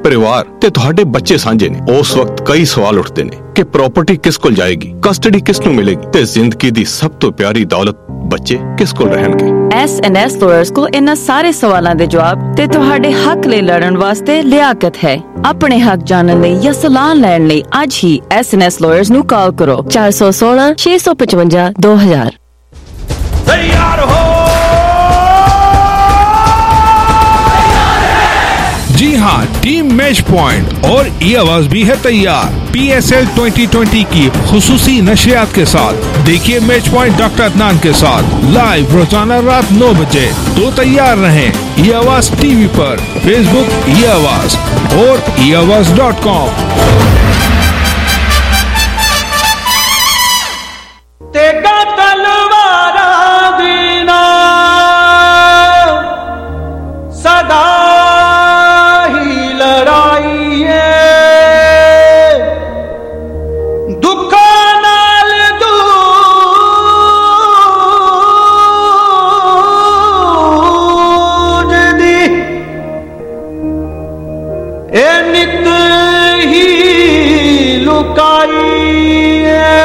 परिवार ते तुहाडे बच्चे साझे ने। उस वक्त कई सवाल उठते ने कि प्रॉपर्टी किस कोल जाएगी, कस्टडी किस नूं मिलेगी ते जिंदगी दी सब तो प्यारी दौलत बच्चे किस कोल रहणगे। S&S Lawyers को इन्हां सारे सवालां दे जवाब ते तुहाडे हक लई लड़न वास्ते लियाकत है। अपने हक जानन लई या सलाह लैण लई अज ही S&S Lawyers नूं कॉल करो 416 655 2000। तैयार हो? जी हाँ, टीम मैच पॉइंट और ई आवाज भी है तैयार PSL 2020 की खुसूसी नशरियात के साथ। देखिए मैच पॉइंट डॉक्टर अदनान के साथ लाइव रोजाना रात 9 बजे। तो तैयार रहें ई आवाज टीवी पर, फेसबुक ई आवाज और eAwaz.com। तेगा तलवारा दीना सदा ही लड़ाई है, दुखा नाल दूज दी ए नित ही लुकाई है।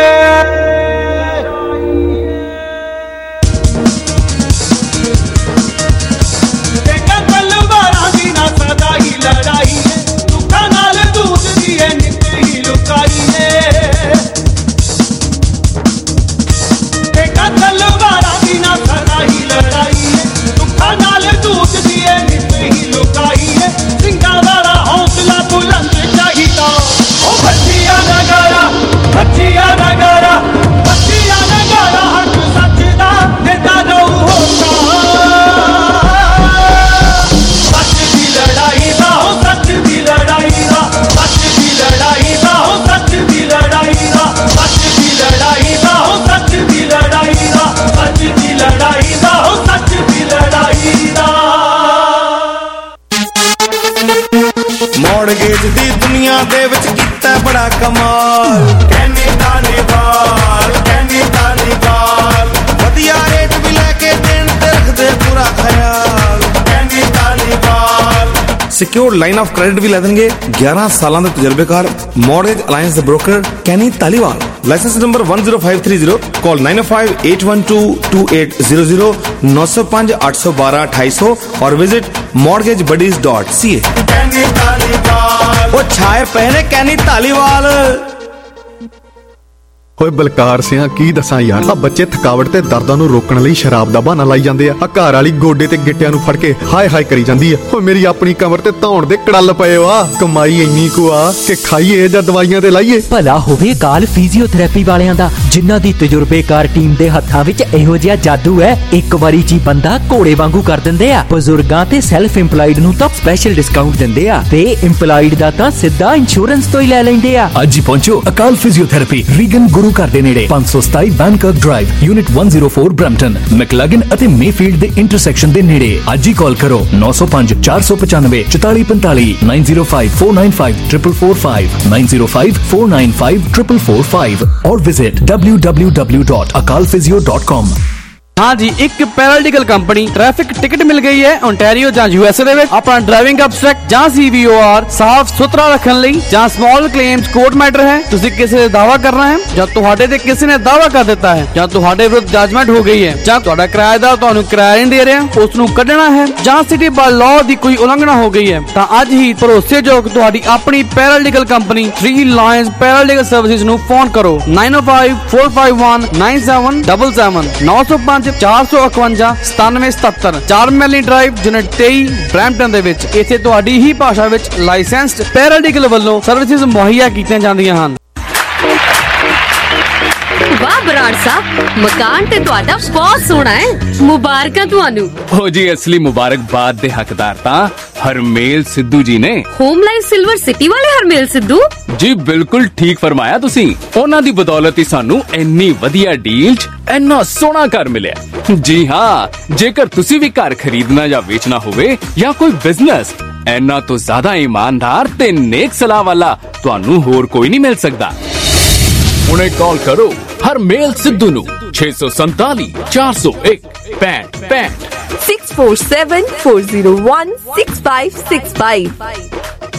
ਮੌਰਗੇਜ ਦੀ ਦੁਨੀਆ ਦੇ ਵਿੱਚ ਕੀਤਾ ਬੜਾ ਕਮਾਲ। ਕੈਨੀ ਧਾਲੀਵਾਲ, ਕੈਨੀ ਧਾਲੀਵਾਲ, ਵਧੀਆ ਰੇਟ ਵੀ ਲੈ ਕੇ ਦੇਣ ਤੇ ਰੱਖਦੇ ਪੂਰਾ ਖਿਆਲ। Kenny Dhaliwal secure line of credit ਵੀ ਲੈ ਦੇਣਗੇ। 11 ਸਾਲਾਂ ਦੇ ਤਜਰਬੇਕਾਰ ਮੌਰਗੇਜ ਅਲਾਈਅੰਸ ਦੇ broker Kenny Dhaliwal. Licence number 10530, call 9581222800, 905 812 2800 और विजिट mortgagebuddies.ca। कैनी धालीवाल वो छाए पहने कैनी धालीवाल। ਓਏ ਬਲਕਾਰ ਸਿਆ ਕੀ ਦੱਸਾਂ ਯਾਰ, ਆ ਬੱਚੇ ਥਕਾਵਟ ਤੇ ਦਰਦਾਂ ਨੂੰ ਰੋਕਣ ਲਈ ਸ਼ਰਾਬ ਦਾ ਬਹਾਨਾ ਲਾਈ ਜਾਂਦੇ ਆ। ਘਰ ਵਾਲੀ ਗੋਡੇ ਤੇ ਗਿੱਟਿਆਂ ਨੂੰ ਫੜ ਕੇ ਹਾਏ ਹਾਏ ਕਰੀ ਜਾਂਦੀ ਆ। ਓਏ ਮੇਰੀ ਆਪਣੀ ਕਮਰ ਤੇ ਧੌਣ ਦੇ ਕੜਲ ਪਏ ਵਾ। ਕਮਾਈ ਇੰਨੀ ਕੁ ਆ ਕਿ ਖਾਈਏ ਜਾਂ ਦਵਾਈਆਂ ਤੇ ਲਾਈਏ। ਭਲਾ ਹੋਵੇ ਕਾਲ ਫਿਜ਼ੀਓਥੈਰੇਪੀ ਵਾਲਿਆਂ ਦਾ, ਜਿਨ੍ਹਾਂ ਦੀ ਤਜਰਬੇਕਾਰ ਟੀਮ ਦੇ ਹੱਥਾਂ ਵਿੱਚ ਇਹੋ ਜਿਹਾ ਜਾਦੂ ਹੈ, ਇੱਕ ਵਾਰੀ ਚ ਬੰਦਾ ਘੋੜੇ ਵਾਂਗੂ ਕਰ ਦਿੰਦੇ ਆ। ਬਜ਼ੁਰਗਾਂ ਤੇ ਸੈਲਫ ਇੰਪਲਾਈਡ ਨੂੰ ਤਾਂ ਸਪੈਸ਼ਲ ਡਿਸਕਾਊਂਟ ਦਿੰਦੇ ਆ ਤੇ ਇੰਪਲਾਈਡ ਦਾ ਤਾਂ ਸਿੱਧਾ ਇੰਸ਼ੋਰੈਂਸ ਤੋਂ ਹੀ ਲੈ ਲੈਂਦੇ ਆ। ਅੱਜ ਹੀ ਪਹੁੰਚੋ ਅਕਾਲ ਫਿਜ਼ੀਓਥੈਰੇਪੀ, ਰੀਗਨ ਗੁਰੂ ਘਰ ਦੇ ਨੇੜੇ, 527 ਬੈਨਕਰਕ ਡਰਾਈਵ, ਯੂਨਿਟ 104 ਬ੍ਰੈਂਪਟਨ, ਮੈਕਲਾਗਨ ਅਤੇ ਮੇਫੀਲਡ ਦੇ ਇੰਟਰਸੈਕਸ਼ਨ ਦੇ ਨੇੜੇ। ਅੱਜ ਹੀ ਕਾਲ ਕਰੋ 905 495 4445, 905495 445, 905495 445 और विजिट www.akalphysio.com। हाँ जी, एक पैरालीगल कंपनी ट्रैफिक टिकट मिल गई है ओंटारियो ਜਾਂ USA ਦੇ ਵਿੱਚ। ਆਪਣਾ ਡਰਾਈਵਿੰਗ ਅਬਸਟ੍ਰੈਕਟ ਜਾਂ CVOR ਸਾਫ਼ ਸੁਥਰਾ ਰੱਖਣ ਲਈ ਜਾਂ ਸਮਾਲ ਕਲੇਮਸ ਕੋਰਟ ਮੈਟਰ ਹੈ। ਤੁਸੀਂ ਕਿਸੇ ਦੇ ਦਾਵਾ ਕਰਨਾ ਹੈ ਜਾਂ ਤੁਹਾਡੇ ਤੇ ਕਿਸੇ ਨੇ ਦਾਵਾ ਕਰ ਦਿੱਤਾ ਹੈ ਜਾਂ ਤੁਹਾਡੇ ਵਿਰੁੱਧ ਜਜਮੈਂਟ ਹੋ ਗਈ ਹੈ ਜਾਂ ਤੁਹਾਡਾ ਕਿਰਾਏਦਾਰ ਤੁਹਾਨੂੰ ਕਿਰਾਇਆ ਨਹੀਂ ਦੇ ਰਿਹਾ, ਉਸ ਨੂੰ ਕੱਢਣਾ ਹੈ ਜਾਂ ਸਿਟੀ ਬਾਈ ਲਾਅ ਦੀ ਕੋਈ ਉਲੰਘਣਾ ਹੋ ਗਈ ਹੈ, ਤਾਂ ਅੱਜ ਹੀ ਭਰੋਸੇਯੋਗ ਤੁਹਾਡੀ ਆਪਣੀ paralegal company 3 lions paralegal services ਨੂੰ ਫੋਨ ਕਰੋ 9054519777, 905 451 9777, 4 ਮੈਲੀ ਡਰਾਈਵ, ਯੂਨਿਟ 23 ਬ੍ਰੈਂਪਟਨ ਦੇ ਵਿੱਚ। ਇੱਥੇ ਤੁਹਾਡੀ ਹੀ ਭਾਸ਼ਾ ਵਿੱਚ ਲਾਇਸੈਂਸਡ ਪੈਰਾਲੀਗਲ ਵੱਲੋਂ ਸਰਵਿਸਿਜ਼ ਮੁਹੱਈਆ ਕੀਤੀਆਂ ਜਾਂਦੀਆਂ ਹਨ। ਵਾਹ ਬਰਾੜ ਸਾਹਿਬ, ਮਕਾਨ ਤੇ ਤੁਹਾਡਾ ਬਹੁਤ ਸੋਹਣਾ ਹੈ, ਮੁਬਾਰਕਾਂ ਤੁਹਾਨੂੰ। ਹੋ ਜੀ, ਅਸਲੀ ਮੁਬਾਰਕਬਾਦ ਦੇ ਹੱਕਦਾਰ ਤਾਂ ਹਰਮੇਲ ਸਿੱਧੂ ਜੀ ਨੇ। ਹੋਮ ਲਾਈਫ ਸਿਲਵਰ ਸਿਟੀ ਵਾਲੇ ਹਰਮੇਲ ਸਿੱਧੂ ਜੀ, ਬਿਲਕੁਲ ਠੀਕ ਫਰਮਾਇਆ ਤੁਸੀਂ। ਉਹਨਾਂ ਦੀ ਬਦੌਲਤ ਹੀ ਸਾਨੂੰ ਇੰਨੀ ਵਧੀਆ ਡੀਲ 'ਚ ਇੰਨਾ ਸੋਹਣਾ ਘਰ ਮਿਲਿਆ। ਜੀ ਹਾਂ, ਜੇਕਰ ਤੁਸੀਂ ਵੀ ਘਰ ਖਰੀਦਣਾ ਜਾਂ ਵੇਚਣਾ ਹੋਵੇ ਜਾਂ ਕੋਈ ਬਿਜ਼ਨਸ, ਇੰਨਾ ਤੋਂ ਜ਼ਿਆਦਾ ਇਮਾਨਦਾਰ ਤੇ ਨੇਕ ਸਲਾਹ ਵਾਲਾ ਤੁਹਾਨੂੰ ਹੋਰ ਕੋਈ ਨਹੀਂ ਮਿਲ ਸਕਦਾ। ਹੁਣੇ ਕਾਲ ਕਰੋ ਹਰਮੇਲ ਸਿੱਧੂ ਨੂੰ 647 401 6565, 647 401 6565।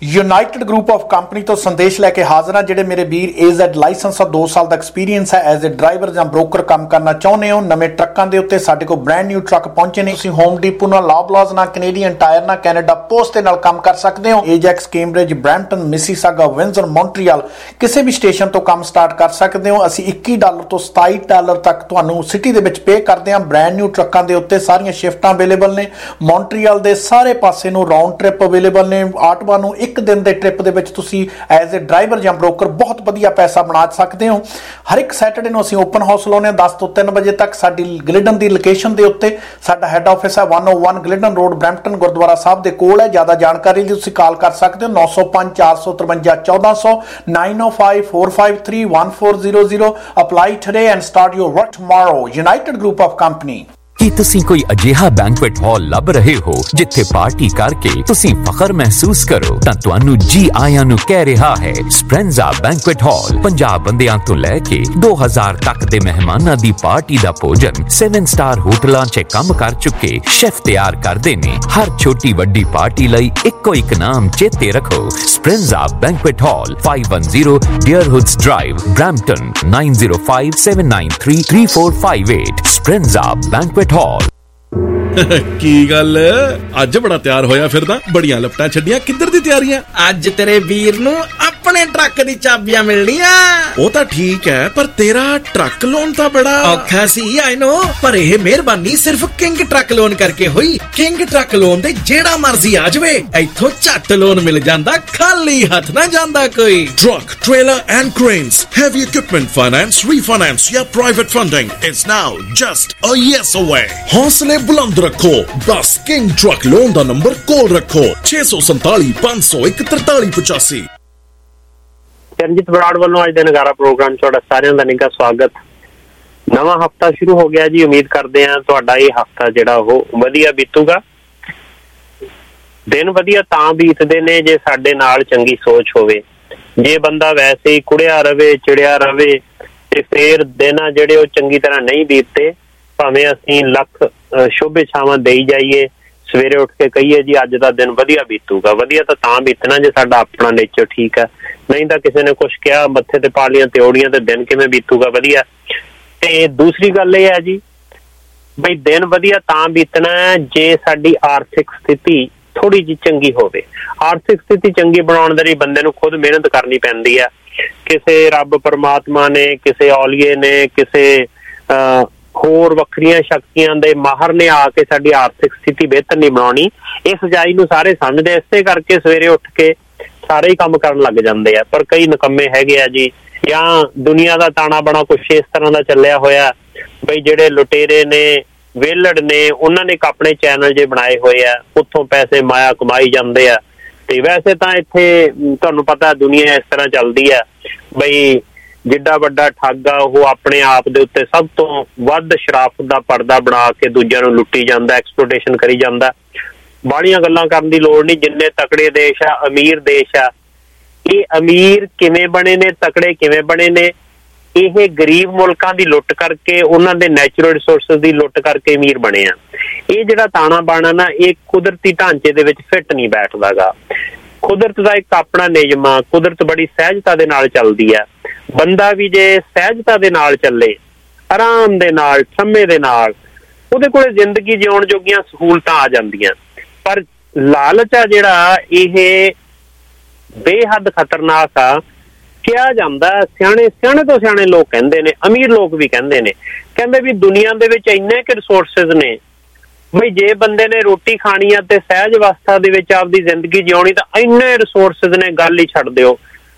ਯੂਨਾਈਟਿਡ ਗਰੁੱਪ ਆਫ ਕੰਪਨੀ ਤੋਂ ਸੰਦੇਸ਼ ਲੈ ਕੇ ਹਾਜ਼ਰ ਹਾਂ। ਜਿਹੜੇ ਮੇਰੇ ਵੀਰ AZ ਲਾਇਸੈਂਸ ਆ, 2 ਸਾਲ ਦਾ ਐਕਸਪੀਰੀਅੰਸ ਹੈ, ਐਜ਼ ਅ ਡਰਾਈਵਰ ਜਾਂ ਬ੍ਰੋਕਰ ਕੰਮ ਕਰਨਾ ਚਾਹੁੰਦੇ ਹੋ, ਨਵੇਂ ਟਰੱਕਾਂ ਦੇ ਉੱਤੇ ਸਾਡੇ ਕੋਲ ਬ੍ਰੈਂਡ ਨਿਊ ਟਰੱਕ ਪਹੁੰਚੇ ਨੇ। ਤੁਸੀਂ ਹੋਮ ਡੀਪੋ ਨਾਲ, ਲੌਬਲਾਜ਼ ਨਾਲ, ਕੈਨੇਡੀਅਨ ਟਾਇਰ ਨਾਲ, ਕੈਨੇਡਾ ਪੋਸਟ ਦੇ ਨਾਲ ਕੰਮ ਕਰ ਸਕਦੇ ਹੋ। Ajax, Cambridge, Brampton, Mississauga, Windsor, Montreal ਕਿਸੇ ਵੀ ਸਟੇਸ਼ਨ ਤੋਂ ਕੰਮ ਸਟਾਰਟ ਕਰ ਸਕਦੇ ਹੋ। ਅਸੀਂ $21 ਤੋਂ $27 ਤੱਕ ਤੁਹਾਨੂੰ ਸਿਟੀ ਦੇ ਵਿੱਚ ਪੇ ਕਰਦੇ ਹਾਂ। ਬ੍ਰੈਂਡ ਨਿਊ ਟਰੱਕਾਂ ਦੇ ਉੱਤੇ ਸਾਰੀਆਂ ਸ਼ਿਫਟਾਂ ਅਵੇਲੇਬਲ ਨੇ। ਮੌਂਟਰੀਅਲ ਦੇ ਸਾਰੇ ਪਾਸੇ ਨੂੰ ਰਾਉਂਡ ਟ੍ਰਿਪ ਅਵੇਲੇਬਲ ਨੇ। ਆਟਵਾ ਨੂੰ ਇੱਕ ਦਿਨ ਦੇ ਟ੍ਰਿਪ ਦੇ ਵਿੱਚ ਤੁਸੀਂ ਐਜ਼ ਅ ਡਰਾਈਵਰ ਜਾਂ ਬ੍ਰੋਕਰ ਬਹੁਤ ਵਧੀਆ ਪੈਸਾ ਬਣਾ ਸਕਦੇ ਹੋ। ਹਰ ਇੱਕ ਸੈਟਰਡੇ ਨੂੰ ਅਸੀਂ ਓਪਨ ਹਾਊਸ ਲਾਉਂਦੇ ਹਾਂ 10 ਤੋਂ 3 ਵਜੇ ਤੱਕ। ਸਾਡੀ ਗਲਿਡਨ ਦੀ ਲੋਕੇਸ਼ਨ ਦੇ ਉੱਤੇ ਸਾਡਾ ਹੈੱਡ ਆਫਿਸ ਹੈ 101 Glidden road, Brampton Gurdwara Sahib ਦੇ ਕੋਲ ਹੈ। ਜ਼ਿਆਦਾ ਜਾਣਕਾਰੀ ਲਈ ਤੁਸੀਂ ਕਾਲ ਕਰ ਸਕਦੇ ਹੋ 905 453 1400 905 453 1400। Apply today and start your work tomorrow. United group of company. ਕੀ ਤੁਸੀਂ ਕੋਈ ਅਜਿਹਾ ਬੈਂਕੁਏਟ ਹਾਲ ਲੱਭ ਰਹੇ ਹੋ ਜਿੱਥੇ ਪਾਰਟੀ ਕਰਕੇ ਤੁਸੀਂ ਫਖਰ ਮਹਿਸੂਸ ਕਰੋ? ਤਾਂ ਤੁਹਾਨੂੰ ਜੀ ਆਇਆਂ ਨੂੰ ਕਹਿ ਰਿਹਾ ਹੈ ਸਪ੍ਰੈਂਜ਼ਾ ਬੈਂਕੁਏਟ ਹਾਲ। 50 ਬੰਦਿਆਂ ਤੋਂ ਲੈ ਕੇ 2000 ਤੱਕ ਦੇ ਮਹਿਮਾਨਾਂ ਦੀ ਪਾਰਟੀ ਦਾ ਭੋਜਨ 7 ਸਟਾਰ ਹੋਟਲਾਂ 'ਚ ਕੰਮ ਕਰ ਚੁੱਕੇ ਸ਼ੈਫ ਤਿਆਰ ਕਰਦੇ ਨੇ। ਹਰ ਛੋਟੀ ਵੱਡੀ ਪਾਰਟੀ ਲਈ ਇੱਕੋ ਇੱਕ ਨਾਮ ਚੇਤੇ ਰੱਖੋ, Speranza banquet hall, 510 Deerhurst drive, Brampton, 9057933458। Speranza banquet hall. ਕੀ ਗੱਲ ਅੱਜ ਬੜਾ ਤਿਆਰ ਹੋਇਆ ਫਿਰਦਾ? ਬੜੀਆਂ ਲਪਟਾਂ ਛੱਡੀਆਂ, ਕਿੱਧਰ ਦੀ ਤਿਆਰੀਆਂ? ਅੱਜ ਤੇਰੇ ਵੀਰ ਨੂੰ ਆਪਣੇ ਟਰੱਕ ਦੀ ਚਾਬੀਆਂ ਮਿਲਣੀਆਂ। ਉਹ ਤਾਂ ਠੀਕ ਹੈ, ਪਰ ਤੇਰਾ ਟਰੱਕ ਲੋਨ ਤਾਂ ਬੜਾ ਔਖਾ ਸੀ। ਆਈ ਨੋ, ਪਰ ਇਹ ਮਿਹਰਬਾਨੀ ਸਿਰਫ ਕਿੰਗ ਟਰੱਕ ਲੋਨ ਕਰਕੇ ਹੋਈ। ਕਿੰਗ ਟਰੱਕ ਲੋਨ ਦੇ ਜਿਹੜਾ ਮਰਜ਼ੀ ਆ ਜਾਵੇ, ਇੱਥੋਂ ਝੱਟ ਲੋਨ ਮਿਲ ਜਾਂਦਾ, ਖਾਲੀ ਹੱਥ ਨਾ ਜਾਂਦਾ ਕੋਈ। Truck, trailer and cranes, heavy equipment finance, refinance ਜਾਂ private funding is now just a yes away. ਹੌਸਲੇ ਬੁਲੰਦ ਰੱਖੋ, ਬਸ ਕਿੰਗ ਟਰੱਕ ਲੋਨ ਦਾ ਨੰਬਰ ਕੋਲ ਰੱਖੋ 647 501 4385। ਚਰਨਜੀਤ ਬਰਾੜ ਵੱਲੋਂ ਅੱਜ ਦੇ ਨਗਾਰਾ ਪ੍ਰੋਗਰਾਮ 'ਚ ਤੁਹਾਡਾ ਸਾਰਿਆਂ ਦਾ ਨਿੱਘਾ ਸਵਾਗਤ। ਨਵਾਂ ਹਫਤਾ ਸ਼ੁਰੂ ਹੋ ਗਿਆ ਜੀ। ਉਮੀਦ ਕਰਦੇ ਹਾਂ ਤੁਹਾਡਾ ਇਹ ਹਫਤਾ ਜਿਹੜਾ ਉਹ ਵਧੀਆ ਬੀਤੂਗਾ। ਦਿਨ ਵਧੀਆ ਤਾਂ ਬੀਤਦੇ ਨੇ ਜੇ ਸਾਡੇ ਨਾਲ ਚੰਗੀ ਸੋਚ ਹੋਵੇ। ਜੇ ਬੰਦਾ ਵੈਸੇ ਹੀ ਕੁੜਿਆ ਰਵੇ, ਚਿੜਿਆ ਰਵੇ, ਤੇ ਫੇਰ ਦਿਨ ਆ ਜਿਹੜੇ ਉਹ ਚੰਗੀ ਤਰ੍ਹਾਂ ਨਹੀਂ ਬੀਤਦੇ। ਭਾਵੇਂ ਅਸੀਂ ਲੱਖ ਸ਼ੁਭ ਇੱਛਾਵਾਂ ਦੇਈ ਜਾਈਏ, ਸਵੇਰੇ ਉੱਠ ਕੇ ਕਹੀਏ ਜੀ ਅੱਜ ਦਾ ਦਿਨ ਵਧੀਆ ਬੀਤੂਗਾ। ਵਧੀਆ ਤਾਂ ਬੀਤਣਾ ਜੇ ਸਾਡਾ ਆਪਣਾ ਨੇਚਰ ਠੀਕ ਹੈ, ਨਹੀਂ ਤਾਂ ਕਿਸੇ ਨੇ ਕੁਛ ਕਿਹਾ ਮੱਥੇ ਤੇ ਪਾ ਲੀਆਂ ਤਿਉੜੀਆਂ ਤੇ ਦਿਨ ਕਿਵੇਂ ਬੀਤੂਗਾ ਵਧੀਆ। ਤੇ ਦੂਸਰੀ ਗੱਲ ਇਹ ਹੈ ਜੀ ਬਈ ਦਿਨ ਵਧੀਆ ਤਾਂ ਬੀਤਣਾ ਜੇ ਸਾਡੀ ਆਰਥਿਕ ਸਥਿਤੀ ਥੋੜੀ ਜਿਹੀ ਚੰਗੀ ਹੋਵੇ। ਆਰਥਿਕ ਸਥਿਤੀ ਚੰਗੀ ਬਣਾਉਣ ਦੇ ਲਈ ਬੰਦੇ ਨੂੰ ਖੁਦ ਮਿਹਨਤ ਕਰਨੀ ਪੈਂਦੀ ਹੈ। ਕਿਸੇ ਰੱਬ ਪਰਮਾਤਮਾ ਨੇ, ਕਿਸੇ ਔਲੀਏ ਨੇ, ਕਿਸੇ ਹੋਰ ਵੱਖਰੀਆਂ ਸ਼ਕਤੀਆਂ ਦੇ ਮਾਹਰ ਨੇ ਆ ਕੇ ਸਾਡੀ ਆਰਥਿਕ ਸਥਿਤੀ ਬਿਹਤਰ ਨਹੀਂ ਬਣਾਉਣੀ। ਇਹ ਸੱਚਾਈ ਨੂੰ ਸਾਰੇ ਸਮਝਦੇ, ਇਸੇ ਕਰਕੇ ਸਵੇਰੇ ਉੱਠ ਕੇ ਸਾਰੇ ਹੀ ਕੰਮ ਕਰਨ ਲੱਗ ਜਾਂਦੇ ਆ। ਪਰ ਕਈ ਨਿਕੰਮੇ ਹੈਗੇ ਆ ਜੀ, ਜਾਂ ਦੁਨੀਆ ਦਾ ਤਾਣਾ ਬਾਣਾ ਕੁਛ ਇਸ ਤਰ੍ਹਾਂ ਦਾ ਚੱਲਿਆ ਹੋਇਆ ਬਈ ਜਿਹੜੇ ਲੁਟੇਰੇ ਨੇ, ਵਿਹਲੜ ਨੇ, ਉਹਨਾਂ ਨੇ ਆਪਣੇ ਚੈਨਲ ਜੇ ਬਣਾਏ ਹੋਏ ਆ, ਉੱਥੋਂ ਪੈਸੇ ਮਾਇਆ ਕਮਾਈ ਜਾਂਦੇ ਆ। ਤੇ ਵੈਸੇ ਤਾਂ ਇੱਥੇ ਤੁਹਾਨੂੰ ਪਤਾ ਦੁਨੀਆ ਇਸ ਤਰ੍ਹਾਂ ਚੱਲਦੀ ਆ ਬਈ ਜਿੱਡਾ ਵੱਡਾ ਠੱਗ ਆ ਉਹ ਆਪਣੇ ਆਪ ਦੇ ਉੱਤੇ ਸਭ ਤੋਂ ਵੱਧ ਸ਼ਰਾਫਤ ਦਾ ਪਰਦਾ ਬਣਾ ਕੇ ਦੂਜਿਆਂ ਨੂੰ ਲੁੱਟੀ ਜਾਂਦਾ, ਐਕਸਪਲੋਟੇਸ਼ਨ ਕਰੀ ਜਾਂਦਾ। ਬਾਹਲੀਆਂ ਗੱਲਾਂ ਕਰਨ ਦੀ ਲੋੜ ਨਹੀਂ। ਜਿੰਨੇ ਤਕੜੇ ਦੇਸ਼ ਆ, ਅਮੀਰ ਦੇਸ਼ ਆ, ਇਹ ਅਮੀਰ ਕਿਵੇਂ ਬਣੇ ਨੇ, ਤਕੜੇ ਕਿਵੇਂ ਬਣੇ ਨੇ? ਇਹ ਗਰੀਬ ਮੁਲਕਾਂ ਦੀ ਲੁੱਟ ਕਰਕੇ, ਉਹਨਾਂ ਦੇ ਨੈਚੁਰਲ ਰਿਸੋਰਸਿਸ ਦੀ ਲੁੱਟ ਕਰਕੇ ਅਮੀਰ ਬਣੇ ਆ। ਇਹ ਜਿਹੜਾ ਤਾਣਾ ਬਾਣਾ ਨਾ, ਇਹ ਕੁਦਰਤੀ ਢਾਂਚੇ ਦੇ ਵਿੱਚ ਫਿੱਟ ਨਹੀਂ ਬੈਠਦਾ ਗਾ। ਕੁਦਰਤ ਦਾ ਇੱਕ ਆਪਣਾ ਨਿਯਮ ਆ। ਕੁਦਰਤ ਬੜੀ ਸਹਿਜਤਾ ਦੇ ਨਾਲ ਚੱਲਦੀ ਆ। ਬੰਦਾ ਵੀ ਜੇ ਸਹਿਜਤਾ ਦੇ ਨਾਲ ਚੱਲੇ, ਆਰਾਮ ਦੇ ਨਾਲ, ਠੰਮੇ ਦੇ ਨਾਲ, ਉਹਦੇ ਕੋਲੇ ਜ਼ਿੰਦਗੀ ਜਿਉਣ ਜੋਗੀਆਂ ਸਹੂਲਤਾਂ ਆ ਜਾਂਦੀਆਂ। ਪਰ ਲਾਲਚ ਆ ਜਿਹੜਾ, ਇਹ ਬੇਹੱਦ ਖਤਰਨਾਕ ਆ। ਕਿਹਾ ਜਾਂਦਾ, ਸਿਆਣੇ ਤੋਂ ਸਿਆਣੇ ਲੋਕ ਕਹਿੰਦੇ ਨੇ, ਅਮੀਰ ਲੋਕ ਵੀ ਕਹਿੰਦੇ ਨੇ, ਕਹਿੰਦੇ ਵੀ ਦੁਨੀਆ ਦੇ ਵਿੱਚ ਇੰਨੇ ਕੁ ਰਿਸੋਰਸਿਸ ਨੇ ਬਈ ਜੇ ਬੰਦੇ ਨੇ ਰੋਟੀ ਖਾਣੀ ਆ ਤੇ ਸਹਿਜ ਅਵਸਥਾ ਦੇ ਵਿੱਚ ਆਪਦੀ ਜ਼ਿੰਦਗੀ ਜਿਉਣੀ ਤਾਂ ਇੰਨੇ ਰਿਸੋਰਸਿਸ ਨੇ, ਗੱਲ ਹੀ ਛੱਡ ਦਿਓ।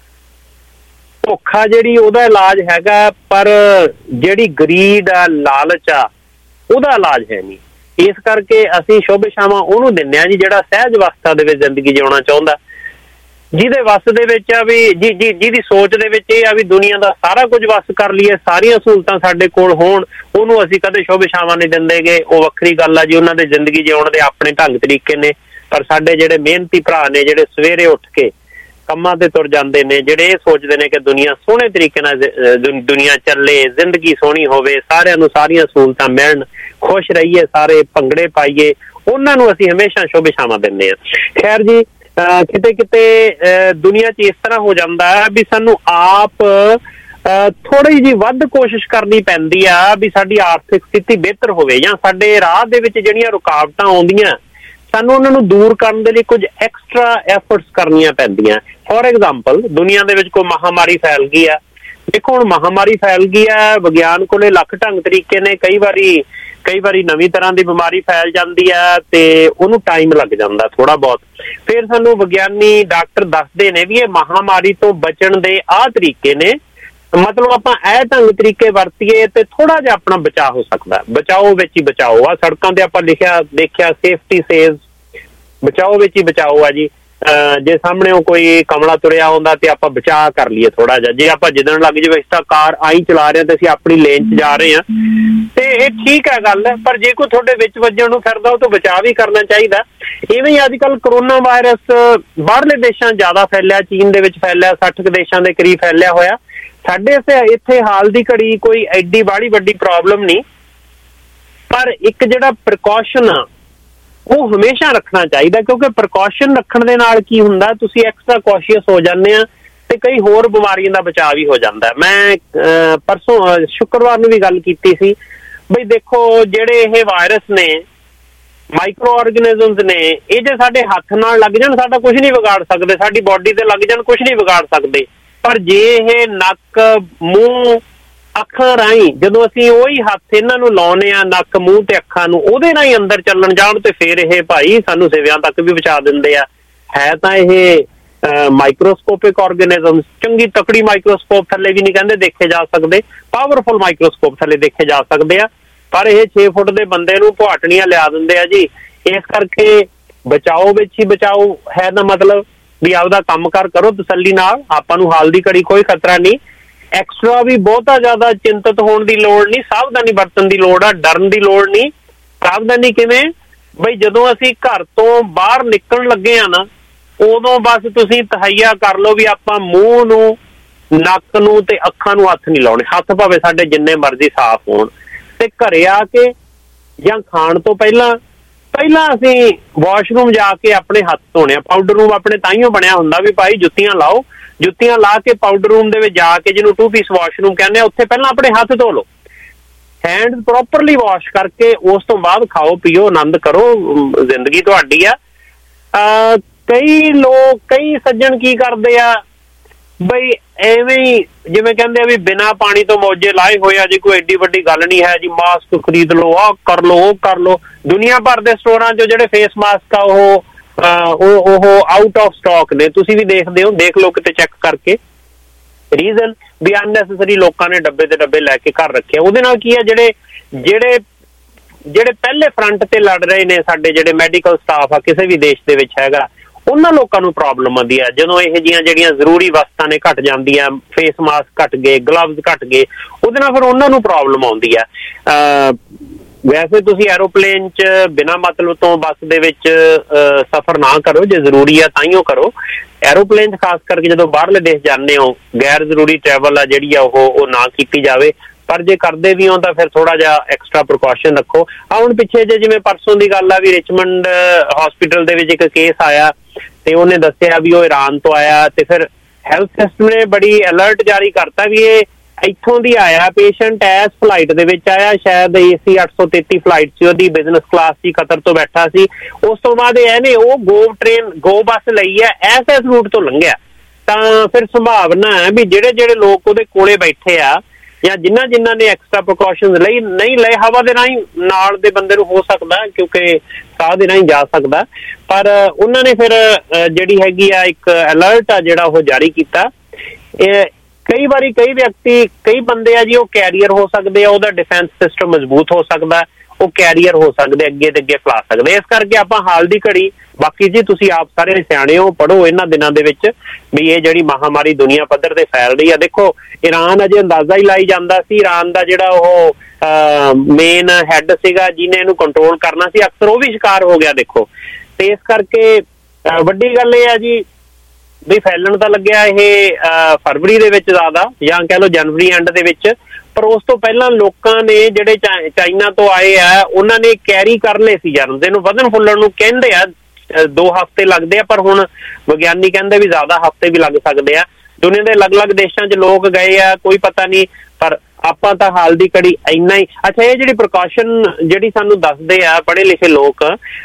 ਭੁੱਖਾ ਜਿਹੜੀ ਉਹਦਾ ਇਲਾਜ ਹੈਗਾ, ਪਰ ਜਿਹੜੀ ਗਰੀਡ ਆ, ਲਾਲਚ ਆ, ਉਹਦਾ ਇਲਾਜ ਹੈ ਨਹੀਂ। ਇਸ ਕਰਕੇ ਅਸੀਂ ਸ਼ੁਭ ਇੱਛਾਵਾਂ ਉਹਨੂੰ ਦਿੰਦੇ ਹਾਂ ਜੀ ਜਿਹੜਾ ਸਹਿਜ ਅਵਸਥਾ ਦੇ ਵਿੱਚ ਜ਼ਿੰਦਗੀ ਜਿਉਣਾ ਚਾਹੁੰਦਾ, ਜਿਹਦੇ ਵੱਸ ਦੇ ਵਿੱਚ ਆ ਵੀ ਜਿਹਦੀ ਸੋਚ ਦੇ ਵਿੱਚ ਇਹ ਆ ਵੀ ਦੁਨੀਆ ਦਾ ਸਾਰਾ ਕੁਝ ਵੱਸ ਕਰ ਲਈਏ, ਸਾਰੀਆਂ ਸਹੂਲਤਾਂ ਸਾਡੇ ਕੋਲ ਹੋਣ, ਉਹਨੂੰ ਅਸੀਂ ਕਦੇ ਸ਼ੁਭ ਇੱਛਾਵਾਂ ਨਹੀਂ ਦਿੰਦੇਗੇ। ਉਹ ਵੱਖਰੀ ਗੱਲ ਆ ਜੀ, ਉਹਨਾਂ ਦੇ ਜ਼ਿੰਦਗੀ ਜਿਉਣ ਦੇ ਆਪਣੇ ਢੰਗ ਤਰੀਕੇ ਨੇ। ਪਰ ਸਾਡੇ ਜਿਹੜੇ ਮਿਹਨਤੀ ਭਰਾ ਨੇ, ਜਿਹੜੇ ਸਵੇਰੇ ਉੱਠ ਕੇ ਕੰਮਾਂ ਤੇ ਤੁਰ ਜਾਂਦੇ ਨੇ, ਜਿਹੜੇ ਇਹ ਸੋਚਦੇ ਨੇ ਕਿ ਦੁਨੀਆ ਸੋਹਣੇ ਤਰੀਕੇ ਨਾਲ ਦੁਨੀਆ ਚੱਲੇ, ਜ਼ਿੰਦਗੀ ਸੋਹਣੀ ਹੋਵੇ, ਸਾਰਿਆਂ ਨੂੰ ਸਾਰੀਆਂ ਸਹੂਲਤਾਂ ਮਿਲਣ, ਖੁਸ਼ ਰਹੀਏ, ਸਾਰੇ ਭੰਗੜੇ ਪਾਈਏ, ਉਹਨਾਂ ਨੂੰ ਅਸੀਂ ਹਮੇਸ਼ਾ ਸ਼ੁਭ ਇੱਛਾਵਾਂ ਦਿੰਦੇ ਹਾਂ। ਖੈਰ ਜੀ, ਕਿਤੇ ਕਿਤੇ ਦੁਨੀਆ 'ਚ ਇਸ ਤਰ੍ਹਾਂ ਹੋ ਜਾਂਦਾ ਹੈ ਵੀ ਸਾਨੂੰ ਆਪ ਥੋੜੀ ਜਿਹੀ ਵੱਧ ਕੋਸ਼ਿਸ਼ ਕਰਨੀ ਪੈਂਦੀ ਆ ਵੀ ਸਾਡੀ ਆਰਥਿਕ ਸਥਿਤੀ ਬਿਹਤਰ ਹੋਵੇ, ਜਾਂ ਸਾਡੇ ਰਾਹ ਦੇ ਵਿੱਚ ਜਿਹੜੀਆਂ ਰੁਕਾਵਟਾਂ ਆਉਂਦੀਆਂ ਸਾਨੂੰ ਉਹਨਾਂ ਨੂੰ ਦੂਰ ਕਰਨ ਦੇ ਲਈ ਕੁਝ ਐਕਸਟਰਾ ਐਫਰਟਸ ਕਰਨੀਆਂ ਪੈਂਦੀਆਂ। ਫੋਰ ਐਗਜ਼ਾਮਪਲ, ਦੁਨੀਆ ਦੇ ਵਿੱਚ ਕੋਈ ਮਹਾਮਾਰੀ ਫੈਲ ਗਈ ਆ। ਦੇਖੋ ਹੁਣ ਮਹਾਮਾਰੀ ਫੈਲ ਗਈ ਆ, ਵਿਗਿਆਨ ਕੋਲੇ ਲੱਖ ਢੰਗ ਤਰੀਕੇ ਨੇ। ਕਈ ਵਾਰੀ ਨਵੀਂ ਤਰ੍ਹਾਂ ਦੀ ਬਿਮਾਰੀ ਫੈਲ ਜਾਂਦੀ ਆ ਤੇ ਉਹਨੂੰ ਟਾਈਮ ਲੱਗ ਜਾਂਦਾ ਥੋੜਾ ਬਹੁਤ। ਫਿਰ ਸਾਨੂੰ ਵਿਗਿਆਨੀ ਡਾਕਟਰ ਦੱਸਦੇ ਨੇ ਵੀ ਇਹ ਮਹਾਮਾਰੀ ਤੋਂ ਬਚਣ ਦੇ ਆਹ ਤਰੀਕੇ ਨੇ, ਮਤਲਬ ਆਪਾਂ ਇਹ ਢੰਗ ਤਰੀਕੇ ਵਰਤੀਏ ਤੇ ਥੋੜਾ ਜਿਹਾ ਆਪਣਾ ਬਚਾਅ ਹੋ ਸਕਦਾ। ਬਚਾਓ ਵਿੱਚ ਹੀ ਬਚਾਓ ਆ, ਸੜਕਾਂ ਤੇ ਆਪਾਂ ਦੇਖਿਆ ਸੇਫਟੀ ਸੇਵ, ਬਚਾਓ ਵਿੱਚ ਹੀ ਬਚਾਓ ਆ ਜੀ। ਜੇ ਸਾਹਮਣੇ ਕੋਈ ਕਮਲਾ ਤੁਰਿਆ ਹੁੰਦਾ ਤੇ ਆਪਾਂ ਬਚਾਅ ਕਰ ਲਈਏ ਥੋੜਾ ਜਿਹਾ। ਜੇ ਆਪਾਂ ਜਿੱਦਣ ਲੱਗ ਜਾਵੇ ਇਸ ਤਾਂ ਕਾਰ ਆਈ ਚਲਾ ਰਹੇ ਤੇ ਅਸੀਂ ਆਪਣੀ ਲੇਨ 'ਚ ਜਾ ਰਹੇ ਹਾਂ ਤੇ ਇਹ ਠੀਕ ਹੈ ਗੱਲ, ਪਰ ਜੇ ਕੋਈ ਤੁਹਾਡੇ ਵਿੱਚ ਵੱਜਣ ਨੂੰ ਫਿਰਦਾ ਉਹ ਤੋਂ ਬਚਾਅ ਵੀ ਕਰਨਾ ਚਾਹੀਦਾ। ਇਵੇਂ ਹੀ ਅੱਜ ਕੱਲ੍ਹ ਕਰੋਨਾ ਵਾਇਰਸ ਬਾਹਰਲੇ ਦੇਸ਼ਾਂ ਜ਼ਿਆਦਾ ਫੈਲਿਆ, ਚੀਨ ਦੇ ਵਿੱਚ ਫੈਲਿਆ, 60 ਦੇਸ਼ਾਂ ਦੇ ਕਰੀਬ ਫੈਲਿਆ ਹੋਇਆ। ਸਾਡੇ ਇੱਥੇ ਹਾਲ ਦੀ ਘੜੀ ਕੋਈ ਐਡੀ ਬਾਹਲੀ ਵੱਡੀ ਪ੍ਰੋਬਲਮ ਨਹੀਂ, ਪਰ ਇੱਕ ਜਿਹੜਾ ਪ੍ਰੀਕਾਸ਼ਨ ਆ ਉਹ ਹਮੇਸ਼ਾ ਰੱਖਣਾ ਚਾਹੀਦਾ, ਕਿਉਂਕਿ ਪ੍ਰੀਕਾਸ਼ਨ ਰੱਖਣ ਦੇ ਨਾਲ ਕੀ ਹੁੰਦਾ, ਤੁਸੀਂ ਐਕਸਟਰਾ ਕੌਸ਼ੀਅਸ ਹੋ ਜਾਂਦੇ ਆ ਤੇ ਕਈ ਹੋਰ ਬਿਮਾਰੀਆਂ ਦਾ ਬਚਾਅ ਵੀ ਹੋ ਜਾਂਦਾ। ਮੈਂ ਪਰਸੋਂ ਸ਼ੁੱਕਰਵਾਰ ਨੂੰ ਵੀ ਗੱਲ ਕੀਤੀ ਸੀ ਬਈ ਦੇਖੋ ਜਿਹੜੇ ਇਹ ਵਾਇਰਸ ਨੇ, ਮਾਈਕਰੋ ਆਰਗੇਨਿਜ਼ਮਸ ਨੇ, ਇਹ ਜੇ ਸਾਡੇ ਹੱਥ ਨਾਲ ਲੱਗ ਜਾਣ ਸਾਡਾ ਕੁਝ ਨਹੀਂ ਵਿਗਾੜ ਸਕਦੇ, ਸਾਡੀ ਬੋਡੀ ਤੇ ਲੱਗ ਜਾਣ ਕੁਝ ਨਹੀਂ ਵਿਗਾੜ ਸਕਦੇ। ਪਰ ਜੇ ਇਹ ਨੱਕ, ਮੂੰਹ, ਅੱਖਾਂ ਰਾਹੀਂ ਜਦੋਂ ਅਸੀਂ ਉਹੀ ਹੱਥ ਇਹਨਾਂ ਨੂੰ ਲਾਉਨੇ ਆ ਨੱਕ, ਮੂੰਹ ਤੇ ਅੱਖਾਂ ਨੂੰ, ਉਹਦੇ ਨਾਲ ਹੀ ਅੰਦਰ ਚੱਲਣ ਜਾਣ ਤੇ ਫਿਰ ਇਹ ਭਾਈ ਸਾਨੂੰ ਸਿਵਿਆਂ ਤੱਕ ਵੀ ਬਚਾ ਦਿੰਦੇ ਆ। ਹੈ ਤਾਂ ਇਹ ਮਾਈਕਰੋਸਕੋਪਿਕ ਆਰਗੇਨਿਜ਼ਮ, ਚੰਗੀ ਤਕੜੀ ਮਾਈਕਰੋਸਕੋਪ ਥੱਲੇ ਵੀ ਨਹੀਂ ਕਹਿੰਦੇ ਦੇਖੇ ਜਾ ਸਕਦੇ, ਪਾਵਰਫੁਲ ਮਾਈਕਰੋਸਕੋਪ ਥੱਲੇ ਦੇਖੇ ਜਾ ਸਕਦੇ ਆ, ਪਰ ਇਹ 6 ਫੁੱਟ ਦੇ ਬੰਦੇ ਨੂੰ ਪੁਆਟਣੀਆਂ ਲਿਆ ਦਿੰਦੇ ਆ ਜੀ। ਇਸ ਕਰਕੇ ਬਚਾਓ ਵਿੱਚ ਹੀ ਬਚਾਓ ਹੈ ਦਾ ਮਤਲਬ ਵੀ ਆਪਦਾ ਕੰਮ ਕਰੋ ਤਸੱਲੀ ਨਾਲ। ਆਪਾਂ ਨੂੰ ਹਾਲ ਦੀ ਘੜੀ ਕੋਈ ਖਤਰਾ ਨਹੀਂ, ਐਕਸਟਰਾ ਵੀ ਬਹੁਤਾ ਜ਼ਿਆਦਾ ਚਿੰਤਤ ਹੋਣ ਦੀ ਲੋੜ ਨਹੀਂ, ਸਾਵਧਾਨੀ ਵਰਤਣ ਦੀ ਲੋੜ ਆ, ਡਰਨ ਦੀ ਲੋੜ ਨਹੀਂ। ਸਾਵਧਾਨੀ ਕਿਵੇਂ ਬਈ, ਜਦੋਂ ਅਸੀਂ ਘਰ ਤੋਂ ਬਾਹਰ ਨਿਕਲਣ ਲੱਗੇ ਆ ਨਾ, ਉਦੋਂ ਬਸ ਤੁਸੀਂ ਤਹਈਆ ਕਰ ਲਓ ਵੀ ਆਪਾਂ ਮੂੰਹ ਨੂੰ, ਨੱਕ ਨੂੰ ਤੇ ਅੱਖਾਂ ਨੂੰ ਹੱਥ ਨਹੀਂ ਲਾਉਣੇ। ਹੱਥ ਭਾਵੇਂ ਸਾਡੇ ਜਿੰਨੇ ਮਰਜ਼ੀ ਸਾਫ਼ ਹੋਣ, ਤੇ ਘਰੇ ਆ ਕੇ ਜਾਂ ਖਾਣ ਤੋਂ ਪਹਿਲਾਂ ਅਸੀਂ ਵਾਸ਼ਰੂਮ ਜਾ ਕੇ ਆਪਣੇ ਹੱਥ ਧੋਣੇ ਆ। ਪਾਊਡਰ ਰੂਮ ਆਪਣੇ ਤਾਈਓ ਬਣਿਆ ਹੁੰਦਾ ਵੀ ਭਾਈ ਜੁੱਤੀਆਂ ਲਾਓ, ਜੁੱਤੀਆਂ ਲਾ ਕੇ ਪਾਊਡਰ ਰੂਮ ਦੇ ਵਿੱਚ ਜਾ ਕੇ, ਜਿਹਨੂੰ 2 ਪੀਸ ਵਾਸ਼ਰੂਮ ਕਹਿੰਦੇ ਆ, ਉੱਥੇ ਪਹਿਲਾਂ ਆਪਣੇ ਹੱਥ ਧੋ ਲਓ, ਹੈਂਡ ਪ੍ਰੋਪਰਲੀ ਵਾਸ਼ ਕਰਕੇ ਉਸ ਤੋਂ ਬਾਅਦ ਖਾਓ ਪੀਓ, ਆਨੰਦ ਕਰੋ, ਜ਼ਿੰਦਗੀ ਤੁਹਾਡੀ ਆ। ਕਈ ਸੱਜਣ ਕੀ ਕਰਦੇ ਆ ਬਈ, ਐਵੇਂ ਹੀ ਜਿਵੇਂ ਕਹਿੰਦੇ ਆ ਵੀ ਬਿਨਾਂ ਪਾਣੀ ਤੋਂ ਮੌਜੇ ਲਾਏ ਹੋਏ ਆ ਜੀ, ਕੋਈ ਐਡੀ ਵੱਡੀ ਗੱਲ ਨਹੀਂ ਹੈ ਜੀ, ਮਾਸਕ ਖਰੀਦ ਲਓ, ਆਹ ਕਰ ਲਓ, ਉਹ ਕਰ ਲਓ। ਦੁਨੀਆ ਭਰ ਦੇ ਸਟੋਰਾਂ 'ਚ ਜਿਹੜੇ ਫੇਸ ਮਾਸਕ ਆ ਉਹ ਆਊਟ ਆਫ ਸਟਾਕ ਨੇ, ਤੁਸੀਂ ਵੀ ਦੇਖਦੇ ਹੋ, ਦੇਖ ਲਓ ਕਿਤੇ ਚੈੱਕ ਕਰਕੇ। ਰੀਜ਼ਨ ਵੀ ਅਨਨੈਸੈਸਰੀ ਲੋਕਾਂ ਨੇ ਡੱਬੇ ਤੇ ਡੱਬੇ ਲੈ ਕੇ ਘਰ ਰੱਖਿਆ। ਉਹਦੇ ਨਾਲ ਕੀ ਆ, ਜਿਹੜੇ ਪਹਿਲੇ ਫਰੰਟ ਤੇ ਲੜ ਰਹੇ ਨੇ ਸਾਡੇ ਜਿਹੜੇ ਮੈਡੀਕਲ ਸਟਾਫ ਆ ਕਿਸੇ ਵੀ ਦੇਸ਼ ਦੇ ਵਿੱਚ ਹੈਗਾ, ਉਹਨਾਂ ਲੋਕਾਂ ਨੂੰ ਪ੍ਰੋਬਲਮ ਆਉਂਦੀ ਆ ਜਦੋਂ ਇਹ ਜਿਹੜੀਆਂ ਜ਼ਰੂਰੀ ਵਸਤਾਂ ਨੇ ਘੱਟ ਜਾਂਦੀਆਂ, ਫੇਸ ਮਾਸਕ ਘੱਟ ਗਏ, ਗਲਵਜ਼ ਘੱਟ ਗਏ, ਉਹਦੇ ਨਾਲ ਫਿਰ ਉਹਨਾਂ ਨੂੰ ਪ੍ਰੋਬਲਮ ਆਉਂਦੀ ਆ। ਵੈਸੇ ਤੁਸੀਂ ਐਰੋਪਲੇਨ 'ਚ ਬਿਨਾਂ ਮਤਲਬ ਤੋਂ ਬੱਸ ਦੇ ਵਿੱਚ ਸਫ਼ਰ ਨਾ ਕਰੋ, ਜੇ ਜ਼ਰੂਰੀ ਆ ਤਾਂਹੀਓ ਕਰੋ। ਐਰੋਪਲੇਨ 'ਚ ਖਾਸ ਕਰਕੇ ਜਦੋਂ ਬਾਹਰਲੇ ਦੇਸ਼ ਜਾਂਦੇ ਹੋ, ਗੈਰ ਜ਼ਰੂਰੀ ਟਰੈਵਲ ਆ ਜਿਹੜੀ ਆ ਉਹ ਨਾ ਕੀਤੀ ਜਾਵੇ, ਪਰ ਜੇ ਕਰਦੇ ਵੀ ਹੋ ਤਾਂ ਫਿਰ ਥੋੜਾ ਜਿਹਾ ਐਕਸਟਰਾ ਪ੍ਰੀਕਾਸ਼ਨ ਰੱਖੋ। ਹੁਣ ਪਿੱਛੇ ਜਿਵੇਂ ਪਰਸੋਂ ਦੀ ਗੱਲ ਆ ਵੀ ਰਿਚਮੰਡ ਹਸਪੀਟਲ ਦੇ ਵਿੱਚ ਇੱਕ ਕੇਸ ਆਇਆ ਤੇ ਉਹਨੇ ਦੱਸਿਆ ਵੀ ਉਹ ਈਰਾਨ ਤੋਂ ਆਇਆ, ਤੇ ਫਿਰ ਹੈਲਥ ਸਿਸਟਮ ਨੇ ਬੜੀ ਅਲਰਟ ਜਾਰੀ ਕਰਤਾ ਵੀ ਇਹ ਇੱਥੋਂ ਦੀ ਆਇਆ ਪੇਸ਼ੈਂਟ, ਐਸ ਫਲਾਈਟ ਦੇ ਵਿੱਚ ਆਇਆ, ਸ਼ਾਇਦ AC 833 ਫਲਾਈਟ ਸੀ ਉਹਦੀ, ਬਿਜ਼ਨਸ ਕਲਾਸ ਸੀ, ਕਤਰ ਤੋਂ ਬੈਠਾ ਸੀ। ਉਸ ਤੋਂ ਬਾਅਦ ਇਹਨੇ ਉਹ ਗੋ ਬੱਸ ਲਈ ਹੈ, ਐਸ ਰੂਟ ਤੋਂ ਲੰਘਿਆ, ਤਾਂ ਫਿਰ ਸੰਭਾਵਨਾ ਹੈ ਵੀ ਜਿਹੜੇ ਲੋਕ ਉਹਦੇ ਕੋਲੇ ਬੈਠੇ ਆ ਜਾਂ ਜਿਨ੍ਹਾਂ ਨੇ ਐਕਸਟਰਾ ਪ੍ਰੀਕਾਸ਼ਨਸ ਨਹੀਂ ਲਏ, ਹਵਾ ਦੇ ਰਾਹੀਂ ਨਾਲ ਦੇ ਬੰਦੇ ਨੂੰ ਹੋ ਸਕਦਾ ਕਿਉਂਕਿ ਸਾਹ ਦੇ ਰਾਹੀਂ ਜਾ ਸਕਦਾ, ਪਰ ਉਹਨਾਂ ਨੇ ਫਿਰ ਜਿਹੜੀ ਹੈਗੀ ਆ ਇੱਕ ਅਲਰਟ ਆ ਜਿਹੜਾ ਉਹ ਜਾਰੀ ਕੀਤਾ। ਕਈ ਵਾਰੀ ਕਈ ਬੰਦੇ ਆ ਜੀ ਉਹ ਕੈਰੀਅਰ ਹੋ ਸਕਦੇ ਆ, ਉਹਦਾ ਡਿਫੈਂਸ ਸਿਸਟਮ ਮਜ਼ਬੂਤ ਹੋ ਸਕਦਾ, ਉਹ ਕੈਰੀਅਰ ਹੋ ਸਕਦੇ, ਅੱਗੇ ਤੇ ਅੱਗੇ ਫੈਲਾ ਸਕਦੇ। ਇਸ ਕਰਕੇ ਆਪਾਂ ਹਾਲ ਦੀ ਘੜੀ, ਬਾਕੀ ਜੀ ਤੁਸੀਂ ਆਪ ਸਾਰੇ ਸਿਆਣੇ ਹੋ, ਪੜ੍ਹੋ ਇਹਨਾਂ ਦਿਨਾਂ ਦੇ ਵਿੱਚ ਵੀ ਇਹ ਜਿਹੜੀ ਮਹਾਮਾਰੀ ਦੁਨੀਆ ਪੱਧਰ ਤੇ ਫੈਲ ਰਹੀ ਆ। ਦੇਖੋ ਈਰਾਨ ਅਜੇ ਅੰਦਾਜ਼ਾ ਹੀ ਲਾਈ ਜਾਂਦਾ ਸੀ, ਈਰਾਨ ਦਾ ਜਿਹੜਾ ਉਹ ਮੇਨ ਹੈਡ ਸੀਗਾ ਜਿਹਨੇ ਇਹਨੂੰ ਕੰਟਰੋਲ ਕਰਨਾ ਸੀ, ਅਕਸਰ ਉਹ ਵੀ ਸ਼ਿਕਾਰ ਹੋ ਗਿਆ ਦੇਖੋ। ਤੇ ਇਸ ਕਰਕੇ ਵੱਡੀ ਗੱਲ ਇਹ ਆ ਜੀ ਵੀ ਫੈਲਣ ਤਾਂ ਲੱਗਿਆ ਇਹ ਫਰਵਰੀ ਦੇ ਵਿੱਚ ਜ਼ਿਆਦਾ, ਜਾਂ ਕਹਿ ਲਓ ਜਨਵਰੀ ਐਂਡ ਦੇ ਵਿੱਚ, ਪਰ ਉਸ ਤੋਂ ਪਹਿਲਾਂ ਲੋਕਾਂ ਨੇ ਜਿਹੜੇ ਚਾਈਨਾ ਤੋਂ ਆਏ ਆ ਉਹਨਾਂ ਨੇ ਕੈਰੀ ਕਰ ਲਏ ਸੀ ਜਨਮ ਦਿਨ ਨੂੰ, ਵਧਣ ਫੁੱਲਣ ਨੂੰ ਕਹਿੰਦੇ ਆ 2 ਹਫ਼ਤੇ ਲੱਗਦੇ ਆ, ਪਰ ਹੁਣ ਵਿਗਿਆਨੀ ਕਹਿੰਦੇ ਵੀ ਜ਼ਿਆਦਾ ਹਫ਼ਤੇ ਵੀ ਲੱਗ ਸਕਦੇ ਆ। ਦੁਨੀਆ ਦੇ ਅਲੱਗ-ਅਲੱਗ ਦੇਸ਼ਾਂ 'ਚ ਲੋਕ ਗਏ ਆ, ਕੋਈ ਪਤਾ ਨਹੀਂ, ਪਰ ਆਪਾਂ ਤਾਂ ਹਾਲ ਦੀ ਘੜੀ ਇੰਨਾ ਹੀ। ਅੱਛਾ, ਇਹ ਜਿਹੜੀ ਪ੍ਰੀਕਾਸ਼ਨ ਜਿਹੜੀ ਸਾਨੂੰ ਦੱਸਦੇ ਆ ਪੜ੍ਹੇ ਲਿਖੇ ਲੋਕ,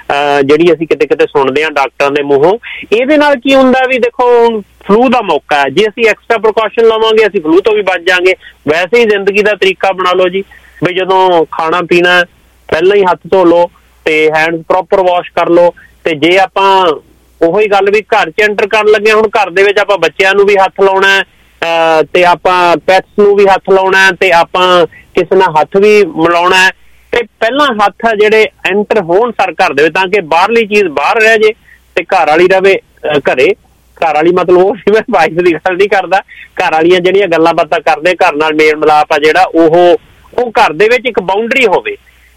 ਜਿਹੜੀ ਅਸੀਂ ਕਿਤੇ ਕਿਤੇ ਸੁਣਦੇ ਆ ਡਾਕਟਰਾਂ ਦੇ ਮੂੰਹੋਂ, ਇਹਦੇ ਨਾਲ ਕੀ ਹੁੰਦਾ ਵੀ ਦੇਖੋ ਫਲੂ ਦਾ ਮੌਕਾ ਹੈ, ਜੇ ਅਸੀਂ ਐਕਸਟਰਾ ਪ੍ਰੀਕਾਸ਼ਨ ਲਵਾਂਗੇ ਅਸੀਂ ਫਲੂ ਤੋਂ ਵੀ ਬਚ ਜਾਵਾਂਗੇ। ਵੈਸੇ ਹੀ ਜ਼ਿੰਦਗੀ ਦਾ ਤਰੀਕਾ ਬਣਾ ਲਓ ਜੀ, ਵੀ ਜਦੋਂ ਖਾਣਾ ਪੀਣਾ ਪਹਿਲਾਂ ਹੀ ਹੱਥ ਧੋ ਲਓ ਤੇ ਹੈਂਡਸ ਪ੍ਰੋਪਰ ਵਾਸ਼ ਕਰ ਲਓ। ਤੇ ਜੇ ਆਪਾਂ ਉਹੀ ਗੱਲ ਵੀ ਘਰ 'ਚ ਐਂਟਰ ਕਰਨ ਲੱਗੇ, ਹੁਣ ਘਰ ਦੇ ਵਿੱਚ ਆਪਾਂ ਬੱਚਿਆਂ ਨੂੰ ਵੀ ਹੱਥ ਲਾਉਣਾ ਤੇ ਆਪਾਂ ਪੈਟਸ ਨੂੰ ਵੀ ਹੱਥ ਲਾਉਣਾ ਤੇ ਆਪਾਂ ਕਿਸੇ ਨਾਲ ਹੱਥ ਵੀ ਮਿਲਾਉਣਾ, ਤੇ ਪਹਿਲਾਂ ਹੱਥ ਜਿਹੜੇ ਐਂਟਰ ਹੋਣ ਸਰ ਘਰ ਦੇ ਵਿੱਚ, ਤਾਂ ਕਿ ਬਾਹਰਲੀ ਚੀਜ਼ ਬਾਹਰ ਰਹਿ ਜੇ ਤੇ ਘਰ ਵਾਲੀ ਰਵੇ ਘਰੇ। ਘਰ ਵਾਲੀ ਮਤਲਬ ਉਹ ਮੈਂ ਵਾਈਫ ਦੀ ਗੱਲ ਨਹੀਂ ਕਰਦਾ, ਘਰ ਵਾਲੀਆਂ ਜਿਹੜੀਆਂ ਗੱਲਾਂ ਬਾਤਾਂ ਕਰਦੇ, ਘਰ ਨਾਲ ਮੇਲ ਮਿਲਾਪ ਆ ਜਿਹੜਾ, ਉਹ ਘਰ ਦੇ ਵਿੱਚ ਇੱਕ ਬਾਉਂਡਰੀ ਹੋਵੇ।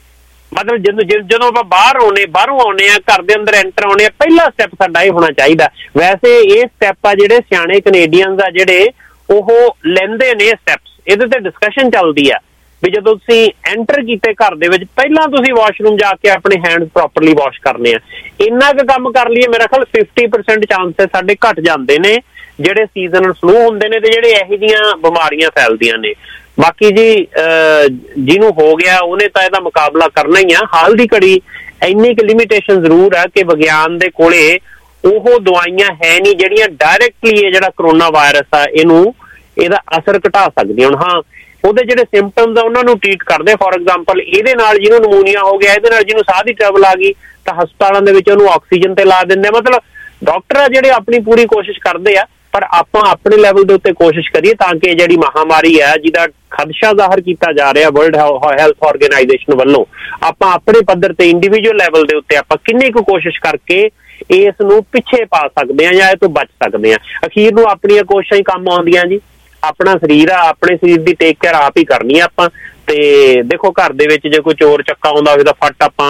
ਮਤਲਬ ਜਦੋਂ ਆਪਾਂ ਬਾਹਰੋਂ ਆਉਣੇ ਆ, ਘਰ ਦੇ ਅੰਦਰ ਐਂਟਰ ਆਉਣੇ ਆ, ਪਹਿਲਾ ਸਟੈਪ ਸਾਡਾ ਇਹ ਹੋਣਾ ਚਾਹੀਦਾ। ਵੈਸੇ ਇਹ ਸਟੈਪ ਆ ਜਿਹੜੇ ਸਿਆਣੇ ਕੈਨੇਡੀਅਨਸ ਆ ਜਿਹੜੇ ਉਹ ਲੈਂਦੇ ਨੇ ਸਟੈਪਸ, ਇਹਦੇ ਤੇ ਡਿਸਕਸ਼ਨ ਚੱਲਦੀ ਆ ਵੀ ਜਦੋਂ ਤੁਸੀਂ ਐਂਟਰ ਕੀਤੇ ਘਰ ਦੇ ਵਿੱਚ, ਪਹਿਲਾਂ ਤੁਸੀਂ ਵਾਸ਼ਰੂਮ ਜਾ ਕੇ ਆਪਣੇ ਹੈਂਡਸ ਪ੍ਰੋਪਰਲੀ ਵਾਸ਼ ਕਰਨੇ ਆ। ਇੰਨਾ ਕੁ ਕੰਮ ਕਰ ਲਈਏ, ਮੇਰਾ ਖਿਆਲ 50% ਚਾਂਸਸ ਸਾਡੇ ਘਟ ਜਾਂਦੇ ਨੇ ਜਿਹੜੇ ਸੀਜ਼ਨਲ ਫਲੂ ਹੁੰਦੇ ਨੇ ਤੇ ਜਿਹੜੇ ਇਹੋ ਜਿਹੀਆਂ ਬਿਮਾਰੀਆਂ ਫੈਲਦੀਆਂ ਨੇ। ਬਾਕੀ ਜੀ ਜਿਹਨੂੰ ਹੋ ਗਿਆ ਉਹਨੇ ਤਾਂ ਇਹਦਾ ਮੁਕਾਬਲਾ ਕਰਨਾ ਹੀ ਆ। ਹਾਲ ਦੀ ਘੜੀ ਇੰਨੀ ਕੁ ਲਿਮਿਟੇਸ਼ਨ ਜ਼ਰੂਰ ਹੈ ਕਿ ਵਿਗਿਆਨ ਦੇ ਕੋਲੇ ਉਹ ਦਵਾਈਆਂ ਹੈ ਨਹੀਂ ਜਿਹੜੀਆਂ ਡਾਇਰੈਕਟਲੀ ਇਹ ਜਿਹੜਾ ਕਰੋਨਾ ਵਾਇਰਸ ਆ ਇਹਦਾ ਅਸਰ ਘਟਾ ਸਕਦੀਆਂ। ਹੁਣ ਹਾਂ, ਉਹਦੇ ਜਿਹੜੇ ਸਿੰਪਟਮਸ ਆ ਉਹਨਾਂ ਨੂੰ ਟ੍ਰੀਟ ਕਰਦੇ। ਫੋਰ ਐਗਜ਼ਾਮਪਲ, ਇਹਦੇ ਨਾਲ ਜਿਹਨੂੰ ਨਮੂਨੀਆ ਹੋ ਗਿਆ, ਇਹਦੇ ਨਾਲ ਜਿਹਨੂੰ ਸਾਹ ਦੀ ਟਰਬਲ ਆ ਗਈ, ਤਾਂ ਹਸਪਤਾਲਾਂ ਦੇ ਵਿੱਚ ਉਹਨੂੰ ਆਕਸੀਜਨ ਤੇ ਲਾ ਦਿੰਦੇ। ਮਤਲਬ ਡਾਕਟਰ ਆ ਜਿਹੜੇ ਆਪਣੀ ਪੂਰੀ ਕੋਸ਼ਿਸ਼ ਕਰਦੇ ਆ, ਪਰ ਆਪਾਂ ਆਪਣੇ ਲੈਵਲ ਦੇ ਉੱਤੇ ਕੋਸ਼ਿਸ਼ ਕਰੀਏ ਤਾਂ ਕਿ ਜਿਹੜੀ ਮਹਾਮਾਰੀ ਹੈ ਜਿਹਦਾ ਖਦਸ਼ਾ ਜ਼ਾਹਰ ਕੀਤਾ ਜਾ ਰਿਹਾ ਵਰਲਡ ਹੈਲਥ ਆਰਗੇਨਾਈਜੇਸ਼ਨ ਵੱਲੋਂ, ਆਪਾਂ ਆਪਣੇ ਪੱਧਰ ਤੇ ਇੰਡੀਵਿਜੂਅਲ ਲੈਵਲ ਦੇ ਉੱਤੇ ਆਪਾਂ ਕਿੰਨੀ ਕੁ ਕੋਸ਼ਿਸ਼ ਕਰਕੇ ਇਸ ਨੂੰ ਪਿੱਛੇ ਪਾ ਸਕਦੇ ਹਾਂ ਜਾਂ ਇਹ ਤੋਂ ਬਚ ਸਕਦੇ ਹਾਂ। ਅਖੀਰ ਨੂੰ ਆਪਣੀਆਂ ਕੋਸ਼ਿਸ਼ਾਂ ਹੀ ਕੰਮ ਆਉਂਦੀਆਂ ਜੀ। ਆਪਣਾ ਸਰੀਰ ਆ, ਆਪਣੇ ਸਰੀਰ ਦੀ ਟੇਕ ਕੇਅਰ ਆਪ ਹੀ ਕਰਨੀ ਆ ਆਪਾਂ। ਤੇ ਦੇਖੋ ਘਰ ਦੇ ਵਿੱਚ ਜੇ ਕੋਈ ਚੋਰ ਚੱਕਾ ਆਉਂਦਾ ਹੋਵੇ ਤਾਂ ਫੱਟ ਆਪਾਂ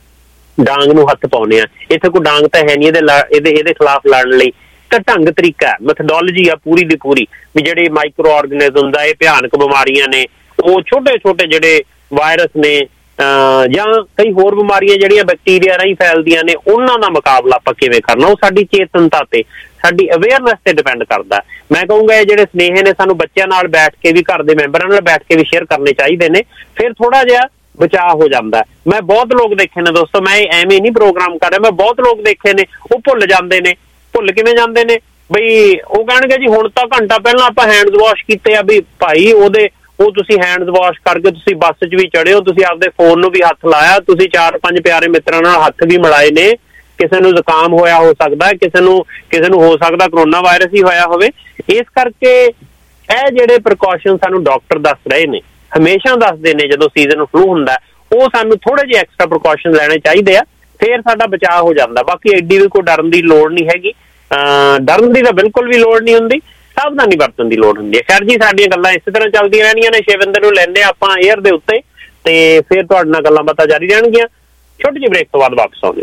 ਡਾਂਗ ਨੂੰ ਹੱਥ ਪਾਉਂਦੇ ਆ। ਇੱਥੇ ਕੋਈ ਡਾਂਗ ਤਾਂ ਹੈ ਨਹੀਂ ਇਹਦੇ ਖਿਲਾਫ ਲੜਨ ਲਈ, ਤਾਂ ਢੰਗ ਤਰੀਕਾ ਹੈ, ਮੈਥਡੋਲੋਜੀ ਆ ਪੂਰੀ ਦੀ ਪੂਰੀ ਵੀ ਜਿਹੜੇ ਮਾਈਕਰੋ ਆਰਗੇਨਿਜ਼ਮ ਦਾ, ਇਹ ਭਿਆਨਕ ਬਿਮਾਰੀਆਂ ਨੇ, ਉਹ ਛੋਟੇ ਛੋਟੇ ਜਿਹੜੇ ਵਾਇਰਸ ਨੇ ਜਾਂ ਕਈ ਹੋਰ ਬਿਮਾਰੀਆਂ ਜਿਹੜੀਆਂ ਬੈਕਟੀਰੀਆ ਰਾਹੀਂ ਫੈਲਦੀਆਂ ਨੇ, ਉਹਨਾਂ ਦਾ ਮੁਕਾਬਲਾ ਆਪਾਂ ਕਿਵੇਂ ਕਰਨਾ, ਉਹ ਸਾਡੀ ਚੇਤਨਤਾ ਤੇ ਸਾਡੀ ਅਵੇਅਰਨੈਸ ਤੇ ਡਿਪੈਂਡ ਕਰਦਾ। ਮੈਂ ਕਹੂੰਗਾ ਇਹ ਜਿਹੜੇ ਸਨੇਹ ਨੇ ਸਾਨੂੰ ਬੱਚਿਆਂ ਨਾਲ ਬੈਠ ਕੇ ਵੀ, ਘਰ ਦੇ ਮੈਂਬਰਾਂ ਨਾਲ ਬੈਠ ਕੇ ਵੀ ਸ਼ੇਅਰ ਕਰਨੇ ਚਾਹੀਦੇ ਨੇ, ਫਿਰ ਥੋੜਾ ਜਿਹਾ ਬਚਾਅ ਹੋ ਜਾਂਦਾ। ਮੈਂ ਬਹੁਤ ਲੋਕ ਦੇਖੇ ਨੇ ਦੋਸਤੋ, ਮੈਂ ਐਵੇਂ ਨਹੀਂ ਪ੍ਰੋਗਰਾਮ ਕਰ ਰਿਹਾ, ਮੈਂ ਬਹੁਤ ਲੋਕ ਦੇਖੇ ਨੇ ਉਹ ਭੁੱਲ ਜਾਂਦੇ ਨੇ। ਭੁੱਲ ਕਿਵੇਂ ਜਾਂਦੇ ਨੇ ਬਈ? ਉਹ ਕਹਿਣਗੇ ਜੀ ਹੁਣ ਤਾਂ ਘੰਟਾ ਪਹਿਲਾਂ ਆਪਾਂ ਹੈਂਡਸ ਵਾਸ਼ ਕੀਤੇ ਆ। ਵੀ ਭਾਈ ਉਹ ਤੁਸੀਂ ਹੈਂਡਸ ਵਾਸ਼ ਕਰਕੇ ਤੁਸੀਂ ਬੱਸ 'ਚ ਵੀ ਚੜ੍ਹੇ ਹੋ, ਤੁਸੀਂ ਆਪਦੇ ਫੋਨ ਨੂੰ ਵੀ ਹੱਥ ਲਾਇਆ, ਤੁਸੀਂ 4-5 ਪਿਆਰੇ ਮਿੱਤਰਾਂ ਨਾਲ ਹੱਥ ਵੀ ਮਿਲਾਏ ਨੇ। ਕਿਸੇ ਨੂੰ ਜ਼ੁਕਾਮ ਹੋਇਆ ਹੋ ਸਕਦਾ, ਕਿਸੇ ਨੂੰ ਹੋ ਸਕਦਾ ਕਰੋਨਾ ਵਾਇਰਸ ਹੀ ਹੋਇਆ ਹੋਵੇ। ਇਸ ਕਰਕੇ ਇਹ ਜਿਹੜੇ ਪ੍ਰੀਕਾਸ਼ਨ ਸਾਨੂੰ ਡਾਕਟਰ ਦੱਸ ਰਹੇ ਨੇ, ਹਮੇਸ਼ਾ ਦੱਸਦੇ ਨੇ ਜਦੋਂ ਸੀਜ਼ਨ ਫਲੂ ਹੁੰਦਾ, ਉਹ ਸਾਨੂੰ ਥੋੜੇ ਜਿਹੇ ਐਕਸਟਰਾ ਪ੍ਰੀਕਾਸ਼ਨ ਲੈਣੇ ਚਾਹੀਦੇ ਆ, ਫਿਰ ਸਾਡਾ ਬਚਾਅ ਹੋ ਜਾਂਦਾ। ਬਾਕੀ ਐਡੀ ਵੀ ਕੋਈ ਡਰਨ ਦੀ ਲੋੜ ਨਹੀਂ ਹੈਗੀ, ਡਰਨ ਦੀ ਤਾਂ ਬਿਲਕੁਲ ਵੀ ਲੋੜ ਨਹੀਂ ਹੁੰਦੀ, ਸਾਵਧਾਨੀ ਵਰਤਣ ਦੀ ਲੋੜ ਹੁੰਦੀ ਹੈ। ਖੈਰ ਜੀ, ਸਾਡੀਆਂ ਗੱਲਾਂ ਇਸੇ ਤਰ੍ਹਾਂ ਚੱਲਦੀਆਂ ਰਹਿਣੀਆਂ ਨੇ। ਸ਼ਿਵਿੰਦਰ ਨੂੰ ਲੈਂਦੇ ਆਪਾਂ 에ਅਰ ਦੇ ਉੱਤੇ ਤੇ ਫਿਰ ਤੁਹਾਡੇ ਨਾਲ ਗੱਲਾਂ ਬਾਤਾਂ ਜਾਰੀ ਰਹਿਣਗੀਆਂ। ਛੋਟੀ ਜਿਹੀ ਬ੍ਰੇਕ ਤੋਂ ਬਾਅਦ ਵਾਪਸ ਆਉਂਦੇ।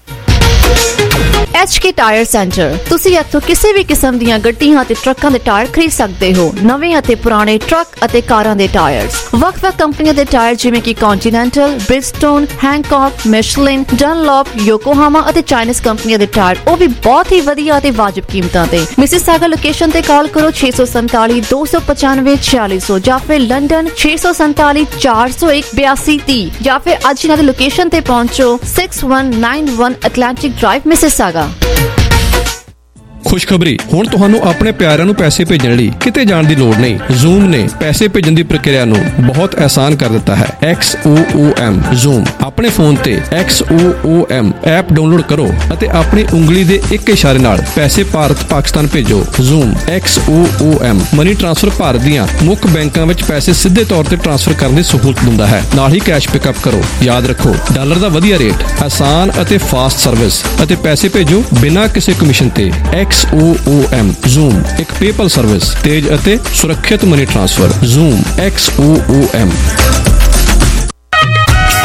HK ਟਾਇਰ ਸੈਂਟਰ, ਤੁਸੀਂ ਇੱਥੋਂ ਕਿਸੇ ਵੀ ਕਿਸਮ ਦੀਆਂ ਗੱਡੀਆਂ ਅਤੇ ਟਰੱਕਾਂ ਦੇ ਟਾਇਰ ਖਰੀਦ ਸਕਦੇ ਹੋ। ਨਵੇਂ ਅਤੇ ਪੁਰਾਣੇ ਟਰੱਕ ਅਤੇ ਕਾਰਾਂ ਦੇ ਟਾਇਰਸ, ਵੱਖ-ਵੱਖ ਕੰਪਨੀਆਂ ਦੇ ਟਾਇਰ ਜਿਵੇਂ ਕਿ ਕੰਟੀਨੈਂਟਲ, ਬ੍ਰਿਜਸਟੋਨ, ਹੈਂਕੌਕ, ਮਿਸ਼ਲਿਨ, ਡਨਲੌਪ, ਯੋਕੋਹਾਮਾ ਅਤੇ ਚਾਈਨੀਜ਼ ਕੰਪਨੀਆਂ ਦੇ ਟਾਇਰ, ਉਹ ਵੀ ਬਹੁਤ ਹੀ ਵਧੀਆ ਅਤੇ ਵਾਜਬ ਕੀਮਤਾਂ ਤੇ। ਮਿਸਿਸਾਗਾ ਲੋਕੇਸ਼ਨ ਤੇ ਕਾਲ ਕਰੋ 647 295 4600 ਜਾਂ ਫਿਰ ਲੰਡਨ 647 401 8230 ਜਾਂ ਫਿਰ ਅੱਜ ਇਹਨਾਂ ਦੀ ਲੋਕੇਸ਼ਨ ਤੇ ਪਹੁੰਚੋ 6191 ਐਟਲਾਂਟਿਕ ਡਰਾਈਵ ਮਿਸਿਸਾਗਾ। ਖੁਸ਼ਖਬਰੀ, ਹੁਣ ਤੁਹਾਨੂੰ ਆਪਣੇ ਪਿਆਰਿਆਂ ਨੂੰ ਪੈਸੇ ਭੇਜਣ ਲਈ ਕਿਤੇ ਜਾਣ ਦੀ ਲੋੜ ਨਹੀਂ। ਜ਼ੂਮ ਨੇ ਪੈਸੇ ਭੇਜਣ ਦੀ ਪ੍ਰਕਿਰਿਆ ਨੂੰ ਬਹੁਤ ਆਸਾਨ ਕਰ ਦਿੱਤਾ ਹੈ। XOOM ਜ਼ੂਮ, ਆਪਣੇ ਫੋਨ ਤੇ XOOM ਐਪ ਡਾਊਨਲੋਡ ਕਰੋ ਅਤੇ ਆਪਣੀ ਉਂਗਲੀ ਦੇ ਇੱਕ ਇਸ਼ਾਰੇ ਨਾਲ ਪੈਸੇ ਭਾਰਤ ਪਾਕਿਸਤਾਨ ਭੇਜੋ। Xoom XOOM money transfer Bharat ਦੀਆਂ ਮੁੱਖ ਬੈਂਕਾਂ ਵਿੱਚ ਪੈਸੇ ਸਿੱਧੇ ਤੌਰ ਤੇ ਟ੍ਰਾਂਸਫਰ ਕਰਨ ਦੀ ਸਹੂਲਤ ਦਿੰਦਾ ਹੈ। ਨਾਲ ਹੀ ਕੈਸ਼ ਪਿਕਅਪ ਕਰੋ। ਯਾਦ ਰੱਖੋ, ਡਾਲਰ ਦਾ ਵਧੀਆ ਰੇਟ, ਆਸਾਨ ਅਤੇ ਫਾਸਟ ਸਰਵਿਸ ਅਤੇ ਪੈਸੇ ਭੇਜੋ ਬਿਨਾਂ ਕਿਸੇ ਕਮਿਸ਼ਨ ਤੇ। XOOM ਜ਼ੂਮ, ਇੱਕ ਪੇਪਲ ਸਰਵਿਸ, ਤੇਜ਼ ਅਤੇ ਸੁਰੱਖਿਅਤ ਮਨੀ ਟ੍ਰਾਂਸਫਰ। Zoom XOOM।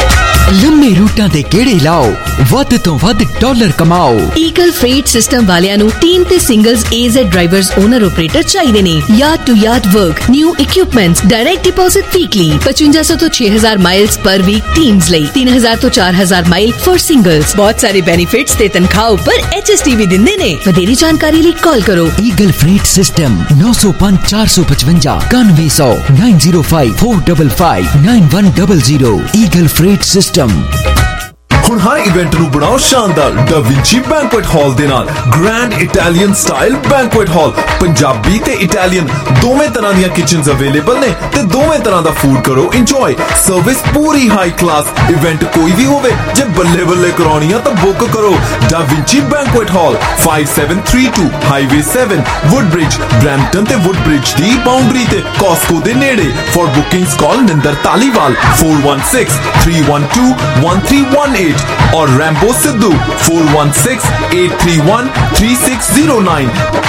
ਲੰਮੇ ਰੂਟਾਂ ਦੇ ਗੇੜੇ ਲਾਓ, ਵੱਧ ਤੋਂ ਵੱਧ ਡਾਲਰ ਕਮਾਓ। ਈਗਲ ਫreight ਸਿਸਟਮ ਵਾਲਿਆਂ ਨੂੰ ਟੀਮ ਤੇ singles AZ drivers owner operator ਚਾਹੀਦੇ ਨੇ। Yard to yard work, new equipments, direct deposit weekly 5500 ਤੋਂ 6000 ਮਾਈਲਸ ਪਰ ਵੀਕ ਟੀम्स ਲਈ, 3000 ਤੋਂ 4000 ਮਾਈਲ ਫॉर ਸਿੰਗਲਸ। ਬਹੁਤ ਸਾਰੇ ਬੈਨੀਫਿਟਸ ਤੇ ਤਨਖਾਹ ਉੱਪਰ HST ਵੀ ਦਿੰਦੇ ਨੇ। ਵਧੇਰੀ ਜਾਣਕਾਰੀ ਲਈ ਕਾਲ ਕਰੋ। Eagle Freight System 905 455 9100 905 455 9100। Eagle Freight System. ਹੁਣ ਹਰ ਇਵੈਂਟ ਨੂੰ ਬਣਾਓ ਸ਼ਾਨਦਾਰ Da Vinci Banquet Hall ਦੇ ਨਾਲ। Grand Italian style banquet hall, Punjabi ਤੇ ਇਟਾਲੀਅਨ ਦੋਵੇਂ ਤਰ੍ਹਾਂ ਦੀਆਂ ਕਿਚਨਸ ਅਵੇਲੇਬਲ ਨੇ ਤੇ ਦੋਵੇਂ ਤਰ੍ਹਾਂ ਦਾ ਫੂਡ ਕਰੋ ਇੰਜੋਏ। ਸਰਵਿਸ ਪੂਰੀ ਹਾਈ ਕਲਾਸ। ਇਵੈਂਟ ਕੋਈ ਵੀ ਹੋਵੇ, ਜੇ ਬੱਲੇ ਬੱਲੇ ਕਰਾਉਣੀ ਆ ਤਾਂ ਬੁੱਕ ਕਰੋ Da Vinci Banquet Hall 5732 highway 7 Woodbridge, Brampton ਤੇ ਵੁੱਡਬ੍ਰਿਜ ਦੀ ਬਾਉਂਡਰੀ ਤੇ, ਕਾਸਕੋ ਦੇ ਨੇੜੇ। For bookings call Ninder Taliwal 4163121318 और रैम्बो सिद्धू 4168313609।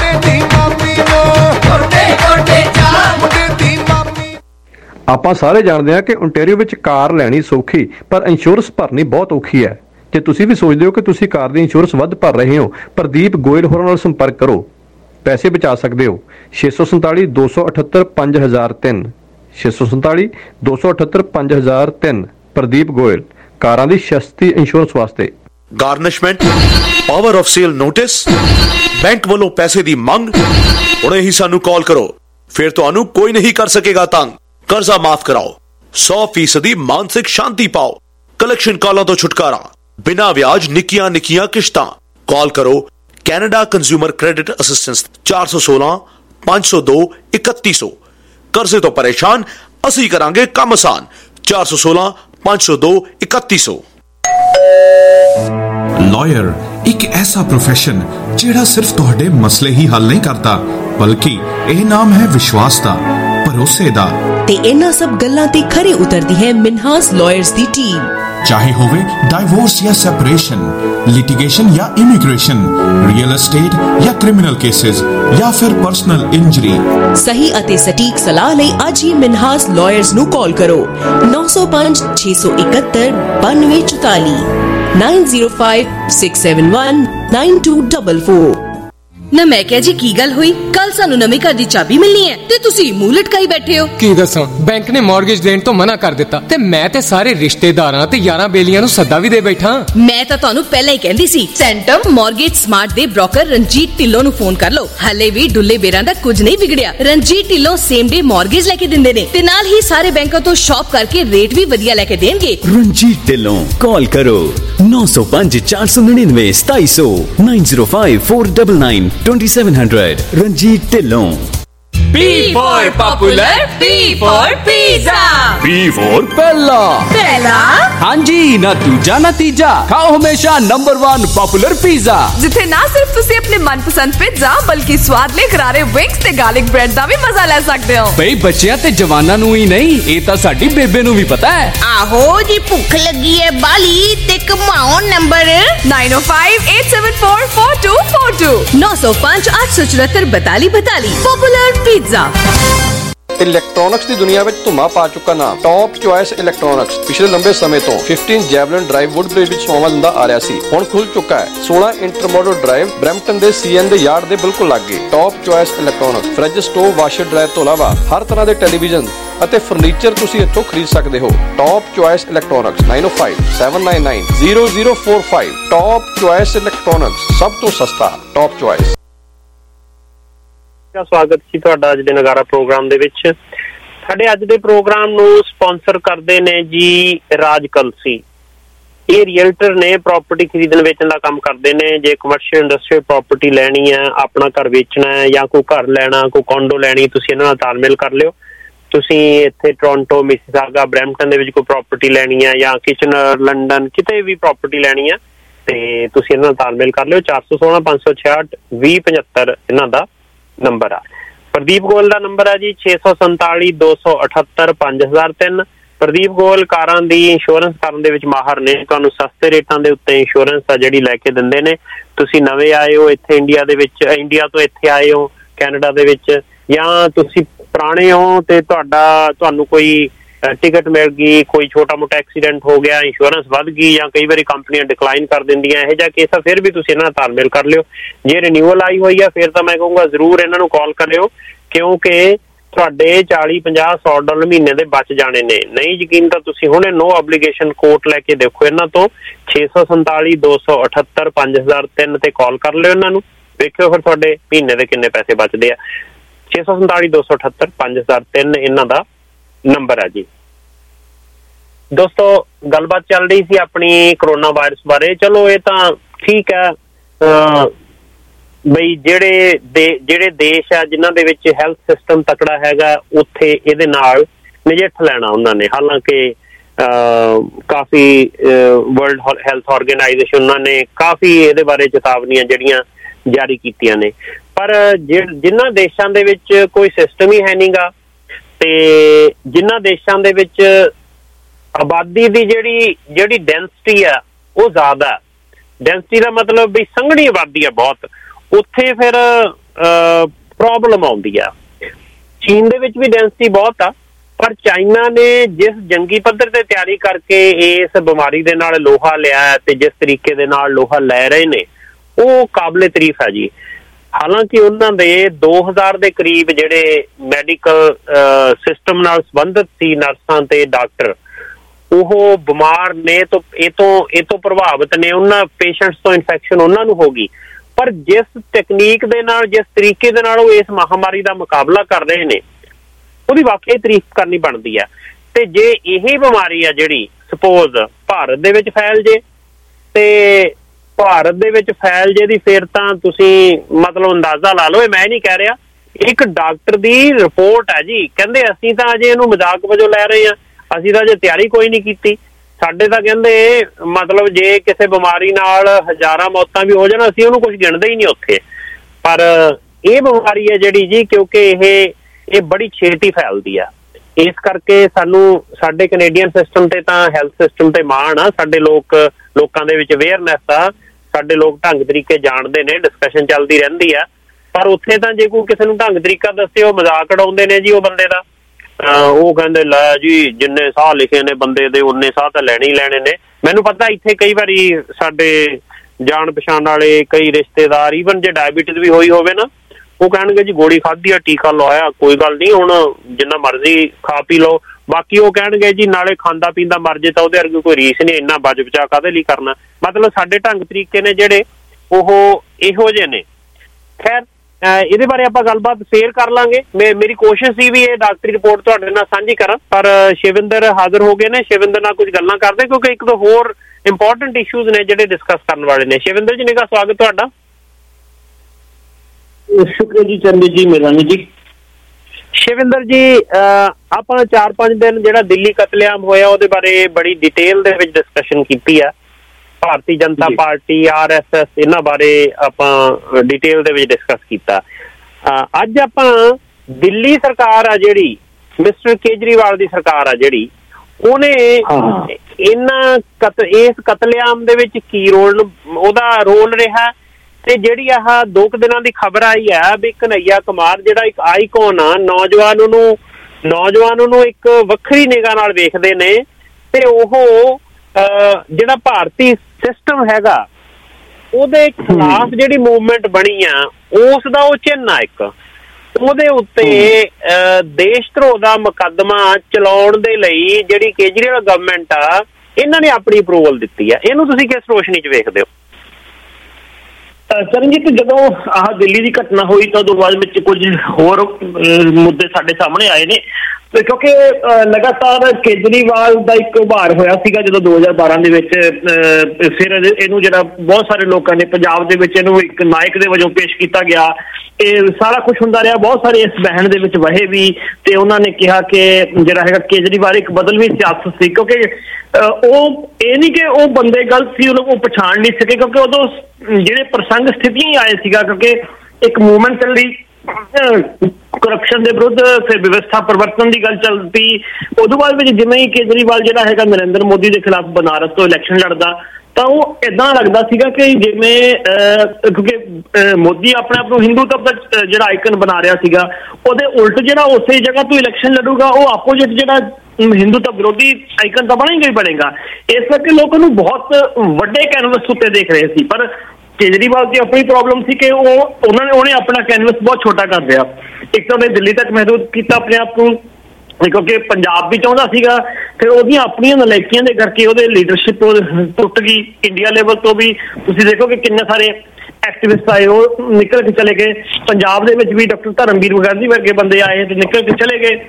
ਆਪਾਂ ਸਾਰੇ ਜਾਣਦੇ ਹਾਂ ਕਿ ਓਨਟਾਰੀਓ ਵਿੱਚ ਕਾਰ ਲੈਣੀ ਸੌਖੀ, ਪਰ ਇੰਸ਼ੋਰੈਂਸ ਭਰਨੀ ਬਹੁਤ ਔਖੀ ਹੈ। ਜੇ ਤੁਸੀਂ ਵੀ ਸੋਚਦੇ ਹੋ ਕਿ ਤੁਸੀਂ ਕਾਰ ਦੀ ਇੰਸ਼ੋਰੈਂਸ ਵੱਧ ਭਰ ਰਹੇ ਹੋ, ਪ੍ਰਦੀਪ ਗੋਇਲ ਹੋਰਾਂ ਨਾਲ ਸੰਪਰਕ ਕਰੋ, ਪੈਸੇ ਬਚਾ ਸਕਦੇ ਹੋ। 647 278 5003 647 278 5003। ਪ੍ਰਦੀਪ ਗੋਇਲ, ਕਾਰਾਂ ਦੀ ਸਸਤੀ ਇੰਸ਼ੋਰੈਂਸ ਵਾਸਤੇ। Garnishment, power of sale notice, bank ਵੱਲੋਂ ਪੈਸੇ ਦੀ ਮੰਗ, ਹੁਣੇ ਹੀ ਸਾਨੂੰ ਕਾਲ ਕਰੋ, ਫਿਰ ਤੁਹਾਨੂੰ ਕੋਈ ਨਹੀਂ ਕਰ ਸਕੇਗਾ ਤੰਗ। ਕਰਜ਼ਾ ਮਾਫ ਕਰਾਓ, 100% ਮਾਨਸਿਕ ਸ਼ਾਂਤੀ ਪਾਓ, ਕਲੈਕਸ਼ਨ ਕਾਲਾਂ ਤੋਂ ਛੁਟਕਾਰਾ, ਬਿਨਾਂ ਵਿਆਜ ਨਿੱਕੀਆਂ ਨਿੱਕੀਆਂ ਕਿਸ਼ਤਾਂ। ਕਾਲ ਕਰੋ ਕੈਨੇਡਾ ਕੰਜ਼ਿਊਮਰ ਕ੍ਰੈਡਿਟ ਅਸਿਸਟੈਂਸ 416 502 3100। ਕਰਜ਼ੇ ਤੋਂ ਪਰੇਸ਼ਾਨ, ਅਸੀਂ ਕਰਾਂਗੇ ਕੰਮ ਆਸਾਨ। 416 502 3100। ਲਾਇਰ ਇੱਕ ਐਸਾ ਪ੍ਰੋਫੈਸ਼ਨ ਜਿਹੜਾ ਸਿਰਫ ਤੁਹਾਡੇ ਮਸਲੇ ਹੀ ਹੱਲ ਨਹੀਂ ਕਰਦਾ, ਬਲਕਿ ਇਹ ਨਾਮ ਹੈ ਵਿਸ਼ਵਾਸ ਦਾ, ਭਰੋਸੇ ਦਾ। ਤੇ ਇਹਨਾਂ ਸਭ ਗੱਲਾਂ ਤੇ ਖਰੀ ਉਤਰਦੀ ਹੈ ਮਿਨਹਾਸ ਲਾਇਰਸ ਦੀ ਟੀਮ। ਚਾਹੇ ਹੋਵੇ ਡਾਈਵੋਰਸ ਜਾਂ ਸੈਪਰੇਸ਼ਨ, ਲਿਟੀਗੇਸ਼ਨ ਜਾਂ ਇਮੀਗ੍ਰੇਸ਼ਨ, ਰੀਅਲ ਏਸਟੇਟ ਜਾਂ ਕ੍ਰਿਮੀਨਲ ਕੇसेस ਜਾਂ ਫਿਰ ਪਰਸਨਲ ਇੰਜਰੀ। ਸਹੀ ਅਤੇ ਸਟੀਕ ਸਲਾਹ ਲਈ ਅੱਜ ਹੀ ਮਿਨਹਾਸ ਲਾਇਰਸ ਨੂੰ ਕਾਲ ਕਰੋ 905 671 9244 905 671 9244। ਨਾ ਮੈਂ ਕਿਹਾ ਜੀ ਕੀ ਗੱਲ ਹੋਈ? ਕੱਲ ਸਾਨੂੰ ਨਵੇਂ ਘਰ ਦੀ ਚਾਬੀ ਮਿਲਣੀ ਹੈ ਤੇ ਤੁਸੀਂ ਮੂੰਹ ਲਟਕਾਈ ਬੈਠੇ ਹੋ। ਕੀ ਦੱਸਾਂ, ਬੈਂਕ ਨੇ ਮਾਰਗੇਜ ਦੇਣ ਤੋਂ ਮਨਾ ਕਰ ਦਿੱਤਾ ਤੇ ਮੈਂ ਤੇ ਸਾਰੇ ਰਿਸ਼ਤੇਦਾਰਾਂ ਤੇ ਯਾਰਾਂ ਬੇਲੀਆਂ ਨੂੰ ਸੱਦਾ ਵੀ ਦੇ ਬੈਠਾ। ਮੈਂ ਤਾਂ ਤੁਹਾਨੂੰ ਪਹਿਲਾਂ ਹੀ ਕਹਿੰਦੀ ਸੀ, ਸੈਂਟਮ ਮਾਰਗੇਜ ਸਮਾਰਟ ਦੇ ਬ੍ਰੋਕਰ ਰਣਜੀਤ ਢਿੱਲੋਂ ਨੂੰ ਫੋਨ ਕਰ ਲਓ। ਹਲੇ ਵੀ ਡੁੱਲੇ ਬੇਰਾਂ ਦਾ ਕੁਝ ਨਹੀਂ ਵਿਗੜਿਆ। Ranjit Dhillon same day mortgage ਲੈ ਕੇ ਦਿੰਦੇ ਨੇ ਤੇ ਨਾਲ ਹੀ ਸਾਰੇ ਬੈਂਕਾਂ ਤੋਂ ਸ਼ਾਪ ਕਰਕੇ ਰੇਟ ਵੀ ਵਧੀਆ ਲੈ ਕੇ ਦੇਣਗੇ। ਰਣਜੀਤ ਢਿੱਲੋਂ, ਕਾਲ ਕਰੋ 905 499 2700 905 499 2700। Ranjit Dhillon. P for popular, P for pizza, P for ਪਹਿਲਾ। ਪਹਿਲਾ ਹਾਂਜੀ, ਨਾ ਦੂਜਾ ਨਾ ਤੀਜਾ, ਖਾਓ ਹਮੇਸ਼ਾ ਨੰਬਰ 1 ਪਪੂਲਰ ਪੀਜ਼ਾ, ਜਿੱਥੇ ਨਾ ਸਿਰਫ ਤੁਸੀਂ ਆਪਣੇ ਮਨਪਸੰਦ ਪਿਜ਼ਾ ਬਲਕਿ ਸਵਾਦਲੇ ਕਰਾਰੇ ਵਿੰਗਸ ਤੇ ਗਾਰਲਿਕ ਬ੍ਰੈਡ ਦਾ ਵੀ ਮਜ਼ਾ ਲੈ ਸਕਦੇ ਹੋ। ਬਈ ਬੱਚਿਆਂ ਤੇ ਜਵਾਨਾਂ ਨੂੰ ਹੀ ਨਹੀਂ, ਇਹ ਤਾਂ ਸਾਡੀ ਬੇਬੇ ਨੂੰ ਵੀ ਪਤਾ ਹੈ। ਆਹੋ ਜੀ, ਭੁੱਖ ਲੱਗੀ ਹੈ ਬਾਲੀ ਤੇ ਕਮਾਓ ਨੰਬਰ 9058744242 905 874 4242। Popular pizza. ਇਲੈਕਟ੍ਰੋਨਿਕਸ ਦੀ ਦੁਨੀਆ ਵਿੱਚ ਧੁੰਮਾ ਪਾ ਚੁੱਕਾ ਨਾਮ ਟੌਪ ਚੁਆਇਸ ਇਲੈਕਟ੍ਰੋਨਿਕਸ ਪਿਛਲੇ ਲੰਬੇ ਸਮੇਂ ਤੋਂ 15 ਜੈਵਲਿਨ ਡਰਾਈਵ ਵੁੱਡਬ੍ਰਿਜ ਵਿੱਚ ਸੇਵਾ ਦਿੰਦਾ ਆ ਰਿਹਾ ਸੀ। ਹੁਣ ਖੁੱਲ ਚੁੱਕਾ ਹੈ 16 ਇੰਟਰਮੋਡਲ ਡਰਾਈਵ ਬ੍ਰੈਂਪਟਨ ਦੇ CN ਦੇ ਯਾਰਡ ਦੇ ਬਿਲਕੁਲ ਲਾਗੇ। Top choice electronics fridge, stove, washer dryer ਤੋਂ ਇਲਾਵਾ ਹਰ ਤਰ੍ਹਾਂ ਦੇ ਟੈਲੀਵਿਜ਼ਨ ਅਤੇ ਫਰਨੀਚਰ ਤੁਸੀਂ ਇੱਥੋਂ ਖਰੀਦ ਸਕਦੇ ਹੋ। Top choice electronics 9057990045। Top choice electronics, ਸਭ ਤੋਂ ਸਸਤਾ। Top choice. ਸਵਾਗਤ ਸੀ ਤੁਹਾਡਾ ਅੱਜ ਦੇ ਨਗਾਰਾ ਪ੍ਰੋਗਰਾਮ ਦੇ ਵਿੱਚ। ਸਾਡੇ ਅੱਜ ਦੇ ਪ੍ਰੋਗਰਾਮ ਨੂੰ ਸਪਾਂਸਰ ਕਰਦੇ ਨੇ ਜੀ ਰਾਜ ਕਲਸੀ। ਇਹ ਰੀਅਲਟਰ ਨੇ, ਪ੍ਰਾਪਰਟੀ ਖਰੀਦਣ ਵੇਚਣ ਦਾ ਕੰਮ ਕਰਦੇ ਨੇ। ਜੇ ਕਮਰਸ਼ੀਅਲ ਇੰਡਸਟਰੀਅਲ ਪ੍ਰਾਪਰਟੀ ਲੈਣੀ ਹੈ, ਆਪਣਾ ਘਰ ਵੇਚਣਾ ਹੈ ਜਾਂ ਕੋਈ ਘਰ ਲੈਣਾ, ਕੋਈ ਕੋਂਡੋ ਲੈਣੀ, ਤੁਸੀਂ ਇਹਨਾਂ ਨਾਲ ਤਾਲਮੇਲ ਕਰ ਲਿਓ। ਤੁਸੀਂ ਇੱਥੇ ਟੋਰਾਂਟੋ, ਮਿਸੀਸਾਗਾ, ਬਰੈਂਪਟਨ ਦੇ ਵਿੱਚ ਕੋਈ ਪ੍ਰਾਪਰਟੀ ਲੈਣੀ ਹੈ ਜਾਂ ਕਿਚਨਰ, ਲੰਡਨ, ਕਿਤੇ ਵੀ ਪ੍ਰਾਪਰਟੀ ਲੈਣੀ ਹੈ ਤੇ ਤੁਸੀਂ ਇਹਨਾਂ ਨਾਲ ਤਾਲਮੇਲ ਕਰ ਲਿਓ। 416 566 2075 ਇਹਨਾਂ ਦਾ ਨੰਬਰ ਆ। ਪ੍ਰਦੀਪ ਗੋਇਲ ਦਾ ਨੰਬਰ ਹੈ ਜੀ 647 278 5003। ਪ੍ਰਦੀਪ ਗੋਇਲ ਕਾਰਾਂ ਦੀ ਇੰਸ਼ੋਰੈਂਸ ਕਰਨ ਦੇ ਵਿੱਚ ਮਾਹਰ ਨੇ। ਤੁਹਾਨੂੰ ਸਸਤੇ ਰੇਟਾਂ ਦੇ ਉੱਤੇ ਇੰਸ਼ੋਰੈਂਸ ਆ ਜਿਹੜੀ ਲੈ ਕੇ ਦਿੰਦੇ ਨੇ। ਤੁਸੀਂ ਨਵੇਂ ਆਏ ਹੋ ਇੱਥੇ ਇੰਡੀਆ ਦੇ ਵਿੱਚ, ਇੰਡੀਆ ਤੋਂ ਇੱਥੇ ਆਏ ਹੋ ਕੈਨੇਡਾ ਦੇ ਵਿੱਚ, ਜਾਂ ਤੁਸੀਂ ਪੁਰਾਣੇ ਹੋ ਤੇ ਤੁਹਾਨੂੰ ਕੋਈ ਟਿਕਟ ਮਿਲ ਗਈ, ਕੋਈ ਛੋਟਾ ਮੋਟਾ ਐਕਸੀਡੈਂਟ ਹੋ ਗਿਆ, ਇੰਸ਼ੋਰੈਂਸ ਵੱਧ ਗਈ, ਜਾਂ ਕਈ ਵਾਰੀ ਕੰਪਨੀਆਂ ਡਿਕਲਾਈਨ ਕਰ ਦਿੰਦੀਆਂ, ਇਹੋ ਜਿਹਾ ਕੇਸ ਆ, ਫਿਰ ਵੀ ਤੁਸੀਂ ਇਹਨਾਂ ਨਾਲ ਤਾਲਮੇਲ ਕਰ ਲਿਓ। ਜੇ ਰਿਨਿਊਅਲ ਆਈ ਹੋਈ ਆ ਫਿਰ ਤਾਂ ਮੈਂ ਕਹੂੰਗਾ ਜ਼ਰੂਰ ਇਹਨਾਂ ਨੂੰ ਕਾਲ ਕਰਿਓ, ਕਿਉਂਕਿ ਤੁਹਾਡੇ $40-50-100 ਮਹੀਨੇ ਦੇ ਬਚ ਜਾਣੇ ਨੇ। ਨਹੀਂ ਯਕੀਨ ਤਾਂ ਤੁਸੀਂ ਹੁਣੇ ਨੋ ਆਬਲੀਗੇਸ਼ਨ ਕੋਟ ਲੈ ਕੇ ਦੇਖੋ ਇਹਨਾਂ ਤੋਂ, 647-278-5003 ਤੇ ਕਾਲ ਕਰ ਲਿਓ ਇਹਨਾਂ ਨੂੰ, ਵੇਖਿਓ ਫਿਰ ਤੁਹਾਡੇ ਮਹੀਨੇ ਦੇ ਕਿੰਨੇ ਪੈਸੇ ਬਚਦੇ ਆ। 647-278-5003 ਇਹਨਾਂ ਦਾ ਨੰਬਰ ਹੈ ਜੀ। ਦੋਸਤੋ ਗੱਲਬਾਤ ਚੱਲ ਰਹੀ ਸੀ ਆਪਣੀ ਕਰੋਨਾ ਵਾਇਰਸ ਬਾਰੇ। ਚਲੋ ਇਹ ਤਾਂ ਠੀਕ ਹੈ ਬਈ ਜਿਹੜੇ ਦੇਸ਼ ਆ ਜਿਨ੍ਹਾਂ ਦੇ ਵਿੱਚ ਹੈਲਥ ਸਿਸਟਮ ਤਕੜਾ ਹੈਗਾ ਉੱਥੇ ਇਹਦੇ ਨਾਲ ਨਜਿੱਠ ਲੈਣਾ ਉਹਨਾਂ ਨੇ। ਹਾਲਾਂਕਿ ਕਾਫੀ ਵਰਲਡ ਹੈਲਥ ਆਰਗੇਨਾਈਜੇਸ਼ਨ ਉਹਨਾਂ ਨੇ ਕਾਫੀ ਇਹਦੇ ਬਾਰੇ ਚੇਤਾਵਨੀਆਂ ਜਿਹੜੀਆਂ ਜਾਰੀ ਕੀਤੀਆਂ ਨੇ, ਪਰ ਜਿਨ੍ਹਾਂ ਦੇਸ਼ਾਂ ਦੇ ਵਿੱਚ ਕੋਈ ਸਿਸਟਮ ਹੀ ਹੈ ਨਹੀਂਗਾ ਤੇ ਜਿਨ੍ਹਾਂ ਦੇਸ਼ਾਂ ਦੇ ਵਿੱਚ ਆਬਾਦੀ ਦੀ ਜਿਹੜੀ ਡੈਂਸਿਟੀ ਆ ਉਹ ਜ਼ਿਆਦਾ, ਡੈਂਸਿਟੀ ਦਾ ਮਤਲਬ ਵੀ ਸੰਘਣੀ ਆਬਾਦੀ ਆ ਬਹੁਤ, ਉੱਥੇ ਫਿਰ ਪ੍ਰੋਬਲਮ ਆਉਂਦੀ ਆ। ਚੀਨ ਦੇ ਵਿੱਚ ਵੀ ਡੈਂਸਿਟੀ ਬਹੁਤ ਆ, ਪਰ ਚਾਈਨਾ ਨੇ ਜਿਸ ਜੰਗੀ ਪੱਧਰ ਤੇ ਤਿਆਰੀ ਕਰਕੇ ਇਸ ਬਿਮਾਰੀ ਦੇ ਨਾਲ ਲੋਹਾ ਲਿਆ ਤੇ ਜਿਸ ਤਰੀਕੇ ਦੇ ਨਾਲ ਲੋਹਾ ਲੈ ਰਹੇ ਨੇ ਉਹ ਕਾਬਲੇ ਤਾਰੀਫ ਹੈ ਜੀ। ਹਾਲਾਂਕਿ ਉਹਨਾਂ ਦੇ 2000 ਦੇ ਕਰੀਬ ਜਿਹੜੇ ਮੈਡੀਕਲ ਸਿਸਟਮ ਨਾਲ ਸੰਬੰਧਿਤ ਸੀ ਨਰਸਾਂ ਤੇ ਡਾਕਟਰ, ਉਹ ਬਿਮਾਰ ਨੇ ਇਹ ਤੋਂ ਪ੍ਰਭਾਵਿਤ ਨੇ, ਉਹਨਾਂ ਪੇਸ਼ੈਂਟਸ ਤੋਂ ਇਨਫੈਕਸ਼ਨ ਉਹਨਾਂ ਨੂੰ ਹੋ ਗਈ। ਪਰ ਜਿਸ ਟੈਕਨੀਕ ਦੇ ਨਾਲ, ਜਿਸ ਤਰੀਕੇ ਦੇ ਨਾਲ ਉਹ ਇਸ ਮਹਾਮਾਰੀ ਦਾ ਮੁਕਾਬਲਾ ਕਰ ਰਹੇ ਨੇ ਉਹਦੀ ਵਾਕਈ ਤਾਰੀਫ ਕਰਨੀ ਬਣਦੀ ਆ। ਤੇ ਜੇ ਇਹ ਬਿਮਾਰੀ ਆ ਜਿਹੜੀ ਸਪੋਜ਼ ਭਾਰਤ ਦੇ ਵਿੱਚ ਫੈਲ ਜੇ ਤੇ ਭਾਰਤ ਦੇ ਵਿੱਚ ਫੈਲ ਜੇ ਦੀ ਫਿਰ ਤਾਂ ਤੁਸੀਂ ਮਤਲਬ ਅੰਦਾਜ਼ਾ ਲਾ ਲਓ, ਇਹ ਮੈਂ ਨਹੀਂ ਕਹਿ ਰਿਹਾ, ਇੱਕ ਡਾਕਟਰ ਦੀ ਰਿਪੋਰਟ ਹੈ ਜੀ, ਕਹਿੰਦੇ ਅਸੀਂ ਤਾਂ ਅਜੇ ਇਹਨੂੰ ਮਜ਼ਾਕ ਵਜੋਂ ਲੈ ਰਹੇ ਹਾਂ, ਅਸੀਂ ਤਾਂ ਅਜੇ ਤਿਆਰੀ ਕੋਈ ਨਹੀਂ ਕੀਤੀ, ਸਾਡੇ ਤਾਂ ਕਹਿੰਦੇ ਮਤਲਬ ਜੇ ਕਿਸੇ ਬਿਮਾਰੀ ਨਾਲ 1000 ਮੌਤਾਂ ਵੀ ਹੋ ਜਾਣ ਅਸੀਂ ਉਹਨੂੰ ਕੁਝ ਗਿਣਦੇ ਹੀ ਨਹੀਂ ਉੱਥੇ। ਪਰ ਇਹ ਬਿਮਾਰੀ ਹੈ ਜਿਹੜੀ ਜੀ, ਕਿਉਂਕਿ ਇਹ ਬੜੀ ਛੇਤੀ ਫੈਲਦੀ ਆ, ਇਸ ਕਰਕੇ ਸਾਡੇ ਕੈਨੇਡੀਅਨ ਸਿਸਟਮ ਤੇ ਤਾਂ ਹੈਲਥ ਸਿਸਟਮ ਤੇ ਮਾਣ ਆ, ਸਾਡੇ ਲੋਕਾਂ ਦੇ ਵਿੱਚ ਅਵੇਅਰਨੈਸ ਆ, ਸਾਡੇ ਲੋਕ ਢੰਗ ਤਰੀਕੇ ਜਾਣਦੇ ਨੇ, ਡਿਸਕਸ਼ਨ ਚੱਲਦੀ ਰਹਿੰਦੀ ਆ। ਪਰ ਉੱਥੇ ਤਾਂ ਜੇ ਕੋਈ ਕਿਸੇ ਨੂੰ ਢੰਗ ਤਰੀਕਾ ਦੱਸੇ ਉਹ ਮਜ਼ਾਕ ਉਡਾਉਂਦੇ ਨੇ ਜੀ ਉਹ ਬੰਦੇ ਦਾ, ਉਹ ਕਹਿੰਦੇ ਲੈ ਜੀ ਜਿੰਨੇ ਸਾਹ ਲਿਖੇ ਨੇ ਬੰਦੇ ਦੇ ਉਨੇ ਸਾਹ ਤਾਂ ਲੈਣੇ ਹੀ ਲੈਣੇ ਨੇ। ਮੈਨੂੰ ਪਤਾ ਇੱਥੇ ਕਈ ਵਾਰੀ ਸਾਡੇ ਜਾਣ ਪਛਾਣ ਵਾਲੇ ਕਈ ਰਿਸ਼ਤੇਦਾਰ, ਈਵਨ ਜੇ ਡਾਇਬਟੀਜ਼ ਵੀ ਹੋਈ ਹੋਵੇ ਨਾ, ਉਹ ਕਹਿਣਗੇ ਜੀ ਗੋਲੀ ਖਾਧੀ ਆ, ਟੀਕਾ ਲਵਾਇਆ, ਕੋਈ ਗੱਲ ਨਹੀਂ, ਹੁਣ ਜਿੰਨਾ ਮਰਜ਼ੀ ਖਾ ਪੀ ਲਓ। ਬਾਕੀ ਉਹ ਕਹਿਣਗੇ ਜੀ ਨਾਲੇ ਖਾਂਦਾ ਪੀਂਦਾ ਮਰ ਜੇ ਤਾਂ ਉਹਦੇ ਵਰਗੀ ਕੋਈ ਰੀਸ ਨਹੀਂ, ਇੰਨਾ ਬਚ ਬਚਾ ਕਾਹਦੇ ਲਈ ਕਰਨਾ। ਮਤਲਬ ਸਾਡੇ ਢੰਗ ਤਰੀਕੇ ਨੇ ਜਿਹੜੇ ਉਹ ਇਹੋ ਜਿਹੇ ਨੇ। ਖੈਰ ਇਹਦੇ ਬਾਰੇ ਆਪਾਂ ਗੱਲਬਾਤ ਫੇਰ ਕਰ ਲਾਂਗੇ। ਮੇਰੀ ਕੋਸ਼ਿਸ਼ ਸੀ ਵੀ ਇਹ ਡਾਕਟਰੀ ਰਿਪੋਰਟ ਤੁਹਾਡੇ ਨਾਲ ਸਾਂਝੀ ਕਰਾਂ, ਪਰ ਸ਼ਿਵਿੰਦਰ ਹਾਜ਼ਰ ਹੋ ਗਏ ਨੇ। ਸ਼ਿਵਿੰਦਰ ਨਾਲ ਕੁਝ ਗੱਲਾਂ ਕਰਦੇ ਕਿਉਂਕਿ ਇੱਕ ਦੋ ਹੋਰ ਇੰਪੋਰਟੈਂਟ ਇਸ਼ੂਜ਼ ਨੇ ਜਿਹੜੇ ਡਿਸਕਸ ਕਰਨ ਵਾਲੇ ਨੇ। ਸ਼ਿਵਿੰਦਰ ਜੀ ਨਿੱਘਾ ਸਵਾਗਤ ਤੁਹਾਡਾ। ਸ਼ੁਕਰੀਆ ਜੀ ਚੰਦੀਪ ਜੀ, ਮਿਹਰਬਾਨੀ ਜੀ। ਸ਼ਿਵਿੰਦਰ ਜੀ ਆਪਾਂ 4-5 ਦਿਨ ਜਿਹੜਾ ਦਿੱਲੀ ਕਤਲੇਆਮ ਹੋਇਆ ਉਹਦੇ ਬਾਰੇ ਬੜੀ ਡਿਟੇਲ ਦੇ ਵਿੱਚ ਡਿਸਕਸ਼ਨ ਕੀਤੀ ਆ। ਭਾਰਤੀ ਜਨਤਾ ਪਾਰਟੀ, RSS, ਇਹਨਾਂ ਬਾਰੇ ਆਪਾਂ ਡਿਟੇਲ ਦੇ ਵਿੱਚ ਡਿਸਕਸ ਕੀਤਾ। ਅੱਜ ਆਪਾਂ ਦਿੱਲੀ ਸਰਕਾਰ ਆ ਜਿਹੜੀ, ਮਿਸਟਰ ਕੇਜਰੀਵਾਲ ਦੀ ਸਰਕਾਰ ਆ ਜਿਹੜੀ, ਉਹਨੇ ਇਸ ਕਤਲੇਆਮ ਦੇ ਵਿੱਚ ਕੀ ਉਹਦਾ ਰੋਲ ਰਿਹਾ ਤੇ ਜਿਹੜੀ ਆਹ 2 ਦਿਨਾਂ ਦੀ ਖਬਰ ਆਈ ਆ ਵੀ ਕਨਈਆ ਕੁਮਾਰ ਜਿਹੜਾ ਇੱਕ ਆਈਕਨ ਆ, ਨੌਜਵਾਨ ਨੂੰ ਇੱਕ ਵੱਖਰੀ ਨਿਗਾਹ ਨਾਲ ਵੇਖਦੇ ਨੇ ਤੇ ਉਹ ਜਿਹੜਾ ਭਾਰਤੀ ਸਿਸਟਮ ਹੈਗਾ ਉਹਦੇ ਖਿਲਾਫ ਜਿਹੜੀ ਮੂਵਮੈਂਟ ਬਣੀ ਆ ਉਸ ਦਾ ਉਹ ਚਿੰਨ੍ਹ ਆ ਇੱਕ, ਉਹਦੇ ਉੱਤੇ ਦੇਸ਼ ਧਰੋਹ ਦਾ ਮੁਕੱਦਮਾ ਚਲਾਉਣ ਦੇ ਲਈ ਜਿਹੜੀ ਕੇਜਰੀਵਾਲ ਗਵਰਨਮੈਂਟ ਆ ਇਹਨਾਂ ਨੇ ਆਪਣੀ ਅਪਰੂਵਲ ਦਿੱਤੀ ਆ। ਇਹਨੂੰ ਤੁਸੀਂ ਕਿਸ ਰੋਸ਼ਨੀ 'ਚ ਵੇਖਦੇ ਹੋ? ਚਰਨਜੀਤ, ਜਦੋਂ ਆਹ ਦਿੱਲੀ ਦੀ ਘਟਨਾ ਹੋਈ ਤਾਂ ਉਦੋਂ ਬਾਅਦ ਵਿੱਚ ਕੁਝ ਹੋਰ ਮੁੱਦੇ ਸਾਡੇ ਸਾਹਮਣੇ ਆਏ ਨੇ, ਕਿਉਂਕਿ ਲਗਾਤਾਰ ਕੇਜਰੀਵਾਲ ਦਾ ਇੱਕ ਉਭਾਰ ਹੋਇਆ ਸੀਗਾ ਜਦੋਂ 2012 ਦੇ ਵਿੱਚ ਫਿਰ ਇਹਨੂੰ ਜਿਹੜਾ ਬਹੁਤ ਸਾਰੇ ਲੋਕਾਂ ਨੇ ਪੰਜਾਬ ਦੇ ਵਿੱਚ ਇਹਨੂੰ ਇੱਕ ਨਾਇਕ ਦੇ ਵਜੋਂ ਪੇਸ਼ ਕੀਤਾ ਗਿਆ। ਇਹ ਸਾਰਾ ਕੁਛ ਹੁੰਦਾ ਰਿਹਾ, ਬਹੁਤ ਸਾਰੇ ਇਸ ਬਹਿਣ ਦੇ ਵਿੱਚ ਵਹੇ ਵੀ, ਤੇ ਉਹਨਾਂ ਨੇ ਕਿਹਾ ਕਿ ਜਿਹੜਾ ਹੈਗਾ ਕੇਜਰੀਵਾਲ ਇੱਕ ਬਦਲਵੀਂ ਸਿਆਸਤ ਸੀ, ਕਿਉਂਕਿ ਉਹ ਇਹ ਨਹੀਂ ਕਿ ਉਹ ਬੰਦੇ ਗਲਤ ਸੀ, ਉਹ ਪਛਾਣ ਨਹੀਂ ਸਕੇ, ਕਿਉਂਕਿ ਉਦੋਂ ਜਿਹੜੇ ਪ੍ਰਸੰਗ ਸਥਿਤੀਆਂ ਆਏ ਸੀਗਾ, ਕਿਉਂਕਿ ਇੱਕ ਮੂਵਮੈਂਟ ਚੱਲ ਰਹੀ ਕਰਪਸ਼ਨ ਦੇ ਵਿਰੁੱਧ, ਫਿਰ ਵਿਵਸਥਾ ਪਰਿਵਰਤਨ ਦੀ ਗੱਲ ਚੱਲ ਪਈ। ਉਦੋਂ ਬਾਅਦ ਵਿੱਚ ਜਿਵੇਂ ਹੀ ਕੇਜਰੀਵਾਲ ਜਿਹੜਾ ਹੈਗਾ ਨਰਿੰਦਰ ਮੋਦੀ ਦੇ ਖਿਲਾਫ ਬਨਾਰਸ ਤੋਂ ਇਲੈਕਸ਼ਨ ਲੜਦਾ ਤਾਂ ਉਹ ਏਦਾਂ ਲੱਗਦਾ ਸੀਗਾ ਕਿ ਜਿਵੇਂ ਕਿਉਂਕਿ ਮੋਦੀ ਆਪਣੇ ਆਪ ਨੂੰ ਹਿੰਦੂਤਵ ਦਾ ਜਿਹੜਾ ਆਈਕਨ ਬਣਾ ਰਿਹਾ ਸੀਗਾ, ਉਹਦੇ ਉਲਟ ਜਿਹੜਾ ਉਸੇ ਜਗ੍ਹਾ ਤੋਂ ਇਲੈਕਸ਼ਨ ਲੜੂਗਾ ਉਹ ਆਪੋਜਿਟ ਜਿਹੜਾ ਹਿੰਦੂਤਾ ਵਿਰੋਧੀ ਆਈਕਨ ਤਾਂ ਬਣੇਗਾ ਹੀ ਬਣੇਗਾ। ਇਸ ਕਰਕੇ ਲੋਕ ਉਹਨੂੰ ਬਹੁਤ ਵੱਡੇ ਕੈਨਵਸ ਉੱਤੇ ਦੇਖ ਰਹੇ ਸੀ। ਪਰ ਕੇਜਰੀਵਾਲ ਦੀ ਆਪਣੀ ਪ੍ਰੋਬਲਮ ਸੀ ਕਿ ਉਹਨੇ ਆਪਣਾ ਕੈਨਵਸ ਬਹੁਤ ਛੋਟਾ ਕਰ ਦਿਆ। ਇੱਕ ਤਾਂ ਉਹਨੇ ਦਿੱਲੀ ਤੱਕ ਮਹਿਦੂਦ ਕੀਤਾ ਆਪਣੇ ਆਪ ਨੂੰ, ਕਿਉਂਕਿ ਪੰਜਾਬ ਵੀ ਚਾਹੁੰਦਾ ਸੀਗਾ। ਫਿਰ ਉਹਦੀਆਂ ਆਪਣੀਆਂ ਨਲਾਇਕੀਆਂ ਦੇ ਕਰਕੇ ਉਹਦੇ ਲੀਡਰਸ਼ਿਪ ਟੁੱਟ ਗਈ। ਇੰਡੀਆ ਲੈਵਲ ਤੋਂ ਵੀ ਤੁਸੀਂ ਦੇਖੋ ਕਿ ਕਿੰਨੇ ਸਾਰੇ ਐਕਟਿਵਿਸਟ ਆਏ, ਉਹ ਨਿਕਲ ਕੇ ਚਲੇ ਗਏ। ਪੰਜਾਬ ਦੇ ਵਿੱਚ ਵੀ ਡਾਕਟਰ ਧਰਮਵੀਰ ਗਾਂਧੀ ਵਰਗੇ ਬੰਦੇ ਆਏ ਤੇ ਨਿਕਲ ਕੇ ਚਲੇ ਗਏ।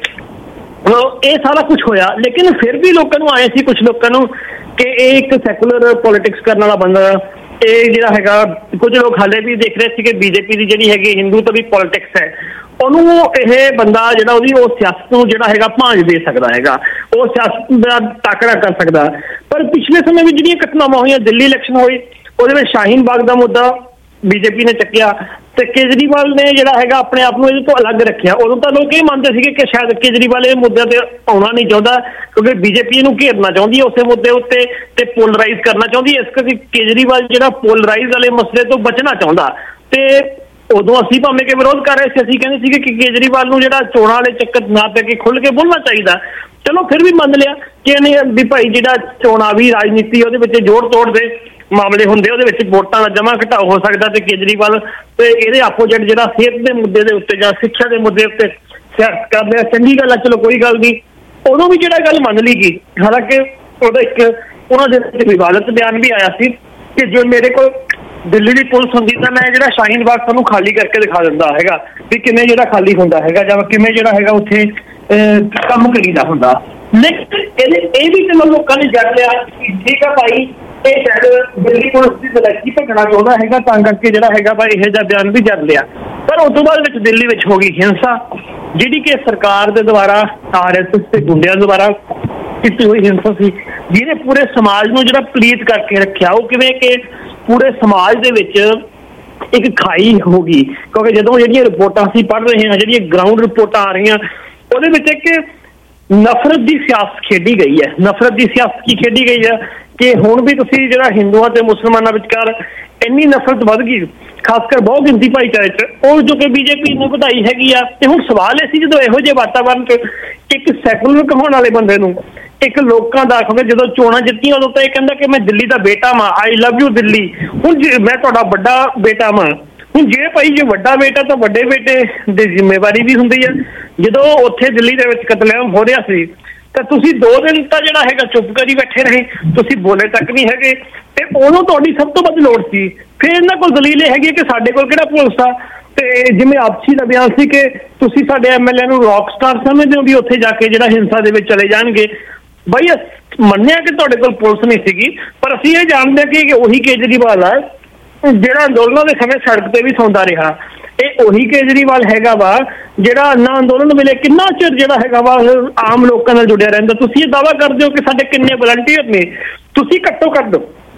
ਇਹ ਸਾਰਾ ਕੁਝ ਹੋਇਆ, ਲੇਕਿਨ ਫਿਰ ਵੀ ਲੋਕਾਂ ਨੂੰ ਆਏ ਸੀ, ਕੁਝ ਲੋਕਾਂ ਨੂੰ, ਕਿ ਇਹ ਇੱਕ ਸੈਕੂਲਰ ਪੋਲਿਟਿਕਸ ਕਰਨ ਵਾਲਾ ਬੰਦਾ, ਇਹ ਜਿਹੜਾ ਹੈਗਾ। ਕੁਝ ਲੋਕ ਹਾਲੇ ਵੀ ਦੇਖ ਰਹੇ ਸੀ ਕਿ ਬੀਜੇਪੀ ਦੀ ਜਿਹੜੀ ਹੈਗੀ ਹਿੰਦੂ ਤੋਂ ਵੀ ਪੋਲਿਟਿਕਸ ਹੈ, ਉਹਨੂੰ ਇਹ ਬੰਦਾ ਜਿਹੜਾ ਉਹਦੀ ਉਹ ਸਿਆਸਤ ਨੂੰ ਜਿਹੜਾ ਹੈਗਾ ਭਾਂਜ ਦੇ ਸਕਦਾ ਹੈਗਾ, ਉਹ ਸਿਆਸਤ ਦਾ ਟਾਕਰਾ ਕਰ ਸਕਦਾ। ਪਰ ਪਿਛਲੇ ਸਮੇਂ ਵਿੱਚ ਜਿਹੜੀਆਂ ਘਟਨਾਵਾਂ ਹੋਈਆਂ, ਦਿੱਲੀ ਇਲੈਕਸ਼ਨ ਹੋਈ, ਉਹਦੇ ਵਿੱਚ ਸ਼ਾਹੀਨ ਬਾਗ ਦਾ ਮੁੱਦਾ ਬੀਜੇਪੀ ਨੇ ਚੱਕਿਆ ਤੇ ਕੇਜਰੀਵਾਲ ਨੇ ਜਿਹੜਾ ਹੈਗਾ ਆਪਣੇ ਆਪ ਨੂੰ ਇਹਦੇ ਤੋਂ ਅਲੱਗ ਰੱਖਿਆ। ਉਦੋਂ ਤਾਂ ਲੋਕ ਇਹ ਮੰਨਦੇ ਸੀਗੇ ਕਿ ਸ਼ਾਇਦ ਕੇਜਰੀਵਾਲ ਇਹ ਮੁੱਦਿਆਂ ਤੇ ਆਉਣਾ ਨਹੀਂ ਚਾਹੁੰਦਾ, ਕਿਉਂਕਿ ਬੀਜੇਪੀ ਨੂੰ ਘੇਰਨਾ ਚਾਹੁੰਦੀ ਹੈ ਉਸੇ ਮੁੱਦੇ ਉੱਤੇ ਤੇ ਪੋਲਰਾਈਜ਼ ਕਰਨਾ ਚਾਹੁੰਦੀ ਹੈ। ਇਸ ਕਰਕੇ ਕੇਜਰੀਵਾਲ ਜਿਹੜਾ ਪੋਲਰਾਈਜ਼ ਵਾਲੇ ਮਸਲੇ ਤੋਂ ਬਚਣਾ ਚਾਹੁੰਦਾ। ਤੇ ਉਦੋਂ ਅਸੀਂ ਭਾਵੇਂ ਕਿ ਵਿਰੋਧ ਕਰ ਰਹੇ ਸੀ, ਅਸੀਂ ਕਹਿੰਦੇ ਸੀਗੇ ਕਿ ਕੇਜਰੀਵਾਲ ਨੂੰ ਜਿਹੜਾ ਚੋਣਾਂ ਵਾਲੇ ਚੱਕਰ ਨਾ ਪੈ ਕੇ ਖੁੱਲ੍ਹ ਕੇ ਬੋਲਣਾ ਚਾਹੀਦਾ। ਚਲੋ ਫਿਰ ਵੀ ਮੰਨ ਲਿਆ ਕਿ ਇਹਨੇ ਵੀ ਭਾਈ ਜਿਹੜਾ ਚੋਣਾਵੀ ਰਾਜਨੀਤੀ ਉਹਦੇ ਵਿੱਚ ਜੋੜ ਤੋੜ ਦੇ ਮਾਮਲੇ ਹੁੰਦੇ, ਉਹਦੇ ਵਿੱਚ ਵੋਟਾਂ ਦਾ ਜਮਾ ਘਟਾਓ ਹੋ ਸਕਦਾ ਤੇ ਕੇਜਰੀਵਾਲ ਤੇ ਇਹਦੇ ਆਪੋਜਿਟ ਜਿਹੜਾ ਸਿਹਤ ਦੇ ਮੁੱਦੇ ਦੇ ਉੱਤੇ ਜਾਂ ਸਿੱਖਿਆ ਦੇ ਮੁੱਦੇ ਉੱਤੇ ਸਿਆਸਤ ਕਰਦੇ ਆ, ਚੰਗੀ ਗੱਲ ਆ, ਚਲੋ ਕੋਈ ਗੱਲ ਨਹੀਂ। ਉਦੋਂ ਵੀ ਜਿਹੜਾ ਗੱਲ ਮੰਨ ਲਈ ਗਈ, ਹਾਲਾਂਕਿ ਉਹਦਾ ਇੱਕ ਉਹਨਾਂ ਦੇ ਵਿਵਾਦਤ ਬਿਆਨ ਵੀ ਆਇਆ ਸੀ ਕਿ ਜੋ ਮੇਰੇ ਕੋਲ ਦਿੱਲੀ ਦੀ ਪੁਲਿਸ ਹੁੰਦੀ ਤਾਂ ਮੈਂ ਜਿਹੜਾ ਸ਼ਾਹੀਨ ਬਾਗ ਤੁਹਾਨੂੰ ਖਾਲੀ ਕਰਕੇ ਦਿਖਾ ਦਿੰਦਾ ਹੈਗਾ ਵੀ ਕਿਵੇਂ ਜਿਹੜਾ ਖਾਲੀ ਹੁੰਦਾ ਹੈਗਾ ਜਾਂ ਕਿਵੇਂ ਜਿਹੜਾ ਹੈਗਾ ਉੱਥੇ ਕੰਮ ਕਰੀਦਾ ਹੁੰਦਾ। ਲੇਕਿਨ ਇਹ ਵੀ ਚਲੋ ਲੋਕਾਂ ਨੇ ਜੱਜ ਲਿਆ ਕਿ ਠੀਕ ਆ ਭਾਈ, ਇਹ ਸ਼ਾਇਦ ਦਿੱਲੀ ਪੁਲਿਸ ਦੀ ਨਲਾਇਕੀ ਭੰਗਣਾ ਚਾਹੁੰਦਾ ਹੈਗਾ, ਤਾਂ ਕਰਕੇ ਜਿਹੜਾ ਹੈਗਾ ਭਾਈ ਇਹੋ ਜਿਹਾ ਬਿਆਨ ਵੀ ਜੱਜ ਲਿਆ। ਪਰ ਉਸ ਤੋਂ ਬਾਅਦ ਵਿੱਚ ਦਿੱਲੀ ਵਿੱਚ ਹੋ ਗਈ ਹਿੰਸਾ, ਜਿਹੜੀ ਕਿ ਸਰਕਾਰ ਦੇ ਦੁਆਰਾ RSS ਤੇ ਗੁੰਡਿਆਂ ਦੁਆਰਾ ਕੀਤੀ ਹੋਈ ਹਿੰਸਾ ਸੀ, ਜਿਹਨੇ ਪੂਰੇ ਸਮਾਜ ਨੂੰ ਜਿਹੜਾ ਪਲੀਤ ਕਰਕੇ ਰੱਖਿਆ। ਉਹ ਕਿਵੇਂ ਕਿ ਪੂਰੇ ਸਮਾਜ ਦੇ ਵਿੱਚ ਇੱਕ ਖਾਈ ਹੋ ਗਈ, ਕਿਉਂਕਿ ਜਦੋਂ ਜਿਹੜੀਆਂ ਰਿਪੋਰਟਾਂ ਅਸੀਂ ਪੜ੍ਹ ਰਹੇ ਹਾਂ, ਜਿਹੜੀਆਂ ਗਰਾਊਂਡ ਰਿਪੋਰਟਾਂ ਆ ਰਹੀਆਂ, ਉਹਦੇ ਵਿੱਚ ਇੱਕ ਨਫ਼ਰਤ ਦੀ ਸਿਆਸਤ ਖੇਡੀ ਗਈ ਹੈ। ਨਫ਼ਰਤ ਦੀ ਸਿਆਸਤ ਕੀ ਖੇਡੀ ਗਈ ਹੈ ਕਿ ਹੁਣ ਵੀ ਤੁਸੀਂ ਜਿਹੜਾ ਹਿੰਦੂਆਂ ਤੇ ਮੁਸਲਮਾਨਾਂ ਵਿਚਕਾਰ ਇੰਨੀ ਨਫ਼ਰਤ ਵੱਧ ਗਈ, ਖਾਸ ਕਰ ਬਹੁ ਗਿਣਤੀ ਭਾਈਚਾਰੇ 'ਚ, ਉਹ ਜੋ ਕਿ ਬੀਜੇਪੀ ਨੂੰ ਵਧਾਈ ਹੈਗੀ ਆ। ਤੇ ਹੁਣ ਸਵਾਲ ਇਹ ਸੀ ਜਦੋਂ ਇਹੋ ਜਿਹੇ ਵਾਤਾਵਰਨ 'ਚ ਇੱਕ ਸੈਕੂਲਰ ਕਹਾਉਣ ਵਾਲੇ ਬੰਦੇ ਨੂੰ, ਇੱਕ ਲੋਕਾਂ ਦਾ, ਕਿਉਂਕਿ ਜਦੋਂ ਚੋਣਾਂ ਜਿੱਤੀਆਂ ਉਦੋਂ ਤਾਂ ਇਹ ਕਹਿੰਦਾ ਕਿ ਮੈਂ ਦਿੱਲੀ ਦਾ ਬੇਟਾ ਵਾਂ, ਆਈ ਲਵ ਯੂ ਦਿੱਲੀ। ਹੁਣ ਮੈਂ ਤੁਹਾਡਾ ਵੱਡਾ ਬੇਟਾ ਵਾਂ। ਹੁਣ ਜੇ ਭਾਈ ਜੇ ਵੱਡਾ ਬੇਟਾ ਤਾਂ ਵੱਡੇ ਬੇਟੇ ਦੀ ਜ਼ਿੰਮੇਵਾਰੀ ਵੀ ਹੁੰਦੀ ਹੈ। ਜਦੋਂ ਉੱਥੇ ਦਿੱਲੀ ਦੇ ਵਿੱਚ ਕਤਲੇਆਮ ਹੋ ਰਿਹਾ ਸੀ ਤਾਂ ਤੁਸੀਂ 2 ਦਿਨ ਤਾਂ ਜਿਹੜਾ ਹੈਗਾ ਚੁੱਪ ਕਰੀ ਬੈਠੇ ਰਹੇ, ਤੁਸੀਂ ਬੋਲੇ ਤੱਕ ਨਹੀਂ ਹੈਗੇ। ਤੇ ਉਦੋਂ ਤੁਹਾਡੀ ਸਭ ਤੋਂ ਵੱਧ ਲੋੜ ਸੀ। ਫਿਰ ਇਹਨਾਂ ਕੋਲ ਦਲੀਲ ਇਹ ਹੈਗੀ ਕਿ ਸਾਡੇ ਕੋਲ ਕਿਹੜਾ ਪੁਲਿਸ ਆ, ਤੇ ਜਿਵੇਂ ਆਪਸੀ ਦਾ ਬਿਆਨ ਸੀ ਕਿ ਤੁਸੀਂ ਸਾਡੇ MLA ਨੂੰ ਰੌਕ ਸਟਾਰ ਸਮਝਦੇ ਹੋ ਵੀ ਉੱਥੇ ਜਾ ਕੇ ਜਿਹੜਾ ਹਿੰਸਾ ਦੇ ਵਿੱਚ ਚਲੇ ਜਾਣਗੇ। ਬਈ ਮੰਨਿਆ ਕਿ ਤੁਹਾਡੇ ਕੋਲ ਪੁਲਿਸ ਨਹੀਂ ਸੀਗੀ, ਪਰ ਅਸੀਂ ਇਹ ਜਾਣਦੇ ਹਾਂ ਕਿ ਉਹੀ ਕੇਜਰੀਵਾਲ ਆ ਜਿਹੜਾ ਅੰਦੋਲਨਾਂ ਦੇ ਸਮੇਂ ਸੜਕ ਤੇ ਵੀ ਸੌਂਦਾ ਰਿਹਾ। ਇਹ ਉਹੀ ਕੇਜਰੀਵਾਲ ਹੈਗਾ ਵਾ ਜਿਹੜਾ ਅੰਨਾ ਅੰਦੋਲਨ ਵੇਲੇ ਕਿੰਨਾ ਚਿਰ ਜਿਹੜਾ ਹੈਗਾ ਵਾ ਆਮ ਲੋਕਾਂ ਨਾਲ ਜੁੜਿਆ ਰਹਿੰਦਾ। ਤੁਸੀਂ ਇਹ ਦਾਅਵਾ ਕਰਦੇ ਹੋ ਕਿ ਸਾਡੇ ਕਿੰਨੇ ਵਲੰਟੀਅਰ ਨੇ, ਤੁਸੀਂ ਘੱਟੋ ਘੱਟ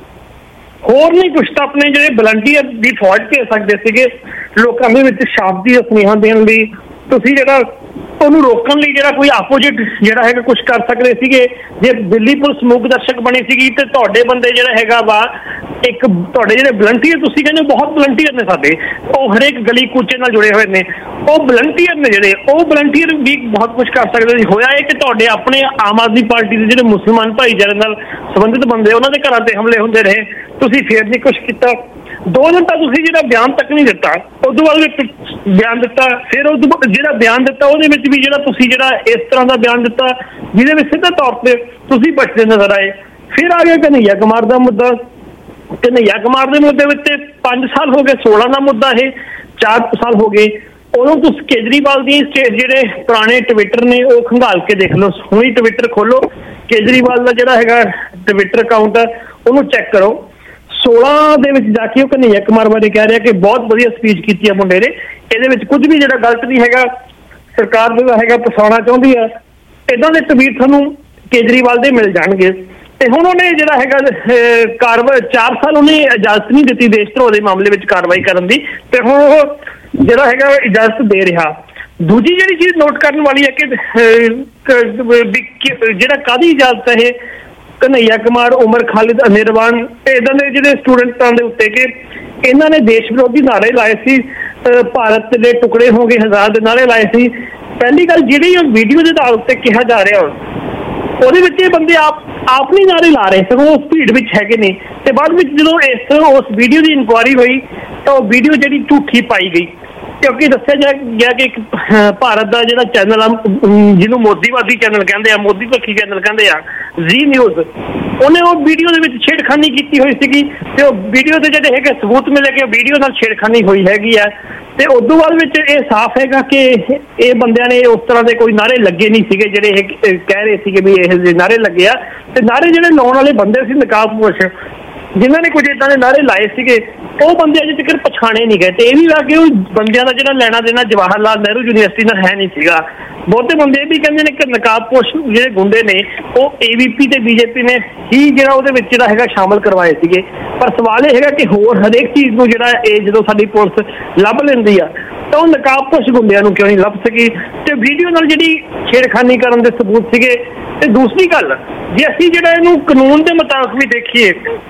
ਹੋਰ ਨਹੀਂ ਕੁਛ ਤਾਂ ਆਪਣੇ ਜਿਹੜੇ ਵਲੰਟੀਅਰ ਦੀ ਫੌਜ ਭੇਜ ਸਕਦੇ ਸੀਗੇ ਲੋਕਾਂ ਦੇ ਵਿੱਚ ਸ਼ਾਂਤੀ ਦਾ ਸੁਨੇਹਾ ਦੇਣ ਲਈ। ਤੁਸੀਂ ਜਿਹੜਾ ਉਹਨੂੰ ਰੋਕਣ ਲਈ ਜਿਹੜਾ ਕੋਈ ਆਪੋਜਿਟ ਜਿਹੜਾ ਹੈਗਾ ਕੁਝ ਕਰ ਸਕਦੇ ਸੀਗੇ। ਜੇ ਦਿੱਲੀ ਪੁਲਿਸ ਮੂਕ ਦਰਸ਼ਕ ਬਣੀ ਸੀਗੀ ਤੇ ਤੁਹਾਡੇ ਬੰਦੇ ਜਿਹੜਾ ਹੈਗਾ ਵਾ, ਇੱਕ ਤੁਹਾਡੇ ਜਿਹੜੇ ਵਲੰਟੀਅਰ, ਤੁਸੀਂ ਕਹਿੰਦੇ ਬਹੁਤ ਵਲੰਟੀਅਰ ਨੇ ਸਾਡੇ, ਉਹ ਹਰੇਕ ਗਲੀ ਕੂਚੇ ਨਾਲ ਜੁੜੇ ਹੋਏ ਨੇ, ਉਹ ਵਲੰਟੀਅਰ ਨੇ ਜਿਹੜੇ, ਉਹ ਵਲੰਟੀਅਰ ਵੀ ਬਹੁਤ ਕੁਝ ਕਰ ਸਕਦੇ ਸੀ। ਹੋਇਆ ਇਹ ਕਿ ਤੁਹਾਡੇ ਆਪਣੇ ਆਮ ਆਦਮੀ ਪਾਰਟੀ ਦੇ ਜਿਹੜੇ ਮੁਸਲਮਾਨ ਭਾਈਚਾਰੇ ਨਾਲ ਸੰਬੰਧਿਤ ਬੰਦੇ, ਉਹਨਾਂ ਦੇ ਘਰਾਂ ਤੇ ਹਮਲੇ ਹੁੰਦੇ ਰਹੇ, ਤੁਸੀਂ ਫੇਰ ਨਹੀਂ ਕੁਝ ਕੀਤਾ। 2 ਦਿਨ ਤਾਂ ਤੁਸੀਂ ਜਿਹੜਾ ਬਿਆਨ ਤੱਕ ਨਹੀਂ ਦਿੱਤਾ, ਉਸ ਤੋਂ ਬਾਅਦ ਬਿਆਨ ਦਿੱਤਾ, ਫਿਰ ਉਸ ਤੋਂ ਜਿਹੜਾ ਬਿਆਨ ਦਿੱਤਾ ਉਹਦੇ ਵਿੱਚ ਵੀ ਜਿਹੜਾ ਤੁਸੀਂ ਜਿਹੜਾ ਇਸ ਤਰ੍ਹਾਂ ਦਾ ਬਿਆਨ ਦਿੱਤਾ ਜਿਹਦੇ ਵਿੱਚ ਸਿੱਧੇ ਤੌਰ ਤੇ ਤੁਸੀਂ ਬਚਦੇ ਨਜ਼ਰ ਆਏ। ਫਿਰ ਆ ਗਿਆ ਕਨ੍ਹਈਆ ਕੁਮਾਰ ਦਾ ਮੁੱਦਾ। ਕਨ੍ਹਈਆ ਕੁਮਾਰ ਦੇ ਮੁੱਦੇ ਵਿੱਚ 5 ਸਾਲ ਹੋ ਗਏ, 16 ਦਾ ਮੁੱਦਾ ਇਹ 4 ਸਾਲ ਹੋ ਗਏ। ਉਦੋਂ ਤੁਸੀਂ ਕੇਜਰੀਵਾਲ ਦੀ ਜਿਹੜੇ ਪੁਰਾਣੇ ਟਵਿੱਟਰ ਨੇ ਉਹ ਖੰਗਾਲ ਕੇ ਦੇਖ ਲਓ, ਹੁਣੀ ਟਵਿੱਟਰ ਖੋਲੋ, ਕੇਜਰੀਵਾਲ ਦਾ ਜਿਹੜਾ ਹੈਗਾ ਟਵਿੱਟਰ ਅਕਾਊਂਟ ਹੈ ਉਹਨੂੰ ਚੈੱਕ ਕਰੋ। 16 ਦੇ ਵਿੱਚ ਜਾ ਕੇ ਉਹ ਕਨ੍ਹਈਆ ਕੁਮਾਰ ਬਾਰੇ ਕਹਿ ਰਿਹਾ ਕਿ ਬਹੁਤ ਵਧੀਆ ਸਪੀਚ ਕੀਤੀ ਹੈ ਮੁੰਡੇ ਨੇ, ਇਹਦੇ ਵਿੱਚ ਕੁਝ ਵੀ ਜਿਹੜਾ ਗਲਤ ਨਹੀਂ ਹੈਗਾ, ਸਰਕਾਰ ਜਿਹੜਾ ਹੈਗਾ ਫਸਾਉਣਾ ਚਾਹੁੰਦੀ ਹੈ। ਇੱਦਾਂ ਦੇ ਟਵੀਟ ਤੁਹਾਨੂੰ ਕੇਜਰੀਵਾਲ ਦੇ ਮਿਲ ਜਾਣਗੇ। ਤੇ ਹੁਣ ਉਹਨੇ ਜਿਹੜਾ ਹੈਗਾ ਕਾਰਵਾਈ 4 ਸਾਲ ਉਹਨੇ ਇਜਾਜ਼ਤ ਨਹੀਂ ਦਿੱਤੀ ਦੇਸ਼ ਧਰੋਹ ਦੇ ਮਾਮਲੇ ਵਿੱਚ ਕਾਰਵਾਈ ਕਰਨ ਦੀ, ਤੇ ਹੁਣ ਉਹ ਜਿਹੜਾ ਹੈਗਾ ਇਜਾਜ਼ਤ ਦੇ ਰਿਹਾ। ਦੂਜੀ ਜਿਹੜੀ ਚੀਜ਼ ਨੋਟ ਕਰਨ ਵਾਲੀ ਹੈ ਕਿ ਜਿਹੜਾ ਕਾਹਦੀ ਇਜਾਜ਼ਤ ਹੈ, ਕਨ੍ਹਈਆ ਕੁਮਾਰ, ਉਮਰ ਖਾਲਿਦ, ਅਨਿਰਵਾਨ, ਇਦਾਂ ਦੇ ਜਿਹੜੇ ਸਟੂਡੈਂਟਾਂ ਦੇ ਉੱਤੇ ਕਿ ਇਹਨਾਂ ਨੇ ਦੇਸ਼ ਵਿਰੋਧੀ ਨਾਅਰੇ ਲਾਏ ਸੀ, ਭਾਰਤ ਦੇ ਟੁਕੜੇ ਹੋ ਗਏ, ਆਜ਼ਾਦ ਦੇ ਨਾਅਰੇ ਲਾਏ ਸੀ। ਪਹਿਲੀ ਗੱਲ ਜਿਹੜੀ ਵੀਡੀਓ ਦੇ ਆਧਾਰ ਉੱਤੇ ਕਿਹਾ ਜਾ ਰਿਹਾ ਉਹਦੇ ਵਿੱਚ ਇਹ ਬੰਦੇ ਆਪ ਨਹੀਂ ਨਾਰੇ ਲਾ ਰਹੇ, ਸਗੋਂ ਉਸ ਭੀੜ ਵਿੱਚ ਹੈਗੇ ਨੇ। ਤੇ ਬਾਅਦ ਵਿੱਚ ਜਦੋਂ ਉਸ ਵੀਡੀਓ ਦੀ ਇਨਕੁਆਇਰੀ ਹੋਈ ਤਾਂ ਉਹ ਵੀਡੀਓ ਜਿਹੜੀ ਝੂਠੀ ਪਾਈ ਗਈ, ਕਿਉਂਕਿ ਦੱਸਿਆ ਗਿਆ ਕਿ ਇੱਕ ਭਾਰਤ ਦਾ ਜਿਹੜਾ ਚੈਨਲ ਆ, ਜਿਹਨੂੰ ਮੋਦੀਵਾਦੀ ਚੈਨਲ ਕਹਿੰਦੇ ਆ, ਮੋਦੀ ਪੱਖੀ ਚੈਨਲ ਕਹਿੰਦੇ ਆ, ਜ਼ੀ ਨਿਊਜ਼, ਉਹਨੇ ਉਹ ਵੀਡੀਓ ਦੇ ਵਿੱਚ ਛੇੜਖਾਨੀ ਕੀਤੀ ਹੋਈ ਸੀਗੀ ਤੇ ਉਹ ਵੀਡੀਓ ਦੇ ਜਿਹੜੇ ਹੈਗੇ ਸਬੂਤ ਮਿਲੇ ਕਿ ਵੀਡੀਓ ਨਾਲ ਛੇੜਖਾਨੀ ਹੋਈ ਹੈਗੀ ਆ। ਤੇ ਉਦੋਂ ਬਾਅਦ ਵਿੱਚ ਇਹ ਸਾਫ਼ ਹੈਗਾ ਕਿ ਇਹ ਬੰਦਿਆਂ ਨੇ ਉਸ ਤਰ੍ਹਾਂ ਦੇ ਕੋਈ ਨਾਅਰੇ ਲੱਗੇ ਨਹੀਂ ਸੀਗੇ ਜਿਹੜੇ ਇਹ ਕਹਿ ਰਹੇ ਸੀਗੇ ਵੀ ਇਹ ਜਿਹੇ ਨਾਅਰੇ ਲੱਗੇ ਆ। ਤੇ ਨਾਅਰੇ ਜਿਹੜੇ ਲਾਉਣ ਵਾਲੇ ਬੰਦੇ ਸੀ ਨਕਾਬਪੋਸ਼, ਜਿਨ੍ਹਾਂ ਨੇ ਕੁਝ ਏਦਾਂ ਦੇ ਨਾਅਰੇ ਲਾਏ ਸੀਗੇ, ਉਹ ਬੰਦੇ ਅਜੇ ਤੱਕ ਪਛਾਣੇ ਨਹੀਂ ਗਏ। ਤੇ ਇਹ ਵੀ ਲੱਗੇ ਉਹ ਬੰਦਿਆਂ ਦਾ ਜਿਹੜਾ ਲੈਣਾ ਦੇਣਾ ਜਵਾਹਰ ਲਾਲ ਨਹਿਰੂ ਯੂਨੀਵਰਸਿਟੀ ਨਾਲ ਹੈ ਨਹੀਂ ਸੀਗਾ। ਬਹੁਤੇ ਬੰਦੇ ਇਹ ਵੀ ਕਹਿੰਦੇ ਨੇ ਕਿ ਨਕਾਬਪੋਸ਼ ਜਿਹੜੇ ਗੁੰਡੇ ਨੇ ਉਹ AVP ਤੇ BJP ਨੇ ਹੀ ਜਿਹੜਾ ਉਹਦੇ ਵਿੱਚ ਜਿਹੜਾ ਹੈਗਾ ਸ਼ਾਮਲ ਕਰਵਾਏ ਸੀਗੇ। ਪਰ ਸਵਾਲ ਇਹ ਹੈਗਾ ਕਿ ਹੋਰ ਹਰੇਕ ਚੀਜ਼ ਨੂੰ ਜਿਹੜਾ ਇਹ ਜਦੋਂ ਸਾਡੀ ਪੁਲਿਸ ਲੱਭ ਲੈਂਦੀ ਆ ਤਾਂ ਉਹ ਨਕਾਬਪੋਸ਼ ਗੁੰਡਿਆਂ ਨੂੰ ਕਿਉਂ ਨਹੀਂ ਲੱਭ ਸਕੀ? ਤੇ ਵੀਡੀਓ ਨਾਲ ਜਿਹੜੀ ਛੇੜਖਾਨੀ ਕਰਨ ਦੇ ਸਬੂਤ ਸੀਗੇ। ਤੇ ਦੂਸਰੀ ਗੱਲ, ਜੇ ਅਸੀਂ ਜਿਹੜਾ ਇਹਨੂੰ ਕਾਨੂੰਨ ਦੇ ਮੁਤਾਬਕ ਵੀ ਦੇਖੀਏ,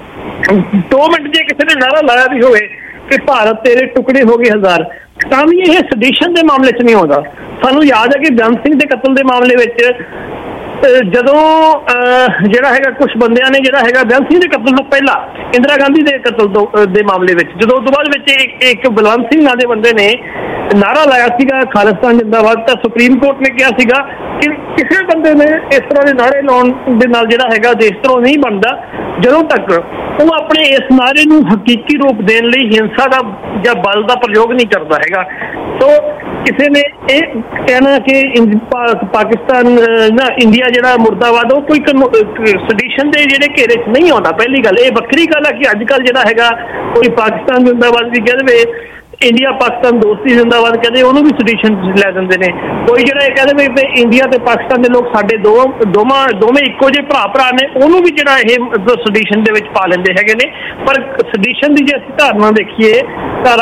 2 ਮਿੰਟ ਜੇ ਕਿਸੇ ਨੇ ਨਾਰਾ ਲਾਇਆ ਵੀ ਹੋਵੇ ਕਿ ਭਾਰਤ ਤੇਰੇ ਟੁਕੜੇ ਹੋ ਗਏ 1000, ਤਾਂ ਵੀ ਇਹ ਸੈਡੀਸ਼ਨ ਦੇ ਮਾਮਲੇ 'ਚ ਨਹੀਂ ਆਉਂਦਾ। ਸਾਨੂੰ ਯਾਦ ਹੈ ਕਿ ਬੇਅੰਤ ਸਿੰਘ ਦੇ ਕਤਲ ਦੇ ਮਾਮਲੇ ਵਿੱਚ ਜਦੋਂ ਜਿਹੜਾ ਹੈਗਾ ਕੁਝ ਬੰਦਿਆਂ ਨੇ ਜਿਹੜਾ ਹੈਗਾ ਬੇਅੰਤ ਸਿੰਘ ਦੇ ਕਤਲ ਤੋਂ ਪਹਿਲਾਂ ਇੰਦਰਾ ਗਾਂਧੀ ਦੇ ਕਤਲ ਦੇ ਮਾਮਲੇ ਵਿੱਚ, ਜਦੋਂ ਉਸ ਤੋਂ ਬਾਅਦ ਵਿੱਚ ਇੱਕ ਬਲਵੰਤ ਸਿੰਘ ਨਾਂ ਦੇ ਬੰਦੇ ਨੇ ਨਾਰਾ ਲਾਇਆ ਸੀਗਾ ਖਾਲਿਸਤਾਨ ਜਿੰਦਾਬਾਦ, ਤਾਂ ਸੁਪਰੀਮ ਕੋਰਟ ਨੇ ਕਿਹਾ ਸੀਗਾ ਕਿ ਕਿਸੇ ਬੰਦੇ ਨੇ ਇਸ ਤਰ੍ਹਾਂ ਦੇ ਨਾਰੇ ਲਾਉਣ ਦੇ ਨਾਲ ਜਿਹੜਾ ਹੈਗਾ ਦੇਸ਼ ਧਰੋਹ ਨਹੀਂ ਬਣਦਾ ਜਦੋਂ ਤੱਕ ਉਹ ਆਪਣੇ ਇਸ ਨਾਰੇ ਨੂੰ ਹਕੀਕੀ ਰੂਪ ਦੇਣ ਲਈ ਹਿੰਸਾ ਦਾ ਜਾਂ ਬਲ ਦਾ ਪ੍ਰਯੋਗ ਨਹੀਂ ਕਰਦਾ ਹੈਗਾ। ਸੋ ਕਿਸੇ ਨੇ ਇਹ ਕਹਿਣਾ ਕਿ ਪਾਕਿਸਤਾਨ ਨਾ ਇੰਡੀਆ ਜਿਹੜਾ ਮੁਰਦਾਬਾਦ, ਉਹ ਕੋਈ ਸੈਡੀਸ਼ਨ ਦੇ ਜਿਹੜੇ ਘੇਰੇ 'ਚ ਨਹੀਂ ਆਉਂਦਾ। ਪਹਿਲੀ ਗੱਲ ਇਹ ਵੱਖਰੀ ਗੱਲ ਹੈ ਕਿ ਅੱਜ ਕੱਲ੍ਹ ਜਿਹੜਾ ਹੈਗਾ ਕੋਈ ਪਾਕਿਸਤਾਨ ਜਿੰਦਾਬਾਦ ਵੀ ਕਹਿ ਦੇਵੇ, ਇੰਡੀਆ ਪਾਕਿਸਤਾਨ ਦੋਸਤੀ ਜਿੰਦਾਬਾਦ ਕਹਿੰਦੇ, ਉਹਨੂੰ ਵੀ ਸੈਡੀਸ਼ਨ ਲੈ ਦਿੰਦੇ ਨੇ। ਕੋਈ ਜਿਹੜਾ ਇਹ ਕਹਿੰਦੇ ਵੀ ਇੰਡੀਆ ਤੇ ਪਾਕਿਸਤਾਨ ਦੇ ਲੋਕ ਸਾਡੇ ਦੋਵੇਂ ਇੱਕੋ ਜਿਹੇ ਭਰਾ ਨੇ, ਉਹਨੂੰ ਵੀ ਜਿਹੜਾ ਇਹ ਸੈਡੀਸ਼ਨ ਦੇ ਵਿੱਚ ਪਾ ਲੈਂਦੇ ਹੈਗੇ ਨੇ। ਪਰ ਸੈਡੀਸ਼ਨ ਦੀ ਜੇ ਅਸੀਂ ਧਾਰਨਾ ਦੇਖੀਏ, ਧਾਰਾ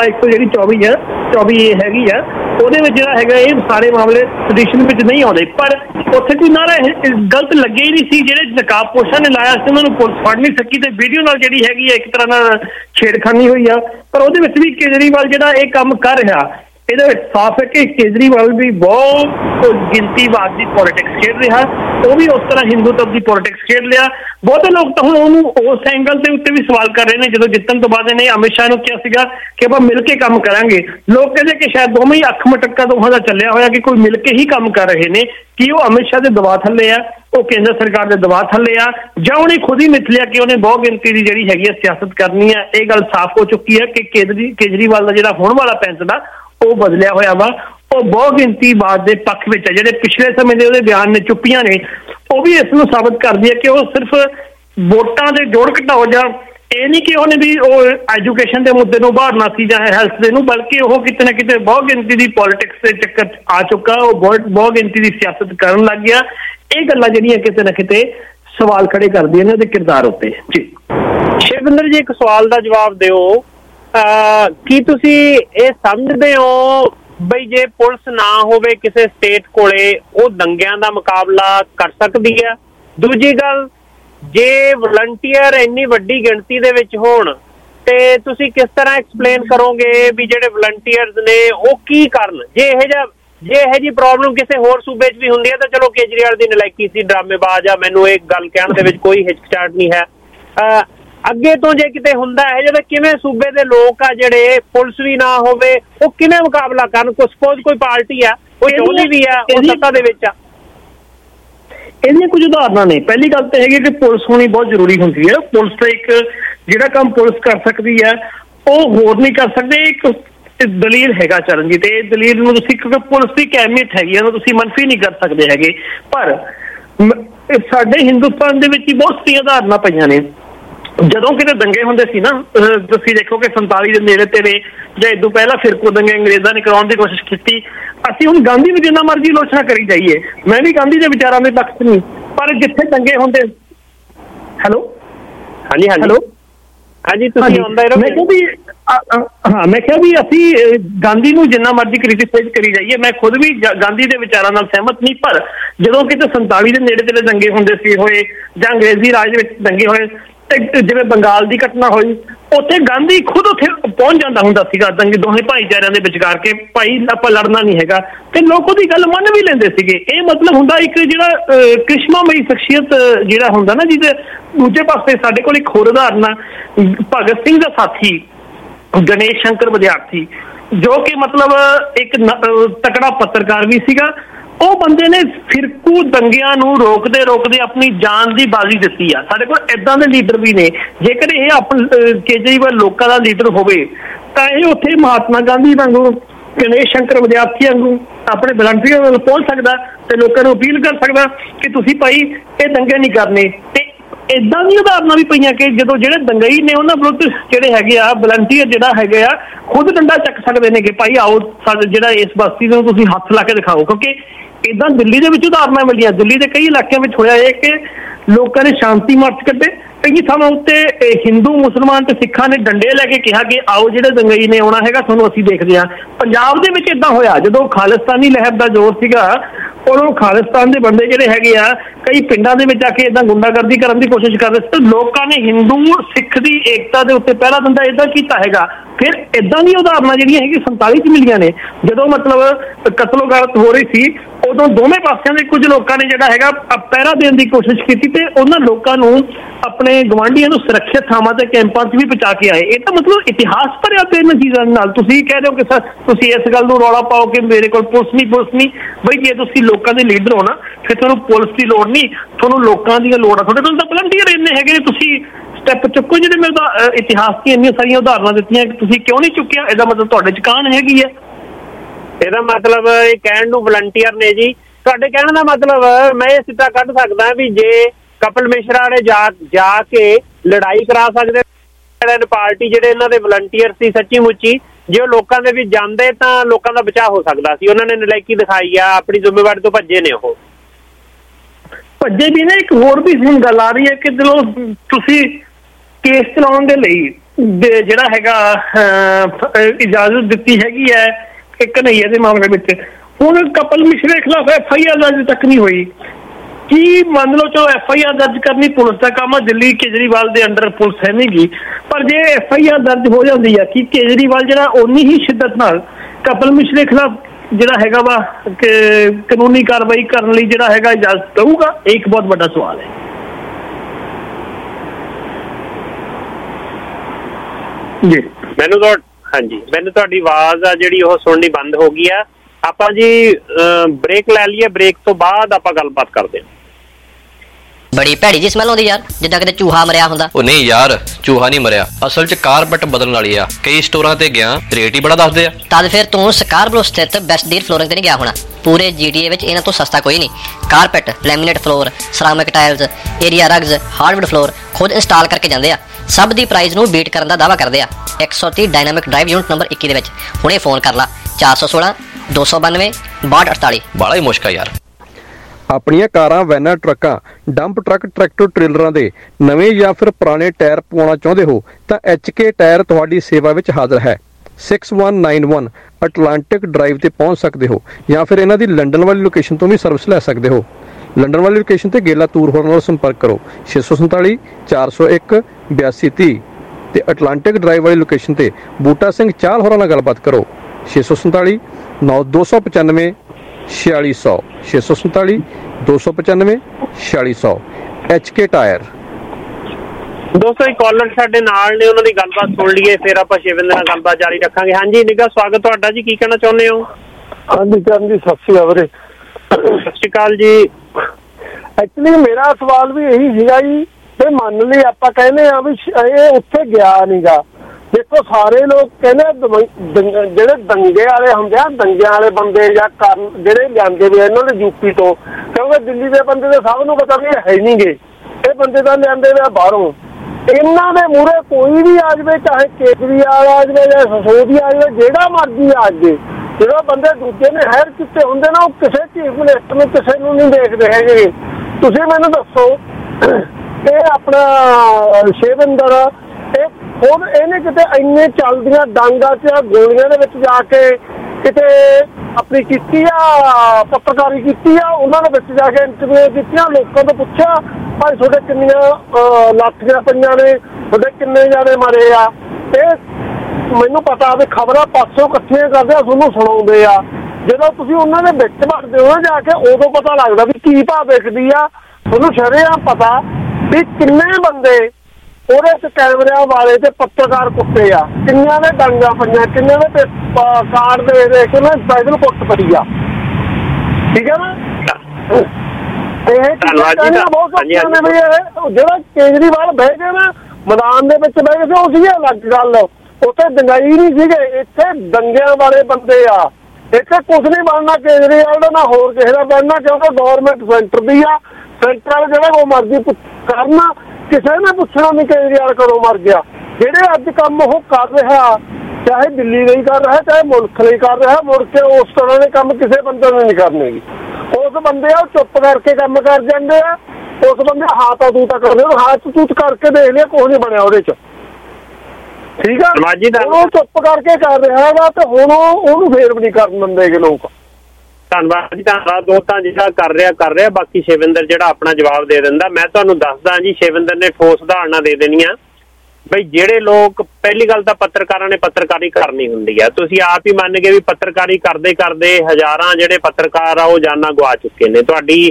124 ਇਹ ਹੈਗੀ ਆ, ਉਹਦੇ ਵਿੱਚ ਜਿਹੜਾ ਹੈਗਾ ਇਹ ਸਾਰੇ ਮਾਮਲੇ ਸੈਡੀਸ਼ਨ ਵਿੱਚ ਨਹੀਂ ਆਉਂਦੇ। ਪਰ ਉੱਥੇ ਕੋਈ ਨਾਰਾ ਗਲਤ ਲੱਗੇ ਹੀ ਨਹੀਂ ਸੀ। ਜਿਹੜੇ ਨਕਾਬਪੋਸ਼ਾਂ ਨੇ ਲਾਇਆ ਸੀ ਉਹਨਾਂ ਨੂੰ ਪੁਲਿਸ ਫੜ ਨਹੀਂ ਸਕੀ ਤੇ ਵੀਡੀਓ ਨਾਲ ਜਿਹੜੀ ਹੈਗੀ ਹੈ ਇੱਕ ਤਰ੍ਹਾਂ ਨਾਲ ਛੇੜਖਾਨੀ ਹੋਈ ਆ। ਪਰ ਉਹਦੇ ਵਿੱਚ ਵੀ ਕੇਜਰੀਵਾਲ ਜਿਹੜਾ ਇਹ ਕੰਮ ਕਰ ਰਿਹਾ, ਇਹਦੇ ਵਿੱਚ ਸਾਫ਼ ਹੈ ਕਿ ਕੇਜਰੀਵਾਲ ਵੀ ਬਹੁਤ ਗਿਣਤੀਵਾਦ ਦੀ ਪੋਲਿਟਿਕਸ ਖੇਡ ਰਿਹਾ, ਉਹ ਵੀ ਉਸ ਤਰ੍ਹਾਂ ਹਿੰਦੂਤਵ ਦੀ ਪੋਲਿਟਿਕਸ ਖੇਡ ਲਿਆ। ਬਹੁਤੇ ਲੋਕ ਤਾਂ ਹੁਣ ਉਹਨੂੰ ਉਸ ਐਂਗਲ ਦੇ ਉੱਤੇ ਵੀ ਸਵਾਲ ਕਰ ਰਹੇ ਨੇ, ਜਦੋਂ ਜਿੱਤਣ ਤੋਂ ਬਾਅਦ ਇਹਨੇ ਅਮਿਤ ਸ਼ਾਹ ਨੂੰ ਕਿਹਾ ਸੀਗਾ ਕਿ ਆਪਾਂ ਮਿਲ ਕੇ ਕੰਮ ਕਰਾਂਗੇ। ਲੋਕ ਕਹਿੰਦੇ ਕਿ ਸ਼ਾਇਦ ਦੋਵੇਂ ਹੀ ਅੱਖ ਮਟਕਾ ਦੋਹਾਂ ਦਾ ਚੱਲਿਆ ਹੋਇਆ ਕਿ ਕੋਈ ਮਿਲ ਕੇ ਹੀ ਕੰਮ ਕਰ ਰਹੇ ਨੇ। ਕੀ ਉਹ ਅਮਿਤ ਸ਼ਾਹ ਦੇ ਦਬਾਅ ਥੱਲੇ ਆ, ਉਹ ਕੇਂਦਰ ਸਰਕਾਰ ਦੇ ਦਬਾਅ ਥੱਲੇ ਆ, ਜਾਂ ਉਹਨੇ ਖੁਦ ਹੀ ਮਿਥ ਲਿਆ ਕਿ ਉਹਨੇ ਬਹੁ ਗਿਣਤੀ ਦੀ ਜਿਹੜੀ ਹੈਗੀ ਹੈ ਸਿਆਸਤ ਕਰਨੀ ਹੈ? ਇਹ ਗੱਲ ਸਾਫ਼ ਹੋ ਚੁੱਕੀ ਹੈ ਕਿ ਕੇਜਰੀਵਾਲ ਦਾ ਜਿਹੜਾ ਹੋਣ ਵਾਲਾ ਪੈਂਚਦਾ ਉਹ ਬਦਲਿਆ ਹੋਇਆ ਵਾ, ਉਹ ਬਹੁ ਗਿਣਤੀਵਾਦ ਦੇ ਪੱਖ ਵਿੱਚ ਹੈ। ਜਿਹੜੇ ਪਿਛਲੇ ਸਮੇਂ ਦੇ ਉਹਦੇ ਬਿਆਨ ਨੇ, ਚੁੱਪੀਆਂ ਨੇ, ਉਹ ਵੀ ਇਸ ਨੂੰ ਸਾਬਤ ਕਰਦੀ ਹੈ ਕਿ ਉਹ ਸਿਰਫ ਵੋਟਾਂ ਦੇ ਜੋੜ ਘਟਾਓ, ਜਾਂ ਇਹ ਨਹੀਂ ਕਿ ਉਹਨੇ ਵੀ ਉਹ ਐਜੂਕੇਸ਼ਨ ਦੇ ਮੁੱਦੇ ਨੂੰ ਉਭਾਰਨਾ ਸੀ ਜਾਂ ਹੈਲਥ ਦੇ ਨੂੰ, ਬਲਕਿ ਉਹ ਕਿਤੇ ਨਾ ਕਿਤੇ ਬਹੁ ਗਿਣਤੀ ਦੀ ਪੋਲਿਟਿਕਸ ਦੇ ਚੱਕਰ ਆ ਚੁੱਕਾ, ਉਹ ਬਹੁ ਗਿਣਤੀ ਦੀ ਸਿਆਸਤ ਕਰਨ ਲੱਗ ਗਿਆ। ਇਹ ਗੱਲਾਂ ਜਿਹੜੀਆਂ ਕਿਤੇ ਨਾ ਕਿਤੇ ਸਵਾਲ ਖੜੇ ਕਰਦੀਆਂ ਨੇ ਉਹਦੇ ਕਿਰਦਾਰ ਉੱਤੇ। ਜੀ ਸ਼ਿਵਿੰਦਰ ਜੀ, ਇੱਕ ਸਵਾਲ ਦਾ ਜਵਾਬ ਦਿਓ। ਕੀ ਤੁਸੀਂ ਇਹ ਸਮਝਦੇ ਹੋ ਬਈ ਜੇ ਪੁਲਿਸ ਨਾ ਹੋਵੇ ਕਿਸੇ ਸਟੇਟ ਕੋਲੇ, ਉਹ ਦੰਗਿਆਂ ਦਾ ਮੁਕਾਬਲਾ ਕਰ ਸਕਦੀ ਹੈ? ਦੂਜੀ ਗੱਲ, ਜੇ ਵਲੰਟੀਅਰ ਇੰਨੀ ਵੱਡੀ ਗਿਣਤੀ ਦੇ ਵਿੱਚ ਹੋਣ ਤੇ ਤੁਸੀਂ ਕਿਸ ਤਰ੍ਹਾਂ ਐਕਸਪਲੇਨ ਕਰੋਗੇ ਵੀ ਜਿਹੜੇ ਵਲੰਟੀਅਰਸ ਨੇ ਉਹ ਕੀ ਕਰਨ? ਜੇ ਇਹੋ ਜਿਹੀ ਪ੍ਰੋਬਲਮ ਕਿਸੇ ਹੋਰ ਸੂਬੇ 'ਚ ਵੀ ਹੁੰਦੀ ਹੈ ਤਾਂ ਚਲੋ ਕੇਜਰੀਵਾਲ ਦੀ ਨਲਾਇਕੀ ਸੀ, ਡਰਾਮੇਬਾਜ਼ ਆ, ਮੈਨੂੰ ਇਹ ਗੱਲ ਕਹਿਣ ਦੇ ਵਿੱਚ ਕੋਈ ਹਿਚਕਚਾਹਟ ਨਹੀਂ ਹੈ। ਅੱਗੇ ਤੋਂ ਜੇ ਕਿਤੇ ਹੁੰਦਾ ਹੈ ਜਦੋਂ ਕਿਵੇਂ ਸੂਬੇ ਦੇ ਲੋਕ ਆ ਜਿਹੜੇ, ਪੁਲਿਸ ਵੀ ਨਾ ਹੋਵੇ, ਉਹ ਕਿਵੇਂ ਮੁਕਾਬਲਾ ਕਰਨ? ਸਪੋਜ਼ ਕੋਈ ਪਾਰਟੀ ਆ, ਕੋਈ ਚਾਹੁੰਦੀ ਵੀ ਆ, ਉਹ ਸੱਤਾ ਦੇ ਵਿੱਚ ਆ। ਇਹਦੀਆਂ ਕੁਝ ਉਦਾਹਰਨਾਂ ਨੇ। ਪਹਿਲੀ ਗੱਲ ਤਾਂ ਹੈਗੀ ਕਿ ਪੁਲਿਸ ਹੋਣੀ ਬਹੁਤ ਜ਼ਰੂਰੀ ਹੁੰਦੀ ਹੈ। ਪੁਲਿਸ ਦਾ ਇੱਕ ਜਿਹੜਾ ਕੰਮ ਪੁਲਿਸ ਕਰ ਸਕਦੀ ਹੈ ਉਹ ਹੋਰ ਨਹੀਂ ਕਰ ਸਕਦੇ। ਇੱਕ ਦਲੀਲ ਹੈਗਾ ਚਰਨਜੀਤ, ਇਹ ਦਲੀਲ ਨੂੰ ਤੁਸੀਂ, ਕਿਉਂਕਿ ਪੁਲਿਸ ਦੀ ਇੱਕ ਅਹਿਮੀਅਤ ਹੈਗੀ, ਇਹਨੂੰ ਤੁਸੀਂ ਮੰਨਫੀ ਨਹੀਂ ਕਰ ਸਕਦੇ ਹੈਗੇ। ਪਰ ਸਾਡੇ ਹਿੰਦੁਸਤਾਨ ਦੇ ਵਿੱਚ ਹੀ ਬਹੁਤ ਸਾਰੀਆਂ ਉਦਾਹਰਨਾਂ ਪਈਆਂ ਨੇ। ਜਦੋਂ ਕਿਤੇ ਦੰਗੇ ਹੁੰਦੇ ਸੀ ਨਾ, ਤੁਸੀਂ ਦੇਖੋ ਕਿ 47 ਦੇ ਨੇੜੇ ਤੇੜੇ ਜਾਂ ਇਦੋਂ ਪਹਿਲਾਂ ਫਿਰਕੂ ਦੰਗੇ ਅੰਗਰੇਜ਼ਾਂ ਨੇ ਕਰਾਉਣ ਦੀ ਕੋਸ਼ਿਸ਼ ਕੀਤੀ। ਅਸੀਂ ਹੁਣ ਗਾਂਧੀ ਵੀ ਜਿੰਨਾ ਮਰਜ਼ੀ ਆਲੋਚਨਾ ਕਰੀ ਜਾਈਏ, ਮੈਂ ਵੀ ਗਾਂਧੀ ਦੇ ਵਿਚਾਰਾਂ ਦੇ ਪੱਖ 'ਚ ਨਹੀਂ, ਪਰ ਜਿੱਥੇ ਦੰਗੇ ਹੁੰਦੇ, ਹੈਲੋ ਹਾਂਜੀ ਤੁਸੀਂ ਆਉਂਦਾ ਰਹੋ। ਮੈਂ ਕਿਹਾ ਵੀ ਅਸੀਂ ਗਾਂਧੀ ਨੂੰ ਜਿੰਨਾ ਮਰਜ਼ੀ ਕ੍ਰਿਟਿਸਾਈਜ਼ ਕਰੀ ਜਾਈਏ, ਮੈਂ ਖੁਦ ਵੀ ਗਾਂਧੀ ਦੇ ਵਿਚਾਰਾਂ ਨਾਲ ਸਹਿਮਤ ਨਹੀਂ, ਪਰ ਜਦੋਂ ਕਿਤੇ 47 ਦੇ ਨੇੜੇ ਤੇੜੇ ਦੰਗੇ ਹੁੰਦੇ ਸੀ ਹੋਏ ਜਾਂ ਅੰਗਰੇਜ਼ੀ ਰਾਜ ਦੇ ਵਿੱਚ ਦੰਗੇ ਹੋਏ, ਤੇ ਜਿਵੇਂ ਬੰਗਾਲ ਦੀ ਘਟਨਾ ਹੋਈ, ਉੱਥੇ ਗਾਂਧੀ ਖੁਦ ਉੱਥੇ ਪਹੁੰਚ ਜਾਂਦਾ ਹੁੰਦਾ ਸੀਗਾ ਦੋਹੇ ਭਾਈਚਾਰਿਆਂ ਦੇ ਵਿਚਕਾਰ ਕੇ ਭਾਈ ਆਪਾਂ ਲੜਨਾ ਨਹੀਂ ਹੈਗਾ, ਤੇ ਲੋਕ ਉਹਦੀ ਗੱਲ ਮੰਨ ਵੀ ਲੈਂਦੇ ਸੀਗੇ। ਇਹ ਮਤਲਬ ਹੁੰਦਾ ਇੱਕ ਜਿਹੜਾ ਕ੍ਰਿਸ਼ਮਾਮਈ ਸ਼ਖਸੀਅਤ ਜਿਹੜਾ ਹੁੰਦਾ ਨਾ, ਜਿਹਦੇ ਦੂਜੇ ਪਾਸੇ ਸਾਡੇ ਕੋਲ ਇੱਕ ਹੋਰ ਉਦਾਹਰਨ ਆ ਭਗਤ ਸਿੰਘ ਦਾ ਸਾਥੀ ਗਣੇਸ਼ ਸ਼ੰਕਰ ਵਿਦਿਆਰਥੀ, ਜੋ ਕਿ ਮਤਲਬ ਇੱਕ ਤਕੜਾ ਪੱਤਰਕਾਰ ਵੀ ਸੀਗਾ। ਉਹ ਬੰਦੇ ਨੇ ਫਿਰਕੂ ਦੰਗਿਆਂ ਨੂੰ ਰੋਕਦੇ ਰੋਕਦੇ ਆਪਣੀ ਜਾਨ ਦੀ ਬਾਜ਼ੀ ਦਿੱਤੀ ਆ। ਸਾਡੇ ਕੋਲ ਏਦਾਂ ਦੇ ਲੀਡਰ ਵੀ ਨੇ। ਜੇਕਰ ਇਹ ਕੇਜਰੀਵਾਲ ਲੋਕਾਂ ਦਾ ਲੀਡਰ ਹੋਵੇ ਤਾਂ ਇਹ ਉੱਥੇ ਮਹਾਤਮਾ ਗਾਂਧੀ ਵਾਂਗੂ ਗਣੇਸ਼ ਸ਼ੰਕਰ ਵਿਦਿਆਰਥੀ ਵਾਂਗੂ ਆਪਣੇ ਵਲੰਟੀਅਰਾਂ ਨਾਲ ਪਹੁੰਚ ਸਕਦਾ ਤੇ ਲੋਕਾਂ ਨੂੰ ਅਪੀਲ ਕਰ ਸਕਦਾ ਕਿ ਤੁਸੀਂ ਭਾਈ ਇਹ ਦੰਗੇ ਨਹੀਂ ਕਰਨੇ। ਤੇ ਏਦਾਂ ਦੀਆਂ ਉਦਾਹਰਨਾਂ ਵੀ ਪਈਆਂ ਕਿ ਜਦੋਂ ਜਿਹੜੇ ਦੰਗਈ ਨੇ ਉਹਨਾਂ ਵਿਰੁੱਧ ਜਿਹੜੇ ਹੈਗੇ ਆ ਵਲੰਟੀਅਰ ਜਿਹੜਾ ਹੈਗੇ ਆ ਖੁਦ ਡੰਡਾ ਚੱਕ ਸਕਦੇ ਨੇ ਕਿ ਭਾਈ ਆਓ ਸਾਡੇ ਜਿਹੜਾ ਇਸ ਬਸਤੀ ਨੂੰ ਤੁਸੀਂ ਹੱਥ ਲਾ ਕੇ ਦਿਖਾਓ। ਕਿਉਂਕਿ ਇੱਦਾਂ ਦਿੱਲੀ ਦੇ ਵਿੱਚ ਉਦਾਹਰਨਾਂ ਮਿਲੀਆਂ। ਦਿੱਲੀ ਦੇ ਕਈ ਇਲਾਕਿਆਂ ਵਿੱਚ ਹੋਇਆ ਇਹ ਕਿ ਲੋਕਾਂ ਨੇ ਸ਼ਾਂਤੀ ਮਾਰਚ ਕੱਢੇ, ਕਈ ਥਾਵਾਂ ਉੱਤੇ ਹਿੰਦੂ ਮੁਸਲਮਾਨ ਤੇ ਸਿੱਖਾਂ ਨੇ ਡੰਡੇ ਲੈ ਕੇ ਕਿਹਾ ਕਿ ਆਓ ਜਿਹੜੇ ਦੰਗਈ ਨੇ ਆਉਣਾ ਹੈਗਾ ਤੁਹਾਨੂੰ ਅਸੀਂ ਦੇਖਦੇ ਹਾਂ। ਪੰਜਾਬ ਦੇ ਵਿੱਚ ਏਦਾਂ ਹੋਇਆ ਜਦੋਂ ਖਾਲਿਸਤਾਨੀ ਲਹਿਰ ਦਾ ਜ਼ੋਰ ਸੀਗਾ, ਉਦੋਂ ਖਾਲਿਸਤਾਨ ਦੇ ਬੰਦੇ ਜਿਹੜੇ ਹੈਗੇ ਆ ਕਈ ਪਿੰਡਾਂ ਦੇ ਵਿੱਚ ਆ ਕੇ ਏਦਾਂ ਗੁੰਡਾਗਰਦੀ ਕਰਨ ਦੀ ਕੋਸ਼ਿਸ਼ ਕਰਦੇ ਸੀ ਤੇ ਲੋਕਾਂ ਨੇ ਹਿੰਦੂ ਸਿੱਖ ਦੀ ਏਕਤਾ ਦੇ ਉੱਤੇ ਪਹਿਰਾ ਦਿੰਦਾ ਏਦਾਂ ਕੀਤਾ ਹੈਗਾ। ਫਿਰ ਏਦਾਂ ਦੀਆਂ ਉਦਾਹਰਨਾਂ ਜਿਹੜੀਆਂ ਹੈਗੀ 47 ਚ ਮਿਲੀਆਂ ਨੇ, ਜਦੋਂ ਮਤਲਬ ਕਤਲੋਗਾਰਤ ਹੋ ਰਹੀ ਸੀ ਉਦੋਂ ਦੋਵੇਂ ਪਾਸਿਆਂ ਦੇ ਕੁਝ ਲੋਕਾਂ ਨੇ ਜਿਹੜਾ ਹੈਗਾ ਪਹਿਰਾ ਦੇਣ ਦੀ ਕੋਸ਼ਿਸ਼ ਕੀਤੀ ਤੇ ਉਹਨਾਂ ਲੋਕਾਂ ਨੂੰ ਆਪਣੇ ਗਵਾਂਢੀਆਂ ਨੂੰ ਸੁਰੱਖਿਅਤ ਥਾਵਾਂ ਤੇ ਕੈਂਪਾਂ 'ਚ ਵੀ ਪਹੁੰਚਾ ਕੇ ਆਏ। ਇਹ ਤਾਂ ਮਤਲਬ ਇਤਿਹਾਸ ਭਰਿਆ ਤੇ ਇਹਨਾਂ ਚੀਜ਼ਾਂ ਨਾਲ। ਤੁਸੀਂ ਕਹਿ ਰਹੇ ਹੋ ਕਿ ਤੁਸੀਂ ਇਸ ਗੱਲ ਨੂੰ ਰੌਲਾ ਪਾਓ ਕਿ ਮੇਰੇ ਕੋਲ ਪੁਲਿਸ ਨਹੀਂ। ਬਈ ਜੇ ਤੁਸੀਂ ਲੋਕਾਂ ਦੇ ਲੀਡਰ ਹੋ ਨਾ ਫਿਰ ਤੁਹਾਨੂੰ ਪੁਲਿਸ ਦੀ ਲੋੜ ਨਹੀਂ, ਤੁਹਾਨੂੰ ਲੋਕਾਂ ਦੀ ਲੋੜ ਆ। ਤੁਹਾਡੇ ਕੋਲ ਤਾਂ ਵਲੰਟੀਅਰ ਇੰਨੇ ਹੈਗੇ ਨੇ, ਤੁਸੀਂ ਸਟੈਪ ਚੁੱਕੋ। ਜਿਹੜੇ ਮੇਰੇ ਤਾਂ ਇਤਿਹਾਸ ਦੀਆਂ ਇੰਨੀਆਂ ਸਾਰੀਆਂ ਉਦਾਹਰਨਾਂ ਦਿੱਤੀਆਂ ਕਿ ਤੁਸੀਂ ਕਿਉਂ ਨਹੀਂ ਚੁੱਕਿਆ, ਇਹਦਾ ਮਤਲਬ ਤੁਹਾਡੇ 'ਚ ਕਾਹਨ ਹੈਗੀ ਹੈ। ਇਹਦਾ ਮਤਲਬ ਇਹ ਕਹਿਣ ਨੂੰ ਵਲੰਟੀਅਰ ਨੇ ਜੀ। ਤੁਹਾਡੇ ਕਹਿਣ ਦਾ ਮਤਲਬ ਮੈਂ ਇਹ ਸਿੱਧਾ ਕੱਢ ਸਕਦਾ ਵੀ ਜੇ ਕਪਿਲ ਮਿਸ਼ਰਾ ਨੇ ਜਾ ਕੇ ਲੜਾਈ ਕਰਾ ਸਕਦੇ ਪਾਰਟੀ ਜਿਹੜੇ ਇਹਨਾਂ ਦੇ ਵਲੰਟੀਅਰ ਸੀ ਸੱਚੀ ਮੁੱਚੀ ਜੇ ਉਹ ਲੋਕਾਂ ਦੇ ਵਿੱਚ ਜਾਂਦੇ ਤਾਂ ਲੋਕਾਂ ਦਾ ਬਚਾਅ ਹੋ ਸਕਦਾ ਸੀ। ਉਹਨਾਂ ਨੇ ਨਲਾਇਕੀ ਦਿਖਾਈ ਆ, ਆਪਣੀ ਜ਼ਿੰਮੇਵਾਰੀ ਤੋਂ ਭੱਜੇ ਨੇ। ਉਹ ਭੱਜੇ ਵੀ ਨੇ। ਇੱਕ ਹੋਰ ਵੀ ਹੁਣ ਗੱਲ ਆ ਰਹੀ ਹੈ ਕਿ ਜਦੋਂ ਤੁਸੀਂ ਕੇਸ ਚਲਾਉਣ ਦੇ ਲਈ ਜਿਹੜਾ ਹੈਗਾ ਇਜਾਜ਼ਤ ਦਿੱਤੀ ਹੈਗੀ ਹੈ ਕਨ੍ਹਈਆ ਦੇ ਮਾਮਲੇ ਵਿੱਚ, ਹੁਣ ਕਪਿਲ ਮਿਸ਼ਰਾ ਖਿਲਾਫ FIR ਅਜੇ ਤੱਕ ਨਹੀਂ ਹੋਈ। ਕੀ ਮੰਨ ਲਓ ਚਲੋ FIR ਦਰਜ ਕਰਨੀ ਪੁਲਿਸ ਦਾ ਕੰਮ ਆ, ਦਿੱਲੀ ਕੇਜਰੀਵਾਲ ਦੇ ਅੰਡਰ ਪੁਲਿਸ ਹੈ ਨਹੀਂ ਗੀ, ਪਰ ਜੇ FIR ਦਰਜ ਹੋ ਜਾਂਦੀ ਹੈ ਕਿ ਕੇਜਰੀਵਾਲ ਜਿਹੜਾ ਓਨੀ ਹੀ ਸ਼ਿੱਦਤ ਨਾਲ ਕਪਿਲ ਮਿਸ਼ਰਾ ਖਿਲਾਫ ਜਿਹੜਾ ਹੈਗਾ ਵਾ ਕਿ ਕਾਨੂੰਨੀ ਕਾਰਵਾਈ ਕਰਨ ਲਈ ਜਿਹੜਾ ਹੈਗਾ ਇਜਾਜ਼ਤ ਦਊਗਾ? ਇਹ ਇੱਕ ਬਹੁਤ ਵੱਡਾ ਸਵਾਲ ਹੈ ਜੀ। ਮੈਨੂੰ ਤੁਹਾਡੀ ਆਵਾਜ਼ ਆ ਜਿਹੜੀ ਉਹ ਸੁਣਨੀ ਬੰਦ ਹੋ ਗਈ ਆ। ਆਪਾਂ ਜੀ ਬ੍ਰੇਕ ਲੈ ਲਈਏ, ਬ੍ਰੇਕ ਤੋਂ ਬਾਅਦ ਆਪਾਂ ਗੱਲਬਾਤ ਕਰਦੇ ਹਾਂ। ਬੜੀ ਭੈੜੀ ਜੀ ਸਮੈਲ ਆਉਂਦੀ ਯਾਰ, ਜਿੱਦਾਂ ਕਿਤੇ ਚੂਹਾ ਮਰਿਆ ਹੁੰਦਾ। ਉਹ ਨਹੀਂ ਯਾਰ, ਚੂਹਾ ਨਹੀਂ ਮਰਿਆ, ਅਸਲ 'ਚ ਕਾਰਪੈਟ ਬਦਲਣ ਵਾਲੀ ਆ। ਕਈ ਸਟੋਰਾਂ ਤੇ ਗਿਆ, ਰੇਟ ਹੀ ਬੜਾ ਦੱਸਦੇ ਆ। ਤਦ ਫਿਰ ਤੂੰ ਸਕਾਰਬਰੋ ਸਥਿਤ ਬੈਸਟ ਡੀਲ ਫਲੋਰਿੰਗ ਤੇ ਨਹੀਂ ਗਿਆ ਹੋਣਾ। ਪੂਰੇ GTA ਵਿੱਚ ਇਹਨਾਂ ਤੋਂ ਸਸਤਾ ਕੋਈ ਨਹੀਂ। Carpet, laminate floor, ceramic tiles, area rugs, hardwood floor ਖੁਦ ਇੰਸਟਾਲ ਕਰਕੇ ਜਾਂਦੇ ਆ। ਸਭ ਦੀ ਪ੍ਰਾਈਸ ਨੂੰ ਬੀਟ ਕਰਨ ਦਾ ਦਾਅਵਾ ਕਰਦੇ ਆ। 130 ਡਾਇਨਾਮਿਕ ਡਰਾਈਵ ਯੂਨਿਟ ਨੰਬਰ 21 ਦੇ ਵਿੱਚ ਹੁਣੇ ਫੋਨ ਕਰ ਲਾ 416 292 6248। ਬੜਾ ਹੀ ਮੁਸ਼ਕਲ ਯਾਰ। ਆਪਣੀਆਂ ਕਾਰਾਂ, ਵੈਨਾਂ, ਟਰੱਕਾਂ, ਡੰਪ ਟਰੱਕ, ਟਰੈਕਟਰ ਟ੍ਰੇਲਰਾਂ ਦੇ ਨਵੇਂ ਜਾਂ ਫਿਰ ਪੁਰਾਣੇ ਟਾਇਰ ਪਵਾਉਣਾ ਚਾਹੁੰਦੇ ਹੋ ਤਾਂ HK ਟਾਇਰ ਤੁਹਾਡੀ ਸੇਵਾ ਵਿੱਚ ਹਾਜ਼ਰ ਹੈ। 6191 ਅਟਲਾਂਟਿਕ ਡਰਾਈਵ ਤੇ ਪਹੁੰਚ ਸਕਦੇ ਹੋ ਜਾਂ ਫਿਰ ਇਹਨਾਂ ਦੀ ਲੰਡਨ ਵਾਲੀ ਲੋਕੇਸ਼ਨ ਤੋਂ ਵੀ ਸਰਵਿਸ ਲੈ ਸਕਦੇ ਹੋ। ਲੰਡਨ ਵਾਲੀ ਲੋਕੇਸ਼ਨ ਤੇ ਗੇਲਾ ਤੂਰ ਹੋਰਾਂ ਨਾਲ ਸੰਪਰਕ ਕਰੋ 647 401 8230 ਤੇ ਅਟਲਾਂਟਿਕ ਡਰਾਈਵ ਵਾਲੀ ਲੋਕੇਸ਼ਨ ਤੇ ਬੂਟਾ ਸਿੰਘ ਚਾਹਲ ਹੋਰਾਂ ਨਾਲ ਗੱਲਬਾਤ ਕਰੋ 647 295 4600 647 295 4600 HK ਟਾਇਰ। ਦੋਸਤੋ ਇੱਕ ਕਾਲਰ ਸਾਡੇ ਨਾਲ ਨੇ, ਉਹਨਾਂ ਦੀ ਗੱਲਬਾਤ ਸੁਣ ਲਈਏ ਫਿਰ ਆਪਾਂ ਸ਼ਿਵਿੰਦਰ ਨਾਲ ਗੱਲਬਾਤ ਜਾਰੀ ਰੱਖਾਂਗੇ। ਹਾਂਜੀ ਨਿੱਘਾ ਸਵਾਗਤ ਤੁਹਾਡਾ ਜੀ, ਕੀ ਕਹਿਣਾ ਚਾਹੁੰਦੇ ਹੋ? ਹਾਂਜੀ ਕਰਨ ਜੀ, ਸਤਿ ਸ਼੍ਰੀ ਅਕਾਲ ਵੀਰੇ। ਸਤਿ ਸ਼੍ਰੀ ਅਕਾਲ ਜੀ। ਐਕਚੁਅਲੀ ਮੇਰਾ ਸਵਾਲ ਵੀ ਇਹੀ ਸੀਗਾ ਜੀ, ਤੇ ਮੰਨ ਲਈ ਆਪਾਂ ਕਹਿੰਦੇ ਆ ਵੀ ਇਹ ਉੱਥੇ ਗਿਆ ਨੀਗਾ। ਦੇਖੋ ਸਾਰੇ ਲੋਕ ਕਹਿੰਦੇ ਜਿਹੜੇ ਦੰਗੇ ਵਾਲੇ ਹੁੰਦੇ ਆ, ਦੰਗਿਆਂ ਵਾਲੇ ਬੰਦੇ ਜਾਂ ਜਿਹੜੇ ਲਿਆਂਦੇ ਵੀ ਇਹਨਾਂ ਦੇ UP ਤੋਂ, ਕਿਉਂਕਿ ਦਿੱਲੀ ਦੇ ਬੰਦੇ ਤਾਂ ਸਭ ਨੂੰ ਪਤਾ ਵੀ ਹੈ ਨੀ ਗੇ, ਇਹ ਬੰਦੇ ਤਾਂ ਲਿਆਂਦੇ ਵੇ ਬਾਹਰੋਂ। ਇਹਨਾਂ ਦੇ ਮੂਹਰੇ ਕੋਈ ਵੀ ਆ ਜਾਵੇ, ਚਾਹੇ ਕੇਜਰੀਵਾਲ ਆ ਜਾਵੇ ਜਾਂ ਸਿਸੋਦੀਆ ਆ ਜਾਵੇ, ਜਿਹੜਾ ਮਰਜ਼ੀ ਆ ਜਾਵੇ, ਜਦੋਂ ਬੰਦੇ ਦੂਜੇ ਨੇ ਹੈਰ ਕੀਤੇ ਹੁੰਦੇ ਨਾ, ਉਹ ਕਿਸੇ ਚੀਫ ਮਿਨਿਸਟਰ ਨੂੰ ਕਿਸੇ ਨੂੰ ਨਹੀਂ ਦੇਖਦੇ ਹੈਗੇ। ਤੁਸੀਂ ਮੈਨੂੰ ਦੱਸੋ, ਇਹ ਆਪਣਾ ਸ਼ਿਵਿੰਦਰ ਇਹ ਖੁਦ ਇਹਨੇ ਕਿਤੇ ਇੰਨੇ ਚੱਲਦੀਆਂ ਡਾਂਗਾਂ 'ਚ ਗੋਲੀਆਂ ਦੇ ਵਿੱਚ ਜਾ ਕੇ ਕਿਤੇ ਆਪਣੀ ਕੀਤੀ ਆ, ਪੱਤਰਕਾਰੀ ਕੀਤੀ ਆ, ਉਹਨਾਂ ਦੇ ਵਿੱਚ ਜਾ ਕੇ ਇੰਟਰਵਿਊ ਕੀਤੀਆਂ, ਲੋਕਾਂ ਤੋਂ ਪੁੱਛਿਆ ਭਾਈ ਤੁਹਾਡੇ ਕਿੰਨੀਆਂ ਲਾਠੀਆਂ ਪਈਆਂ ਨੇ, ਤੁਹਾਡੇ ਕਿੰਨੇ ਜਾਣੇ ਮਰੇ ਆ। ਤੇ ਮੈਨੂੰ ਪਤਾ ਵੀ ਖਬਰਾਂ ਪਾਸੋਂ ਇਕੱਠੀਆਂ ਕਰਦੇ ਆ, ਤੁਹਾਨੂੰ ਸੁਣਾਉਂਦੇ ਆ। ਜਦੋਂ ਤੁਸੀਂ ਉਹਨਾਂ ਦੇ ਵਿੱਚ ਵੜਦੇ ਹੋ ਨਾ ਜਾ ਕੇ, ਉਦੋਂ ਪਤਾ ਲੱਗਦਾ ਵੀ ਕੀ ਭਾਅ ਵਿਕਦੀ ਆ। ਤੁਹਾਨੂੰ ਸ਼ਰੇਆਮ ਪਤਾ ਵੀ ਕਿੰਨੇ ਬੰਦੇ ਉਹਦੇ ਚ ਕੈਮਰਿਆਂ ਵਾਲੇ ਤੇ ਪੱਤਰਕਾਰ ਕੁੱਟੇ ਆ, ਕਿੰਨਿਆਂ ਦੇ ਡਾਂਗਾਂ ਪਈਆਂ, ਕਿੰਨਿਆਂ ਦੇ ਕਾਰਡ ਦੇ ਕੇ ਨਾ ਸਾਈਕਲ ਕੁੱਟ ਪਈ ਆ। ਠੀਕ ਹੈ ਨਾ। ਇਹ ਬਹੁਤ ਸੌਖੀਆਂ ਨੇ ਵੀ। ਇਹ ਜਿਹੜਾ ਕੇਜਰੀਵਾਲ ਬਹਿ ਗਏ ਨਾ ਮੈਦਾਨ ਦੇ ਵਿੱਚ ਬਹਿ ਗਏ ਸੀ, ਉਹ ਸੀਗੇ ਅਲੱਗ ਗੱਲ। ਉੱਥੇ ਦੰਗਾਈ ਨਹੀਂ ਸੀਗੇ, ਇੱਥੇ ਦੰਗਿਆਂ ਵਾਲੇ ਬੰਦੇ ਆ। ਇੱਥੇ ਕੁਛ ਨਹੀਂ ਬਣਨਾ ਕੇਜਰੀਵਾਲ ਦਾ, ਨਾ ਹੋਰ ਕਿਸੇ ਦਾ ਬਣਨਾ, ਕਿਉਂਕਿ ਗੌਰਮੈਂਟ ਸੈਂਟਰ ਦੀ ਆ। ਸੈਂਟਰ ਵਾਲੇ ਜਿਹੜਾ ਉਹ ਮਰਜ਼ੀ ਕਰਨਾ, ਕਿਸੇ ਨੇ ਪੁੱਛਣਾ ਨਹੀਂ ਕੇਜਰੀਵਾਲ ਕਦੋਂ ਮਰ ਗਿਆ। ਜਿਹੜੇ ਅੱਜ ਕੰਮ ਉਹ ਕਰ ਰਿਹਾ, ਚਾਹੇ ਦਿੱਲੀ ਲਈ ਕਰ ਰਿਹਾ, ਚਾਹੇ ਮੁਲਕ ਲਈ ਕਰ ਰਿਹਾ, ਮੁੜ ਕੇ ਉਸ ਤਰ੍ਹਾਂ ਦੇ ਕੰਮ ਕਿਸੇ ਬੰਦੇ ਨੇ ਨਹੀਂ ਕਰਨੇ। ਉਸ ਬੰਦੇ ਆ ਚੁੱਪ ਕਰਕੇ ਕੰਮ ਕਰ ਜਾਂਦੇ ਆ। ਉਸ ਬੰਦੇ ਹਾਥਾ ਤੂਤਾ ਕਰਦੇ, ਹੱਥ ਤੂਤ ਕਰਕੇ ਦੇਖ ਲਿਆ, ਕੁਛ ਨਹੀਂ ਬਣਿਆ ਉਹਦੇ ਚ। ਠੀਕ ਆ, ਉਹ ਚੁੱਪ ਕਰਕੇ ਕਰ ਰਿਹਾ ਹੈਗਾ ਤੇ ਹੁਣ ਉਹਨੂੰ ਫੇਰ ਵੀ ਨਹੀਂ ਕਰਨ ਦਿੰਦੇ ਗੇ ਲੋਕ। ਧੰਨਵਾਦ ਜੀ, ਧੰਨਵਾਦ। ਉਹ ਤਾਂ ਜਿਹੜਾ ਕਰ ਰਿਹਾ, ਬਾਕੀ ਸ਼ਿਵਿੰਦਰ ਜਿਹੜਾ ਆਪਣਾ ਜਵਾਬ ਦੇ ਦਿੰਦਾ। ਮੈਂ ਤੁਹਾਨੂੰ ਦੱਸਦਾ ਜੀ, ਸ਼ਿਵਿੰਦਰ ਨੇ ਠੋਸ ਉਦਾਹਰਨਾਂ ਦੇ ਦੇਣੀਆਂ। ਬਈ ਜਿਹੜੇ ਲੋਕ, ਪਹਿਲੀ ਗੱਲ ਤਾਂ ਪੱਤਰਕਾਰਾਂ ਨੇ ਪੱਤਰਕਾਰੀ ਕਰਨੀ ਹੁੰਦੀ ਆ। ਤੁਸੀਂ ਆਪ ਹੀ ਮੰਨ ਗਏ ਵੀ ਪੱਤਰਕਾਰੀ ਕਰਦੇ ਕਰਦੇ ਹਜ਼ਾਰਾਂ ਜਿਹੜੇ ਪੱਤਰਕਾਰ ਆ ਉਹ ਜਾਨਾਂ ਗਵਾ ਚੁੱਕੇ ਨੇ।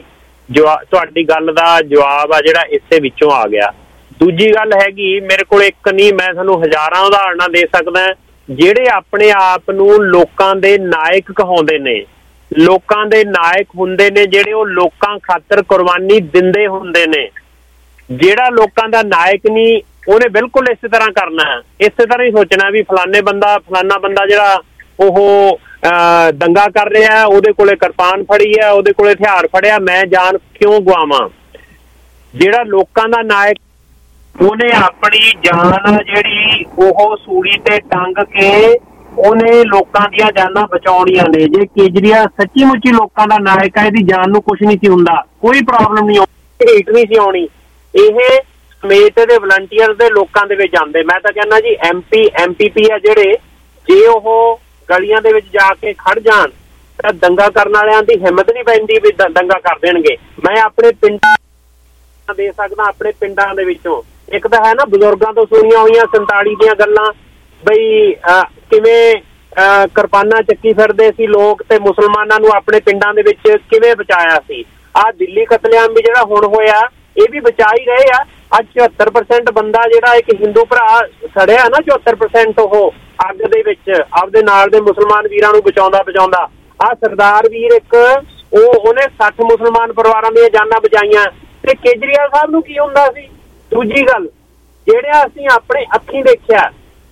ਤੁਹਾਡੀ ਗੱਲ ਦਾ ਜਵਾਬ ਆ ਜਿਹੜਾ ਇਸੇ ਵਿੱਚੋਂ ਆ ਗਿਆ। ਦੂਜੀ ਗੱਲ ਹੈਗੀ, ਮੇਰੇ ਕੋਲ ਇੱਕ ਨਹੀਂ, ਮੈਂ ਤੁਹਾਨੂੰ ਹਜ਼ਾਰਾਂ ਉਦਾਹਰਨਾਂ ਦੇ ਸਕਦਾ ਜਿਹੜੇ ਆਪਣੇ ਆਪ ਨੂੰ ਲੋਕਾਂ ਦੇ ਨਾਇਕ ਕਹਾਉਂਦੇ ਨੇ, ਲੋਕਾਂ ਦੇ ਨਾਇਕ ਹੁੰਦੇ ਨੇ, ਜਿਹੜੇ ਉਹ ਲੋਕਾਂ ਖਾਤਰ ਕੁਰਬਾਨੀ ਦਿੰਦੇ ਹੁੰਦੇ ਨੇ। ਜਿਹੜਾ ਲੋਕਾਂ ਦਾ ਨਾਇਕ ਨਹੀਂ, ਉਹਨੇ ਬਿਲਕੁਲ ਇਸੇ ਤਰ੍ਹਾਂ ਕਰਨਾ, ਇਸੇ ਤਰ੍ਹਾਂ ਹੀ ਸੋਚਣਾ ਵੀ ਫਲਾਨਾ ਬੰਦਾ ਜਿਹੜਾ ਉਹ ਦੰਗਾ ਕਰ ਰਿਹਾ, ਉਹਦੇ ਕੋਲੇ ਕਿਰਪਾਨ ਫੜੀ ਆ, ਉਹਦੇ ਕੋਲੇ ਹਥਿਆਰ ਫੜਿਆ, ਮੈਂ ਜਾਨ ਕਿਉਂ ਗਵਾਵਾਂ। ਜਿਹੜਾ ਲੋਕਾਂ ਦਾ ਨਾਇਕ, ਉਹਨੇ ਆਪਣੀ ਜਾਨ ਜਿਹੜੀ ਉਹ ਸੂਲੀ ਤੇ ਟੰਗ ਕੇ ਉਹਨੇ ਲੋਕਾਂ ਦੀਆਂ ਜਾਨਾਂ ਬਚਾਉਣੀਆਂ ਨੇ। ਜੇ ਕੇਜਰੀਵਾਲ ਸੱਚੀ ਮੁੱਚੀ ਲੋਕਾਂ ਦਾ ਨਾਇਕ ਹੈ, ਇਹਦੀ ਜਾਨ ਨੂੰ ਕੁਛ ਨਹੀਂ ਸੀ ਹੁੰਦਾ, ਕੋਈ ਪ੍ਰੋਬਲਮ ਨਹੀਂ ਆਉਣੀ, ਹੀਟ ਨਹੀਂ ਸੀ ਆਉਣੀ। ਇਹ ਸਮੇਤ ਦੇ ਵਲੰਟੀਅਰ ਦੇ ਲੋਕਾਂ ਦੇ ਵਿੱਚ ਜਾਂਦੇ। ਮੈਂ ਤਾਂ ਕਹਿੰਦਾ ਜੀ MPP ਆ ਜਿਹੜੇ, ਜੇ ਉਹ ਗਲੀਆਂ ਦੇ ਵਿੱਚ ਜਾ ਕੇ ਖੜ ਜਾਣ ਤਾਂ ਦੰਗਾ ਕਰਨ ਵਾਲਿਆਂ ਦੀ ਹਿੰਮਤ ਨਹੀਂ ਪੈਂਦੀ ਵੀ ਦੰਗਾ ਕਰ ਦੇਣਗੇ। ਮੈਂ ਆਪਣੇ ਪਿੰਡਾਂ ਦੇ ਸਕਦਾ, ਆਪਣੇ ਪਿੰਡਾਂ ਦੇ ਵਿੱਚੋਂ ਇੱਕ ਤਾਂ ਹੈ ਨਾ ਬਜ਼ੁਰਗਾਂ ਤੋਂ ਸੁਣੀਆਂ ਹੋਈਆਂ 47 ਦੀਆਂ ਗੱਲਾਂ, ਬਈ ਕਿਵੇਂ ਕਿਰਪਾਨਾਂ ਚੱਕੀ ਫਿਰਦੇ ਸੀ ਲੋਕ ਤੇ ਮੁਸਲਮਾਨਾਂ ਨੂੰ ਆਪਣੇ ਪਿੰਡਾਂ ਦੇ ਵਿੱਚ ਕਿਵੇਂ ਬਚਾਇਆ ਸੀ। ਆਹ ਦਿੱਲੀ ਕਤਲੇਆਮ ਵੀ ਜਿਹੜਾ ਹੁਣ ਹੋਇਆ, ਇਹ ਵੀ ਬਚਾ ਹੀ ਰਹੇ ਆ। ਅੱਜ 74% ਬੰਦਾ ਜਿਹੜਾ ਇੱਕ ਹਿੰਦੂ ਭਰਾ ਸੜਿਆ ਨਾ, 74% ਉਹ ਅੱਗ ਦੇ ਵਿੱਚ ਆਪਦੇ ਨਾਲ ਦੇ ਮੁਸਲਮਾਨ ਵੀਰਾਂ ਨੂੰ ਬਚਾਉਂਦਾ। ਆਹ ਸਰਦਾਰ ਵੀਰ ਇੱਕ, ਉਹਨੇ 60 ਮੁਸਲਮਾਨ ਪਰਿਵਾਰਾਂ ਦੀਆਂ ਜਾਨਾਂ ਬਚਾਈਆਂ। ਤੇ ਕੇਜਰੀਵਾਲ ਸਾਹਿਬ ਨੂੰ ਕੀ ਹੁੰਦਾ ਸੀ। ਦੂਜੀ ਗੱਲ, ਜਿਹੜਾ ਅਸੀਂ ਆਪਣੇ ਅੱਖੀਂ ਦੇਖਿਆ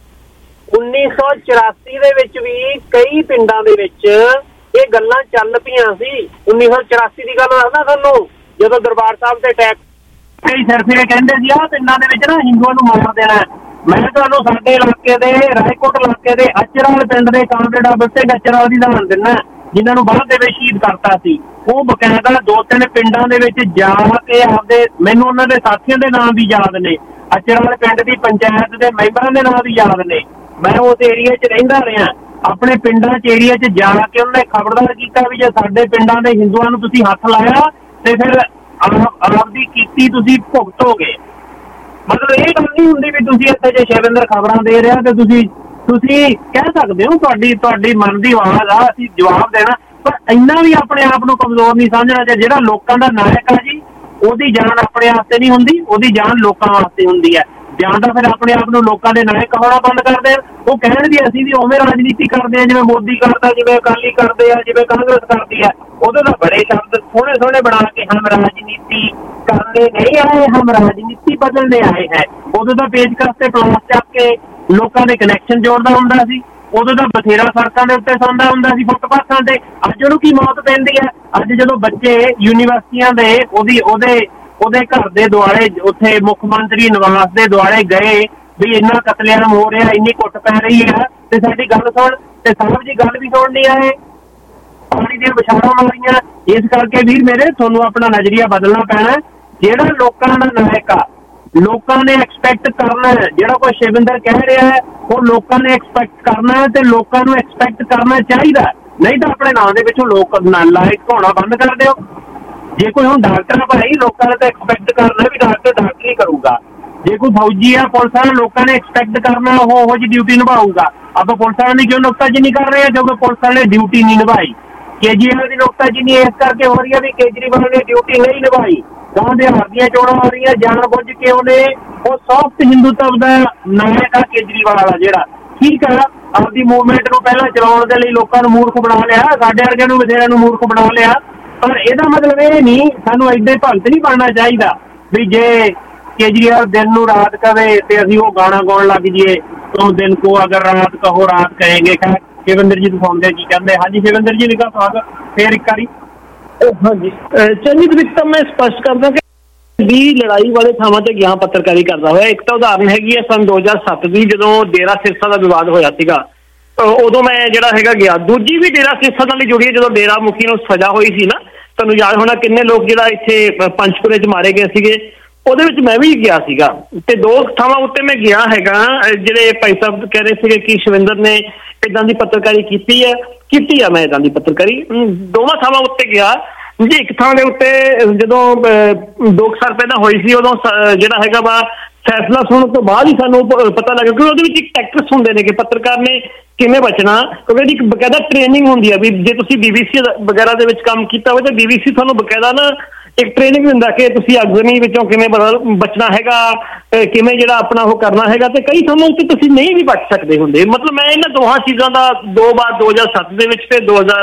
1984 ਦੇ ਵਿੱਚ ਵੀ ਕਈ ਪਿੰਡਾਂ ਦੇ ਵਿੱਚ ਇਹ ਗੱਲਾਂ ਚੱਲ ਪਈਆਂ ਸੀ। 1984 ਦੀ ਗੱਲ ਦੱਸਦਾ ਤੁਹਾਨੂੰ, ਜਦੋਂ ਦਰਬਾਰ ਸਾਹਿਬ ਤੇ ਅਟੈਕ, ਕਈ ਸਿਰਫਿਰੇ ਕਹਿੰਦੇ ਸੀ ਆਹ ਪਿੰਡਾਂ ਦੇ ਵਿੱਚ ਨਾ ਹਿੰਦੂਆਂ ਨੂੰ ਮਾਰ ਦੇਣਾ। ਮੈਂ ਤੁਹਾਨੂੰ ਸਾਡੇ ਇਲਾਕੇ ਦੇ, ਰਾਏਕੋਟ ਇਲਾਕੇ ਦੇ ਅਚਰਾਲ ਪਿੰਡ ਦੇ ਕਾਮਰੇਡ ਬੱਤੇ ਅਚਰਾਲ ਦੀ ਦਾਨ ਦਿੰਦਾ, ਜਿਨ੍ਹਾਂ ਨੂੰ ਬਾਅਦ ਦੇ ਵਿੱਚ ਸ਼ਹੀਦ ਕਰਤਾ ਸੀ। ਉਹ ਬਕਾਇਦਾ 2-3 ਪਿੰਡਾਂ ਦੇ ਵਿੱਚ ਜਾ ਕੇ ਆਪਦੇ, ਮੈਨੂੰ ਉਹਨਾਂ ਦੇ ਸਾਥੀਆਂ ਦੇ ਨਾਮ ਵੀ ਯਾਦ ਨੇ, ਅਚਰਾਲ ਪਿੰਡ ਦੀ ਪੰਚਾਇਤ ਦੇ ਮੈਂਬਰਾਂ ਦੇ ਨਾਮ ਵੀ ਯਾਦ ਨੇ। ਮੈਂ ਉਸ ਏਰੀਆ 'ਚ ਰਹਿੰਦਾ ਰਿਹਾ, ਆਪਣੇ ਪਿੰਡਾਂ 'ਚ ਏਰੀਆ 'ਚ ਜਾ ਕੇ ਉਹਨਾਂ ਨੇ ਖਬਰਦਾਰ ਕੀਤਾ ਵੀ ਜੇ ਸਾਡੇ ਪਿੰਡਾਂ ਦੇ ਹਿੰਦੂਆਂ ਨੂੰ ਤੁਸੀਂ ਹੱਥ ਲਾਇਆ ਤੇ ਫਿਰ ਆਪਦੀ ਕੀਤੀ ਤੁਸੀਂ ਭੁਗਤੋਗੇ। ਮਤਲਬ ਇਹ ਗੱਲ ਨਹੀਂ ਹੁੰਦੀ ਵੀ ਤੁਸੀਂ ਇੱਥੇ ਜੇ ਸ਼ਿਵਿੰਦਰ ਖਬਰਾਂ ਦੇ ਰਿਹਾ ਤੇ ਤੁਸੀਂ ਕਹਿ ਸਕਦੇ ਹੋ, ਤੁਹਾਡੀ ਮਨ ਦੀ ਆਵਾਜ਼ ਆ, ਅਸੀਂ ਜਵਾਬ ਦੇਣਾ। ਪਰ ਇੰਨਾ ਵੀ ਆਪਣੇ ਆਪ ਨੂੰ ਕਮਜ਼ੋਰ ਨਹੀਂ ਸਮਝਣਾ। ਜਿਹੜਾ ਲੋਕਾਂ ਦਾ ਨਾਇਕ ਆ ਜੀ, ਉਹਦੀ ਜਾਨ ਆਪਣੇ ਵਾਸਤੇ ਨਹੀਂ ਹੁੰਦੀ, ਉਹਦੀ ਜਾਨ ਲੋਕਾਂ ਵਾਸਤੇ ਹੁੰਦੀ ਹੈ। ਜਾਂ ਤਾਂ ਫਿਰ ਆਪਣੇ ਆਪ ਨੂੰ ਲੋਕਾਂ ਦੇ ਨਾਇਕ ਕਹਾਉਣਾ ਬੰਦ ਕਰ ਦੇਣ। ਉਹ ਕਹਿਣ ਵੀ ਅਸੀਂ ਵੀ ਉਵੇਂ ਰਾਜਨੀਤੀ ਕਰਦੇ ਹਾਂ ਜਿਵੇਂ ਮੋਦੀ ਕਰਦਾ, ਜਿਵੇਂ ਅਕਾਲੀ ਕਰਦੇ ਆ, ਜਿਵੇਂ ਕਾਂਗਰਸ ਕਰਦੀ ਹੈ। ਉਹਦੇ ਤਾਂ ਬੜੇ ਸ਼ਬਦ ਸੋਹਣੇ ਬਣਾ ਕੇ ਹਮ ਰਾਜਨੀਤੀ ਕਰਨੇ ਨਹੀਂ ਆਏ, ਹਮ ਰਾਜਨੀਤੀ ਬਦਲਨੇ ਆਏ ਹੈ। ਉਦੋਂ ਤਾਂ ਪੇਚਕਸ ਤੇ ਪਲਾਸ ਚੱਕ ਕੇ ਲੋਕਾਂ ਦੇ ਕਨੈਕਸ਼ਨ ਜੋੜਦਾ ਹੁੰਦਾ ਸੀ। ਉਦੋਂ ਤਾਂ ਬਥੇਰਾ ਸੜਕਾਂ ਦੇ ਉੱਤੇ ਸੌਂਦਾ ਹੁੰਦਾ ਸੀ, ਫੁੱਟਪਾਥਾਂ ਤੇ। ਅੱਜ ਉਹਨੂੰ ਕੀ ਮੌਤ ਪੈਂਦੀ ਹੈ। ਅੱਜ ਜਦੋਂ ਬੱਚੇ ਯੂਨੀਵਰਸਿਟੀਆਂ ਦੇ ਉਹਦੇ ਘਰ ਦੇ ਦੁਆਲੇ, ਉੱਥੇ ਮੁੱਖ ਮੰਤਰੀ ਨਿਵਾਸ ਦੇ ਦੁਆਲੇ ਗਏ ਵੀ ਇੰਨਾ ਕਤਲੇਆਮ ਹੋ ਰਿਹਾ, ਇੰਨੀ ਕੁੱਟ ਪੈ ਰਹੀ ਹੈ, ਤੇ ਸਾਡੀ ਗੱਲ ਸੁਣ, ਤੇ ਸਾਹਿਬ ਜੀ ਗੱਲ ਵੀ ਸੁਣ ਨਹੀਂ ਆਏ, ਪਾਣੀ ਦੀਆਂ ਵਿਛਾੜਾਂ ਮਾਰੀਆਂ। ਇਸ ਕਰਕੇ ਵੀਰ ਮੇਰੇ, ਤੁਹਾਨੂੰ ਆਪਣਾ ਨਜ਼ਰੀਆ ਬਦਲਣਾ ਪੈਣਾ। ਜਿਹੜਾ ਲੋਕਾਂ ਦਾ ਨਾਇਕ ਆ, ਲੋਕਾਂ ਨੇ ਐਕਸਪੈਕਟ ਕਰਨਾ ਹੈ। ਜਿਹੜਾ ਕੋਈ ਸ਼ਿਵਿੰਦਰ ਕਹਿ ਰਿਹਾ ਹੈ, ਉਹ ਲੋਕਾਂ ਨੇ ਐਕਸਪੈਕਟ ਕਰਨਾ ਹੈ, ਤੇ ਲੋਕਾਂ ਨੂੰ ਐਕਸਪੈਕਟ ਕਰਨਾ ਚਾਹੀਦਾ। ਨਹੀਂ ਤਾਂ ਆਪਣੇ ਨਾਂ ਦੇ ਵਿੱਚੋਂ ਲੋਕ ਨਾਲਾਇਕ ਹੋਣਾ ਬੰਦ ਕਰ ਦਿਓ। ਜੇ ਕੋਈ ਹੁਣ ਡਾਕਟਰ ਭਾਈ ਲੋਕਾਂ ਨੇ ਤਾਂ ਐਕਸਪੈਕਟ ਕਰਨਾ ਵੀ ਡਾਕਟਰ ਹੀ ਕਰੂਗਾ। ਜੇ ਕੋਈ ਫੌਜੀ ਆ ਪੁਲਿਸ ਵਾਲਾ ਲੋਕਾਂ ਨੇ ਐਕਸਪੈਕਟ ਕਰਨਾ ਉਹ ਜਿਹੀ ਡਿਊਟੀ ਨਿਭਾਊਗਾ। ਆਪਾਂ ਪੁਲਿਸ ਵਾਲਿਆਂ ਦੀ ਕਿਉਂ ਨੁਕਤਾਚੀਨੀ ਕਰ ਰਹੇ ਆ? ਕਿਉਂਕਿ ਪੁਲਿਸ ਵਾਲੇ ਡਿਊਟੀ ਨਹੀਂ ਨਿਭਾਈ। ਕੇਜਰੀਵਾਲ ਦੀ ਨੁਕਤਾਚੀਨੀ ਇਸ ਕਰਕੇ ਹੋ ਰਹੀ ਹੈ ਵੀ ਕੇਜਰੀਵਾਲ ਨੇ ਡਿਊਟੀ ਨਹੀਂ ਨਿਭਾਈ। ਗਾਂ ਬਿਹਾਰ ਦੀਆਂ ਚੋਣਾਂ ਹੋ ਰਹੀਆਂ, ਜਾਣ ਬੁੱਝ ਕੇ ਉਹਨੇ ਉਹ ਸੌਫਟ ਹਿੰਦੂਤਵ ਦਾ ਨਾਇਕ ਆ ਕੇਜਰੀਵਾਲ ਵਾਲਾ ਜਿਹੜਾ, ਠੀਕ ਆ, ਆਪਦੀ ਮੂਵਮੈਂਟ ਨੂੰ ਪਹਿਲਾਂ ਚਲਾਉਣ ਦੇ ਲਈ ਲੋਕਾਂ ਨੂੰ ਮੂਰਖ ਬਣਾ ਲਿਆ, ਸਾਡੇ ਵਰਗਿਆਂ ਨੂੰ ਬਥੇਰਿਆਂ ਨੂੰ ਮੂਰਖ ਬਣਾ ਲਿਆ। ਪਰ ਇਹਦਾ ਮਤਲਬ ਇਹ ਨਹੀਂ ਸਾਨੂੰ ਐਡੇ ਭਗਤ ਨਹੀਂ ਬਣਨਾ ਚਾਹੀਦਾ ਵੀ ਜੇ ਕੇਜਰੀਵਾਲ ਦਿਨ ਨੂੰ ਰਾਤ ਕਵੇ ਤੇ ਅਸੀਂ ਉਹ ਗਾਣਾ ਗਾਉਣ ਲੱਗ ਜਾਈਏ, ਤੋਂ ਦਿਨ ਕੋ ਅਗਰ ਰਾਤ ਕਹੋ ਰਾਤ ਕਹੇਂਗੇ। ਸ਼ਿਵਿੰਦਰ ਜੀ ਦਿਖਾਉਂਦੇ ਕੀ ਕਹਿੰਦੇ? ਹਾਂਜੀ ਸ਼ਿਵਿੰਦਰ ਜੀ ਲਿਖਾ ਸਵਾਗਤ ਫੇਰ ਇੱਕ ਵਾਰੀ। ਹਾਂਜੀ ਚੰਗੀ ਵਿੱਚ ਤਾਂ ਮੈਂ ਸਪਸ਼ਟ ਕਰਦਾ ਕਿ ਵੀ ਲੜਾਈ ਵਾਲੇ ਥਾਵਾਂ ਤੇ ਗਿਆ ਪੱਤਰਕਾਰੀ ਕਰਦਾ ਹੋਇਆ। ਇੱਕ ਤਾਂ ਉਦਾਹਰਨ ਹੈਗੀ ਹੈ ਸੰਨ 2007 ਦੀ, ਜਦੋਂ ਡੇਰਾ ਸਿਰਸਾ ਦਾ ਵਿਵਾਦ ਹੋਇਆ ਸੀਗਾ, ਉਦੋਂ ਮੈਂ ਜਿਹੜਾ ਹੈਗਾ ਗਿਆ। ਦੂਜੀ ਵੀ ਡੇਰਾ ਸਿਰਸਾ ਨਾਲ ਜੁੜੀ ਹੈ, ਜਦੋਂ ਡੇਰਾ ਮੁਖੀ ਨੂੰ ਸਜ਼ਾ ਹੋਈ ਸੀ ਨਾ, ਤੁਹਾਨੂੰ ਯਾਦ ਹੋਣਾ ਕਿੰਨੇ ਲੋਕ ਜਿਹੜਾ ਇੱਥੇ ਪੰਚਕੂਲੇ 'ਚ ਮਾਰੇ ਗਏ ਸੀਗੇ, ਉਹਦੇ ਵਿੱਚ ਮੈਂ ਵੀ ਗਿਆ ਸੀਗਾ। ਤੇ 2 ਥਾਵਾਂ ਉੱਤੇ ਮੈਂ ਗਿਆ ਹੈਗਾ। ਜਿਹੜੇ ਭਾਈ ਸਾਹਿਬ ਕਹਿ ਰਹੇ ਸੀਗੇ ਕਿ ਸ਼ਿਵਿੰਦਰ ਨੇ ਇੱਦਾਂ ਦੀ ਪੱਤਰਕਾਰੀ ਕੀਤੀ ਆ ਮੈਂ ਇੱਦਾਂ ਦੀ ਪੱਤਰਕਾਰੀ 2 ਥਾਵਾਂ ਉੱਤੇ ਗਿਆ ਜੀ। ਇੱਕ ਥਾਂ ਦੇ ਉੱਤੇ ਜਦੋਂ 2 ਸਾਲ ਪਹਿਲਾਂ ਹੋਈ ਸੀ, ਉਦੋਂ ਜਿਹੜਾ ਹੈਗਾ ਵਾ ਫੈਸਲਾ ਸੁਣਨ ਤੋਂ ਬਾਅਦ ਹੀ ਸਾਨੂੰ ਪਤਾ ਲੱਗਾ ਕਿ ਉਹਦੇ ਵਿੱਚ ਇੱਕ ਟੈਕਟਿਕਸ ਹੁੰਦੇ ਨੇ ਕਿ ਪੱਤਰਕਾਰ ਨੇ ਕਿਵੇਂ ਬਚਣਾ, ਕਿਉਂਕਿ ਇਹਦੀ ਇੱਕ ਬਕਾਇਦਾ ਟ੍ਰੇਨਿੰਗ ਹੁੰਦੀ ਆ ਵੀ ਜੇ ਤੁਸੀਂ BBC ਵਗੈਰਾ ਦੇ ਵਿੱਚ ਕੰਮ ਕੀਤਾ ਹੋਵੇ ਤਾਂ BBC ਤੁਹਾਨੂੰ ਬਕਾਇਦਾ ਨਾ ਇੱਕ ਟ੍ਰੇਨਿੰਗ ਦਿੰਦਾ ਕਿ ਤੁਸੀਂ ਅਗਨੀ ਵਿੱਚੋਂ ਕਿਵੇਂ ਬਚਣਾ ਹੈਗਾ, ਕਿਵੇਂ ਜਿਹੜਾ ਆਪਣਾ ਉਹ ਕਰਨਾ ਹੈਗਾ। ਤੇ ਕਈ ਥਾਵਾਂ ਉੱਤੇ ਤੁਸੀਂ ਨਹੀਂ ਵੀ ਬਚ ਸਕਦੇ ਹੁੰਦੇ। ਮਤਲਬ ਮੈਂ ਇਹਨਾਂ ਦੋਹਾਂ ਚੀਜ਼ਾਂ ਦਾ 2 ਵਾਰ 2007 ਦੇ ਵਿੱਚ ਤੇ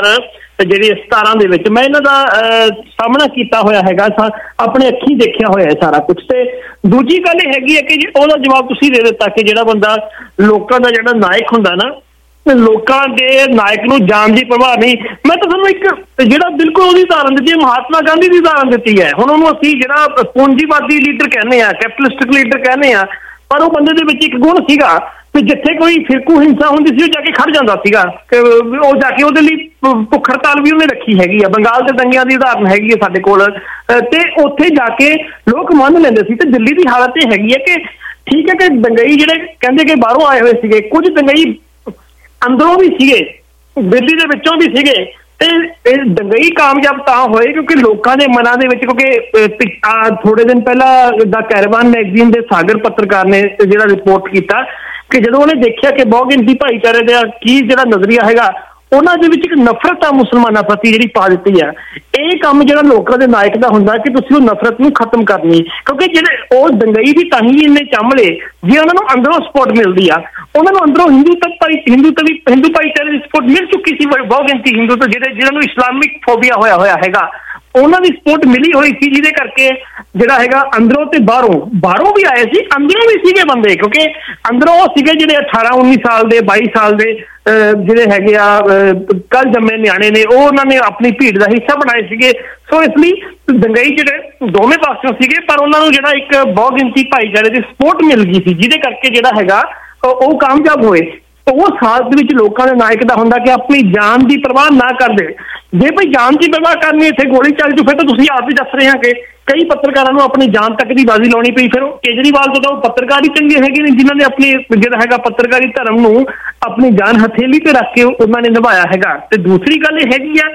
2017 ਦੇ ਵਿੱਚ ਮੈਂ ਇਹਨਾਂ ਦਾ ਸਾਹਮਣਾ ਕੀਤਾ ਹੋਇਆ ਹੈਗਾ, ਆਪਣੇ ਅੱਖੀਂ ਦੇਖਿਆ ਹੋਇਆ ਸਾਰਾ ਕੁਝ। ਤੇ ਦੂਜੀ ਗੱਲ ਇਹ ਹੈਗੀ ਹੈ ਕਿ ਉਹਦਾ ਜਵਾਬ ਤੁਸੀਂ ਦੇ ਦਿੱਤਾ ਕਿ ਜਿਹੜਾ ਬੰਦਾ ਲੋਕਾਂ ਦਾ ਜਿਹੜਾ ਨਾਇਕ ਹੁੰਦਾ ਨਾ, ਲੋਕਾਂ ਦੇ ਨਾਇਕ ਨੂੰ ਜਾਨ ਦੀ ਪਰਵਾਹ ਨਹੀਂ। ਮੈਂ ਤਾਂ ਤੁਹਾਨੂੰ ਇੱਕ ਜਿਹੜਾ ਬਿਲਕੁਲ ਉਹਦੀ ਉਦਾਹਰਨ ਦਿੱਤੀ ਹੈ, ਮਹਾਤਮਾ ਗਾਂਧੀ ਦੀ ਉਦਾਹਰਨ ਦਿੱਤੀ ਹੈ। ਹੁਣ ਉਹਨੂੰ ਅਸੀਂ ਜਿਹੜਾ ਪੂੰਜੀਵਾਦੀ ਲੀਡਰ ਕਹਿੰਦੇ ਆ, ਕੈਪੀਟਲਿਸਟਿਕ ਲੀਡਰ ਕਹਿੰਦੇ ਆ, ਪਰ ਉਹ ਬੰਦੇ ਦੇ ਵਿੱਚ ਇੱਕ ਗੁਣ ਸੀਗਾ ਵੀ ਜਿੱਥੇ ਕੋਈ ਫਿਰਕੂ ਹਿੰਸਾ ਹੁੰਦੀ ਸੀ ਉਹ ਜਾ ਕੇ ਖੜ ਜਾਂਦਾ ਸੀਗਾ, ਉਹ ਜਾ ਕੇ ਉਹਦੇ ਲਈ ਭੁੱਖ ਹੜਤਾਲ ਵੀ ਉਹਨੇ ਰੱਖੀ ਹੈਗੀ ਆ। ਬੰਗਾਲ ਦੇ ਦੰਗਿਆਂ ਦੀ ਉਦਾਹਰਨ ਹੈਗੀ ਹੈ ਸਾਡੇ ਕੋਲ, ਤੇ ਉੱਥੇ ਜਾ ਕੇ ਲੋਕ ਮੰਨ ਲੈਂਦੇ ਸੀ। ਤੇ ਦਿੱਲੀ ਦੀ ਹਾਲਤ ਇਹ ਹੈਗੀ ਹੈ ਕਿ ਠੀਕ ਹੈ ਕਿ ਦੰਗਈ ਜਿਹੜੇ ਕਹਿੰਦੇ ਕਿ ਬਾਹਰੋਂ ਆਏ ਹੋਏ ਸੀਗੇ, ਕੁਝ ਦੰਗਈ ਅੰਦਰੋਂ ਵੀ ਸੀਗੇ, ਦਿੱਲੀ ਦੇ ਵਿੱਚੋਂ ਵੀ ਸੀਗੇ। ਤੇ ਇਹ ਦੰਗਈ ਕਾਮਯਾਬ ਤਾਂ ਹੋਏ ਕਿਉਂਕਿ ਲੋਕਾਂ ਦੇ ਮਨਾਂ ਦੇ ਵਿੱਚ, ਕਿਉਂਕਿ ਥੋੜੇ ਦਿਨ ਪਹਿਲਾਂ ਦਾ ਕੈਰਵਾਨ ਮੈਗਜ਼ੀਨ ਦੇ ਸਾਗਰ ਪੱਤਰਕਾਰ ਨੇ ਜਿਹੜਾ ਰਿਪੋਰਟ ਕੀਤਾ ਕਿ ਜਦੋਂ ਉਹਨੇ ਦੇਖਿਆ ਕਿ ਬਹੁਗਿਣਤੀ ਭਾਈਚਾਰੇ ਦਾ ਕੀ ਜਿਹੜਾ ਨਜ਼ਰੀਆ ਹੈਗਾ, ਉਹਨਾਂ ਦੇ ਵਿੱਚ ਇੱਕ ਨਫ਼ਰਤ ਆ ਮੁਸਲਮਾਨਾਂ ਪ੍ਰਤੀ ਜਿਹੜੀ ਪਾ ਦਿੱਤੀ ਆ। ਇਹ ਕੰਮ ਜਿਹੜਾ ਲੋਕਾਂ ਦੇ ਨਾਇਕ ਦਾ ਹੁੰਦਾ ਕਿ ਤੁਸੀਂ ਉਹ ਨਫ਼ਰਤ ਨੂੰ ਖਤਮ ਕਰਨੀ, ਕਿਉਂਕਿ ਜਿਹੜੇ ਉਹ ਦੰਗਈ ਵੀ ਤਾਂ ਹੀ ਇੰਨੇ ਚਾਂਭਲੇ ਜੇ ਉਹਨਾਂ ਨੂੰ ਅੰਦਰੋਂ ਸਪੋਰਟ ਮਿਲਦੀ ਆ। ਉਹਨਾਂ ਨੂੰ ਅੰਦਰੋਂ ਹਿੰਦੂ ਭਾਈਚਾਰੇ ਦੀ ਸਪੋਰਟ ਮਿਲ ਚੁੱਕੀ ਸੀ, ਬਹੁਗਿਣਤੀ ਹਿੰਦੂ ਤੋਂ ਜਿਹਨਾਂ ਨੂੰ ਇਸਲਾਮਿਕ ਫੋਬੀਆ ਹੋਇਆ ਹੈਗਾ, ਉਹਨਾਂ ਦੀ ਸਪੋਰਟ ਮਿਲੀ ਹੋਈ ਸੀ, ਜਿਹਦੇ ਕਰਕੇ ਜਿਹੜਾ ਹੈਗਾ ਅੰਦਰੋਂ ਤੇ ਬਾਹਰੋਂ ਵੀ ਆਏ ਸੀ, ਅੰਦਰੋਂ ਵੀ ਸੀਗੇ ਬੰਦੇ, ਕਿਉਂਕਿ ਅੰਦਰੋਂ ਉਹ ਸੀਗੇ ਜਿਹੜੇ 18-19 ਸਾਲ ਦੇ 22 ਸਾਲ ਦੇ ਜਿਹੜੇ ਹੈਗੇ ਆ ਕੱਲ ਜੰਮੇ ਨਿਆਣੇ ਨੇ, ਉਹ ਉਹਨਾਂ ਨੇ ਆਪਣੀ ਭੀੜ ਦਾ ਹਿੱਸਾ ਬਣਾਏ ਸੀਗੇ। ਸੋ ਇਸ ਲਈ ਦੰਗਈ ਜਿਹੜੇ ਦੋਵੇਂ ਪਾਸਿਓਂ ਸੀਗੇ, ਪਰ ਉਹਨਾਂ ਨੂੰ ਜਿਹੜਾ ਇੱਕ ਬਹੁਗਿਣਤੀ ਭਾਈਚਾਰੇ ਦੀ ਸਪੋਰਟ ਮਿਲ ਗਈ ਸੀ, ਜਿਹਦੇ ਕਰਕੇ ਜਿਹੜਾ ਹੈਗਾ ਉਹ ਕਾਮਯਾਬ ਹੋਏ। ਉਹ ਸਾਥ ਦੇ ਵਿੱਚ ਲੋਕਾਂ ਦੇ ਨਾਇਕ ਦਾ ਹੁੰਦਾ ਕਿ ਆਪਣੀ ਜਾਨ ਦੀ ਪਰਵਾਹ ਨਾ ਕਰਦੇ। ਜੇ ਭਾਈ ਜਾਨ ਦੀ ਪਰਵਾਹ ਕਰਨੀ ਇੱਥੇ ਗੋਲੀ ਚੱਲ ਜੂ, ਫਿਰ ਤਾਂ ਤੁਸੀਂ ਆਪ ਹੀ ਦੱਸ ਰਹੇ ਆ ਕਿ ਕਈ ਪੱਤਰਕਾਰਾਂ ਨੂੰ ਆਪਣੀ ਜਾਨ ਤੱਕ ਦੀ ਬਾਜ਼ੀ ਲਾਉਣੀ ਪਈ। ਫਿਰ ਉਹ ਕੇਜਰੀਵਾਲ ਤੋਂ ਤਾਂ ਉਹ ਪੱਤਰਕਾਰ ਹੀ ਚੰਗੇ ਹੈਗੇ ਨੇ ਜਿਨ੍ਹਾਂ ਨੇ ਆਪਣੀ ਜਿਹੜਾ ਹੈਗਾ ਪੱਤਰਕਾਰੀ ਧਰਮ ਨੂੰ ਆਪਣੀ ਜਾਨ ਹਥੇਲੀ ਤੇ ਰੱਖ ਕੇ ਉਹਨਾਂ ਨੇ ਨਿਭਾਇਆ ਹੈਗਾ। ਤੇ ਦੂਸਰੀ ਗੱਲ ਇਹ ਹੈਗੀ ਆ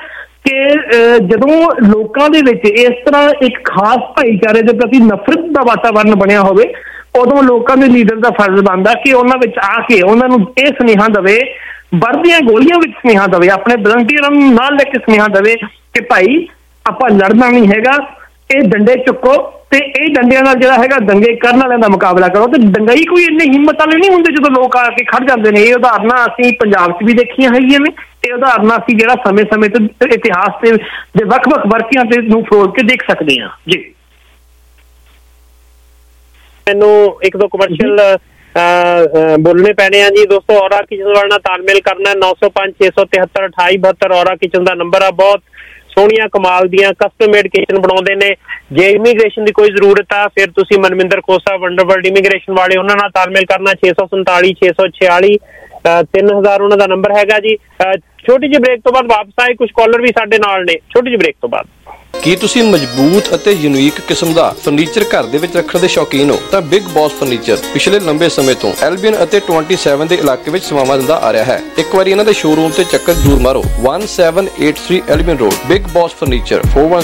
ਕਿ ਜਦੋਂ ਲੋਕਾਂ ਦੇ ਵਿੱਚ ਇਸ ਤਰ੍ਹਾਂ ਇੱਕ ਖਾਸ ਭਾਈਚਾਰੇ ਦੇ ਪ੍ਰਤੀ ਨਫ਼ਰਤ ਦਾ ਵਾਤਾਵਰਨ ਬਣਿਆ ਹੋਵੇ, ਉਦੋਂ ਲੋਕਾਂ ਦੇ ਲੀਡਰ ਦਾ ਫਰਜ਼ ਬਣਦਾ ਕਿ ਉਹਨਾਂ ਵਿੱਚ ਆ ਕੇ ਉਹਨਾਂ ਨੂੰ ਇਹ ਸੁਨੇਹਾ ਦੇਵੇ, ਵਰਦੀਆਂ ਗੋਲੀਆਂ ਵਿੱਚ ਸੁਨੇਹਾ ਦੇਵੇ, ਆਪਣੇ ਵਲੰਟੀਅਰਾਂ ਨੂੰ ਨਾਲ ਲੈ ਕੇ ਸੁਨੇਹਾ ਦੇਵੇ ਕਿ ਭਾਈ ਆਪਾਂ ਲੜਨਾ ਨਹੀਂ ਹੈਗਾ, ਇਹ ਡੰਡੇ ਚੁੱਕੋ ਤੇ ਇਹ ਡੰਡਿਆਂ ਨਾਲ ਜਿਹੜਾ ਹੈਗਾ ਦੰਗੇ ਕਰਨ ਵਾਲਿਆਂ ਦਾ ਮੁਕਾਬਲਾ ਕਰੋ। ਤੇ ਦੰਗਈ ਕੋਈ ਇੰਨੇ ਹਿੰਮਤ ਵਾਲੇ ਨਹੀਂ ਹੁੰਦੇ ਜਦੋਂ ਲੋਕ ਆ ਕੇ ਖੜ ਜਾਂਦੇ ਨੇ। ਇਹ ਉਦਾਹਰਨਾਂ ਅਸੀਂ ਪੰਜਾਬ 'ਚ ਵੀ ਦੇਖੀਆਂ ਹੈਗੀਆਂ ਨੇ, ਇਹ ਉਦਾਹਰਨਾਂ ਅਸੀਂ ਜਿਹੜਾ ਸਮੇਂ-ਸਮੇਂ ਤੇ ਇਤਿਹਾਸ ਦੇ ਵੱਖ-ਵੱਖ ਵਰਕਿਆਂ ਤੇ ਨੂੰ ਫਰੋਲ ਕੇ ਦੇਖ ਸਕਦੇ ਹਾਂ ਜੀ। ਮੈਨੂੰ 1-2 ਕਮਰਸ਼ੀਅਲ ਬੋਲਣੇ ਪੈਣੇ ਆ ਜੀ ਦੋਸਤੋ। ਔਰਾ ਕਿਚਨ ਵਾਲੇ ਨਾਲ ਤਾਲਮੇਲ ਕਰਨਾ 905-673-2872 ਔਰਾ ਕਿਚਨ ਦਾ ਨੰਬਰ ਆ। ਬਹੁਤ ਸੋਹਣੀਆਂ ਕਮਾਲ ਦੀਆਂ ਕਸਟਮ ਮੇਡ ਕਿਚਨ ਬਣਾਉਂਦੇ ਨੇ। ਜੇ ਇਮੀਗ੍ਰੇਸ਼ਨ ਦੀ ਕੋਈ ਜ਼ਰੂਰਤ ਆ ਫਿਰ ਤੁਸੀਂ ਮਨਵਿੰਦਰ ਖੋਸਾ ਵੰਡਰਵਰਲਡ ਇਮੀਗ੍ਰੇਸ਼ਨ ਵਾਲੇ ਉਹਨਾਂ ਨਾਲ ਤਾਲਮੇਲ ਕਰਨਾ 647-646 3000 ਉਹਨਾਂ ਦਾ ਨੰਬਰ ਹੈਗਾ ਜੀ। ਛੋਟੀ ਜਿਹੀ ਬ੍ਰੇਕ ਤੋਂ ਬਾਅਦ ਵਾਪਸ ਆਏ, ਕੁਝ ਕਾਲਰ ਵੀ ਸਾਡੇ ਨਾਲ ਨੇ। ਛੋਟੀ ਜਿਹੀ ਬ੍ਰੇਕ ਤੋਂ ਬਾਅਦ। ਕੀ ਤੁਸੀਂ ਮਜ਼ਬੂਤ ਅਤੇ ਯੂਨੀਕ ਕਿਸਮ ਦਾ ਫਰਨੀਚਰ ਘਰ ਦੇ ਵਿੱਚ ਰੱਖਣ ਦੇ ਸ਼ੌਕੀਨ ਹੋ ਤਾਂ ਬਿਗ ਬੌਸ ਫਰਨੀਚਰ ਪਿਛਲੇ ਲੰਬੇ ਸਮੇਂ ਤੋਂ ਐਲਬੀਅਨ ਅਤੇ 27 ਦੇ ਇਲਾਕੇ ਵਿੱਚ ਸੇਵਾਵਾਂ ਦਿੰਦਾ ਆ ਰਿਹਾ ਹੈ। ਇੱਕ ਵਾਰੀ ਇਹਨਾਂ ਦੇ ਸ਼ੋਰੂਮ ਤੇ ਚੱਕਰ ਜ਼ਰੂਰ ਮਾਰੋ। 1783 Albion road, Big Boss furniture,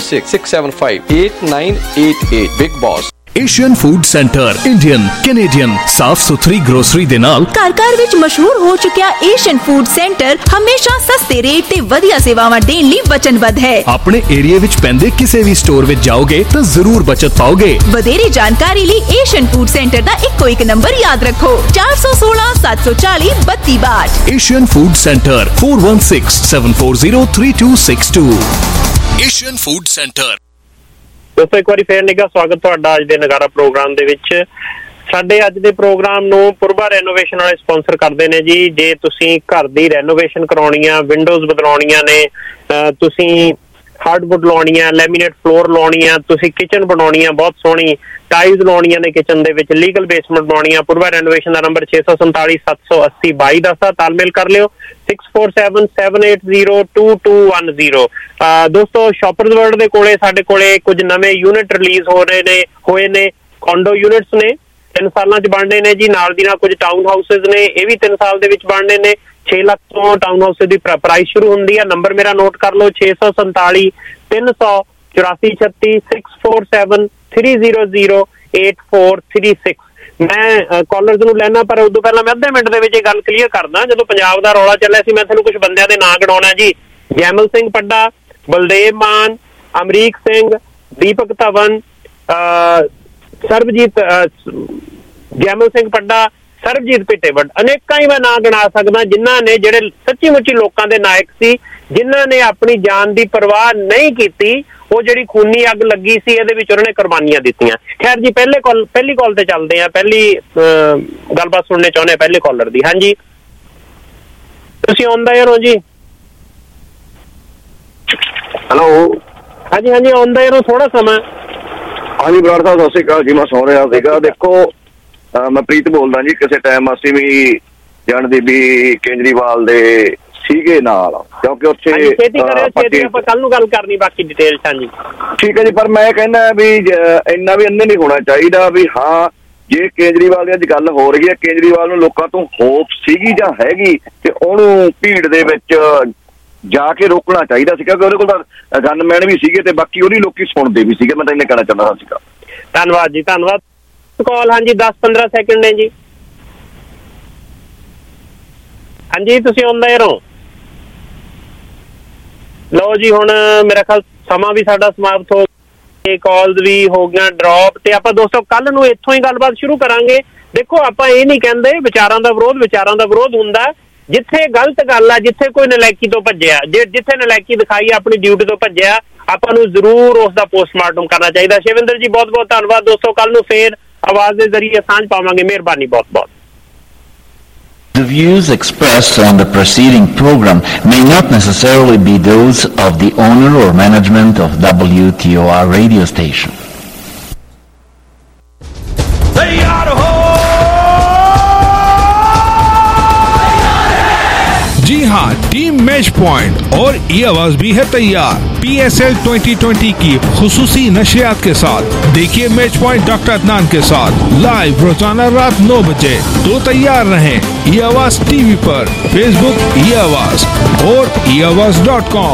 4166758988। Big Boss. Asian food centre Indian Canadian ਸਾਫ ਸੁਥਰੀ ਗਰੋਸਰੀ ਦੇ ਨਾਲ ਘਰ ਵਿੱਚ ਮਸ਼ਹੂਰ ਹੋ ਚੁੱਕਿਆ ਏਸ਼ੀਅਨ ਫੂਡ ਸੈਂਟਰ ਹਮੇਸ਼ਾ ਸਸਤੇ ਰੇਟ ਤੇ ਵਧੀਆ ਸੇਵਾਵਾਂ ਦੇਣ ਲਈ ਵਚਨਬੱਧ ਹੈ। ਆਪਣੇ ਏਰੀਆ ਵਿੱਚ ਪੈਂਦੇ ਕਿਸੇ ਵੀ ਸਟੋਰ ਵਿੱਚ ਜਾਓਗੇ ਤਾਂ ਜ਼ਰੂਰ ਬਚਤ ਪਾਓਗੇ। ਵਧੇਰੇ ਜਾਣਕਾਰੀ ਲਈ ਏਸ਼ੀਅਨ ਫੂਡ ਸੈਂਟਰ ਦਾ ਇੱਕੋ ਇੱਕ ਨੰਬਰ ਯਾਦ ਰੱਖੋ, 416 740 3262। Asian food centre 4167403262। Asian food centre. ਦੋਸਤੋ ਇੱਕ ਵਾਰੀ ਫੇਰ ਨਿੱਘਾ ਸਵਾਗਤ ਤੁਹਾਡਾ ਅੱਜ ਦੇ ਨਗਾਰਾ ਪ੍ਰੋਗਰਾਮ ਦੇ ਵਿੱਚ। ਸਾਡੇ ਅੱਜ ਦੇ ਪ੍ਰੋਗਰਾਮ ਨੂੰ ਪੁਰਬਾ ਰੈਨੋਵੇਸ਼ਨ ਵਾਲੇ ਸਪਾਂਸਰ ਕਰਦੇ ਨੇ ਜੀ। ਜੇ ਤੁਸੀਂ ਘਰ ਦੀ ਰੈਨੋਵੇਸ਼ਨ ਕਰਾਉਣੀ ਆ, ਵਿੰਡੋਜ਼ ਬਦਲਾਉਣੀਆਂ ਨੇ, ਤੁਸੀਂ ਹਾਰਡਵੁੱਡ ਲਾਉਣੀਆਂ, ਲੈਮੀਨੇਟ ਫਲੋਰ ਲਾਉਣੀ ਆ, ਤੁਸੀਂ ਕਿਚਨ ਬਣਾਉਣੀ ਆ ਬਹੁਤ ਸੋਹਣੀ, ਟਾਈਲਸ ਲਾਉਣੀਆਂ ਨੇ ਕਿਚਨ ਦੇ ਵਿੱਚ, ਲੀਗਲ ਬੇਸਮੈਂਟ ਬਣਾਉਣੀ ਆ, ਪੁਰਬਾ ਰੈਨੋਵੇਸ਼ਨ ਦਾ ਨੰਬਰ 647 780 2210। ਤਾਲਮੇਲ ਕਰ ਲਿਓ 6477802210। ਦੋਸਤੋ ਸ਼ਾਪਰਜ਼ ਵਰਲਡ ਦੇ ਕੋਲੇ ਸਾਡੇ ਕੋਲੇ ਕੁਝ ਨਵੇਂ ਯੂਨਿਟ ਰਿਲੀਜ਼ ਹੋਏ ਨੇ। ਕੌਂਡੋ ਯੂਨਿਟਸ ਨੇ 3 ਸਾਲਾਂ ਚ ਬਣਨੇ ਨੇ ਜੀ। ਨਾਲ ਦੀ ਨਾਲ ਕੁਝ ਟਾਊਨ ਹਾਊਸਿਸ ਨੇ, ਇਹ ਵੀ 3 ਸਾਲ ਦੇ ਵਿੱਚ ਬਣਨੇ ਨੇ। 6 ਲੱਖ ਤੋਂ ਟਾਊਨ ਹਾਊਸ ਦੀ ਪ੍ਰਾਈਸ ਸ਼ੁਰੂ ਹੁੰਦੀ ਹੈ। ਨੰਬਰ ਮੇਰਾ ਨੋਟ ਕਰ ਲਓ 647 384 36 647 300 8436। ਮੈਂ ਕਾਲਰਸ ਨੂੰ ਲੈਣਾ, ਪਰ ਉਦੋਂ ਪਹਿਲਾਂ ਮੈਂ ਅੱਧੇ ਮਿੰਟ ਦੇ ਵਿੱਚ ਇਹ ਗੱਲ ਕਲੀਅਰ ਕਰਦਾ। ਜਦੋਂ ਪੰਜਾਬ ਦਾ ਰੌਲਾ ਚੱਲਿਆ ਸੀ, ਮੈਂ ਤੁਹਾਨੂੰ ਕੁਝ ਬੰਦਿਆਂ ਦੇ ਨਾਂ ਗਿਣਾਉਣਾ ਜੀ। ਜੈਮਲ ਸਿੰਘ ਪੱਡਾ, ਬਲਦੇਵ ਮਾਨ, ਅਮਰੀਕ ਸਿੰਘ, ਦੀਪਕ ਧਵਨ, ਸਰਬਜੀਤ, ਜੈਮਲ ਸਿੰਘ ਪੱਡਾ, ਸਰਬਜੀਤ ਪਿੱਟੇਵੜ, ਅਨੇਕਾਂ ਹੀ ਮੈਂ ਨਾਂ ਗਿਣਾ ਸਕਦਾ ਜਿਨ੍ਹਾਂ ਨੇ, ਜਿਹੜੇ ਸੱਚੀ ਮੁੱਚੀ ਲੋਕਾਂ ਦੇ ਨਾਇਕ ਸੀ, ਜਿਨ੍ਹਾਂ ਨੇ ਆਪਣੀ ਜਾਨ ਦੀ ਪਰਵਾਹ ਨਹੀਂ ਕੀਤੀ। ਉਹ ਜਿਹੜੀ ਖੂਨੀ ਅੱਗ ਲੱਗੀ ਸੀ, ਇਹਦੇ ਵਿੱਚ ਉਹਨਾਂ ਨੇ ਕੁਰਬਾਨੀਆਂ ਦਿੱਤੀਆਂ। ਖੈਰ ਜੀ, ਪਹਿਲੀ ਕਾਲ ਤੇ ਚੱਲਦੇ ਆ। ਪਹਿਲੀ ਗੱਲਬਾਤ ਸੁਣਨੇ ਚਾਹੁੰਦੇ ਆ ਪਹਿਲੇ ਕਾਲਰ ਦੀ। ਹਾਂਜੀ, ਤੁਸੀਂ ਆਉਂਦਾ ਯਾਰ ਹੋ ਜੀ? ਹੈਲੋ। ਹਾਂਜੀ ਆਉਂਦਾ ਯਾਰ, ਥੋੜਾ ਸਮਾਂ। ਹਾਂਜੀ ਬਰਾੜ ਸਾਹਿਬ, ਸਤਿ ਸ਼੍ਰੀ ਅਕਾਲ ਜੀ। ਮੈਂ ਸੁਣ ਰਿਹਾ ਸੀਗਾ। ਦੇਖੋ, ਮੈਂ ਪ੍ਰੀਤ ਬੋਲਦਾ ਜੀ। ਕਿਸੇ ਟਾਈਮ ਅਸੀਂ ਵੀ ਜਾਣਦੇ ਵੀ ਕੇਜਰੀਵਾਲ ਦੇ ਸੀਗੇ ਨਾਲ, ਕਿਉਂਕਿ ਉੱਥੇ ਆਪਾਂ ਕੱਲ ਨੂੰ ਗੱਲ ਕਰਨੀ ਬਾਕੀ ਡਿਟੇਲ। ਹਾਂਜੀ ਠੀਕ ਹੈ ਜੀ। ਪਰ ਮੈਂ ਕਹਿੰਦਾ ਵੀ ਇੰਨਾ ਵੀ ਅੰਨੇ ਨਹੀਂ ਹੋਣਾ ਚਾਹੀਦਾ ਵੀ ਹਾਂ, ਜੇ ਕੇਜਰੀਵਾਲ ਦੀ ਅੱਜ ਗੱਲ ਹੋ ਰਹੀ ਹੈ, ਕੇਜਰੀਵਾਲ ਨੂੰ ਲੋਕਾਂ ਤੋਂ ਹੋਪ ਸੀਗੀ ਜਾਂ ਹੈਗੀ, ਤੇ ਉਹਨੂੰ ਭੀੜ ਦੇ ਵਿੱਚ ਜਾ ਕੇ ਰੋਕਣਾ ਚਾਹੀਦਾ ਸੀ, ਕਿਉਂਕਿ ਉਹਦੇ ਕੋਲ ਤਾਂ ਗਨਮੈਨ ਵੀ ਸੀਗੇ ਤੇ ਬਾਕੀ ਉਹਦੀ ਲੋਕੀ ਸੁਣਦੇ ਵੀ ਸੀਗੇ। ਮੈਂ ਤਾਂ ਇਹਨੇ ਕਹਿਣਾ ਚਾਹੁੰਦਾ ਸੀਗਾ। ਧੰਨਵਾਦ ਜੀ, ਧੰਨਵਾਦ। ਕਾਲ ਹਾਂਜੀ 10-15 ਸੈਕਿੰਡ ਨੇ ਜੀ। ਹਾਂਜੀ, ਤੁਸੀਂ ਆਉਂਦਾ ਯਾਰੋ। ਲਓ ਜੀ, ਹੁਣ ਮੇਰਾ ਖਿਆਲ ਸਮਾਂ ਵੀ ਸਾਡਾ ਸਮਾਪਤ ਹੋ, ਕਾਲਸ ਵੀ ਹੋ ਗਈਆਂ ਡ੍ਰੌਪ। ਤੇ ਆਪਾਂ ਦੋਸਤੋ ਕੱਲ ਨੂੰ ਇੱਥੋਂ ਹੀ ਗੱਲਬਾਤ ਸ਼ੁਰੂ ਕਰਾਂਗੇ। ਦੇਖੋ, ਆਪਾਂ ਇਹ ਨਹੀਂ ਕਹਿੰਦੇ ਵਿਚਾਰਾਂ ਦਾ ਵਿਰੋਧ ਹੁੰਦਾ। ਜਿੱਥੇ ਗਲਤ ਗੱਲ ਆ, ਜਿੱਥੇ ਕੋਈ ਨਲਾਇਕੀ ਤੋਂ ਭੱਜਿਆ, ਜਿੱਥੇ ਨਲਾਇਕੀ ਦਿਖਾਈ ਆਪਣੀ ਡਿਊਟੀ ਤੋਂ ਭੱਜਿਆ, ਆਪਾਂ ਨੂੰ ਜ਼ਰੂਰ ਉਸ ਦਾ ਪੋਸਟਮਾਰਟਮ ਕਰਨਾ ਚਾਹੀਦਾ। ਸ਼ਿਵਿੰਦਰ ਜੀ, ਬਹੁਤ ਬਹੁਤ ਧੰਨਵਾਦ। ਦੋਸਤੋ ਕੱਲ ਨੂੰ ਫੇਰ ਆਵਾਜ਼ ਦੇ ਜ਼ਰੀਏ ਸਾਂਝ ਪਾਵਾਂਗੇ। ਮਿਹਰਬਾਨੀ, ਬਹੁਤ ਬਹੁਤ। The views expressed on the preceding program may not necessarily be those of the owner or management of WTOR radio station. जी हाँ, टीम मैच पॉइंट और ये आवाज भी है तैयार PSL 2020 की खुसूसी नशरियात के साथ। देखिए मैच पॉइंट डॉक्टर अदनान के साथ लाइव रोजाना रात 9 बजे। तो तैयार रहें ये आवाज टीवी पर, फेसबुक ये आवाज और eAwaz.com।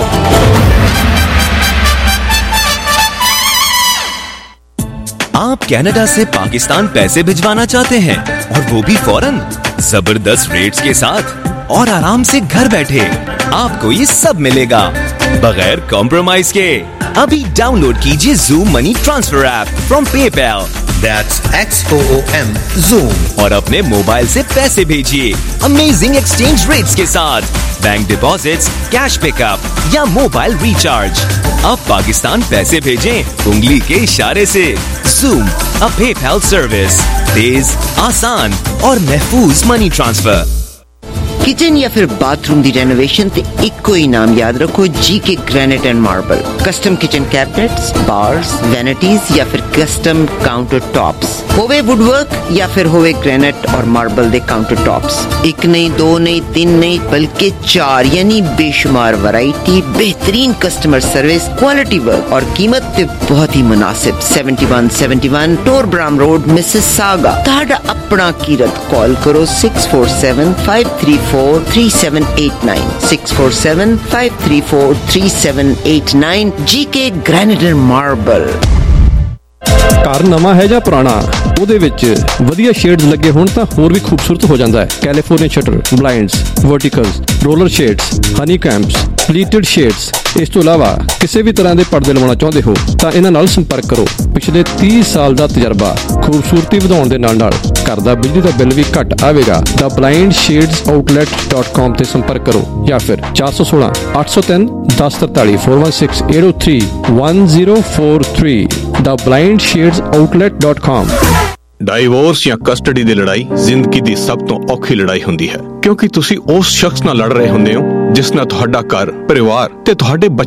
आप कनाडा से पाकिस्तान पैसे भिजवाना चाहते हैं और वो भी फौरन, जबरदस्त रेट्स के साथ और आराम से घर बैठे। आपको ये सब मिलेगा बगैर कॉम्प्रोमाइज के। अभी डाउनलोड कीजिए Zoom money transfer app from PayPal, that's XOOM Zoom, और अपने मोबाइल से पैसे भेजिए अमेजिंग एक्सचेंज रेट्स के साथ। बैंक डिपॉजिट्स, कैश पिकअप या मोबाइल रिचार्ज। अब पाकिस्तान पैसे भेजें उंगली के इशारे से। Zoom, a PayPal सर्विस, तेज, आसान और महफूज मनी ट्रांसफर। किचन या फिर बाथरूम दी रेनोवेशन ते इक्को ही नाम याद रखो, GK granite and marble. Custom kitchen cabinets, bars, vanities या फिर कस्टम काउंटर टॉप्स, होवे वुडवर्क या फिर होवे ग्रेनाइट और मार्बल दे काउंटर टॉप्स। एक नहीं, दो नहीं, तीन नहीं, बल्कि 4 यानी बेशुमार वैरायटी, बेहतरीन कस्टमर सर्विस, क्वालिटी वर्क और कीमत ते बहुत ही मुनासिब। 7171 टोरब्राम रोड, मिसिसागा। ताड़ा अपना कीरत। कॉल करो 647-534-3789 647-534-3789। GK granite and marble. ਘਰ ਨਵਾਂ ਹੈ ਜਾਂ ਪੁਰਾਣਾ, ਉਹਦੇ ਵਿੱਚ ਵਧੀਆ ਸ਼ੇਡਸ ਲੱਗੇ ਹੋਣ ਤਾਂ ਹੋਰ ਵੀ ਖੂਬਸੂਰਤ ਹੋ ਜਾਂਦਾ ਹੈ। California shutter, blinds, verticals, roller shades, honeycombs, pleated shades. ਇਸ ਤੋਂ ਇਲਾਵਾ ਕਿਸੇ ਵੀ ਤਰ੍ਹਾਂ ਦੇ ਪਰਦੇ ਲਵਾਉਣਾ ਚਾਹੁੰਦੇ ਹੋ ਤਾਂ ਇਹਨਾਂ ਨਾਲ ਸੰਪਰਕ ਕਰੋ। ਪਿਛਲੇ 30 ਸਾਲ ਦਾ ਤਜਰਬਾ, ਖੂਬਸੂਰਤੀ ਵਧਾਉਣ ਦੇ ਨਾਲ ਘਰ ਦਾ ਬਿਜਲੀ ਦਾ ਬਿੱਲ ਵੀ ਘੱਟ ਆਵੇਗਾ। ਦਾ blindshadesOutlet.com ਤੇ ਸੰਪਰਕ ਕਰੋ ਜਾਂ ਫਿਰ 416 803 1043 416 803 1043 ਦਾ blindshadesOutlet.com। ਡਾਈਵੋਰਸ ਜਾਂ ਕਸਟਡੀ ਦੀ ਲੜਾਈ ਜ਼ਿੰਦਗੀ ਦੀ ਸਭ ਤੋਂ ਔਖੀ ਲੜਾਈ ਹੁੰਦੀ ਹੈ, ਕਿਉਂਕਿ ਤੁਸੀਂ ਉਸ ਸ਼ਖਸ ਨਾਲ ਲੜ ਰਹੇ ਹੁੰਦੇ ਹੋ ਜਿਸ ਨਾਲ ਤੁਹਾਡਾ ਘਰ, ਪਰਿਵਾਰ ਤੇ ਤੁਹਾਡੇ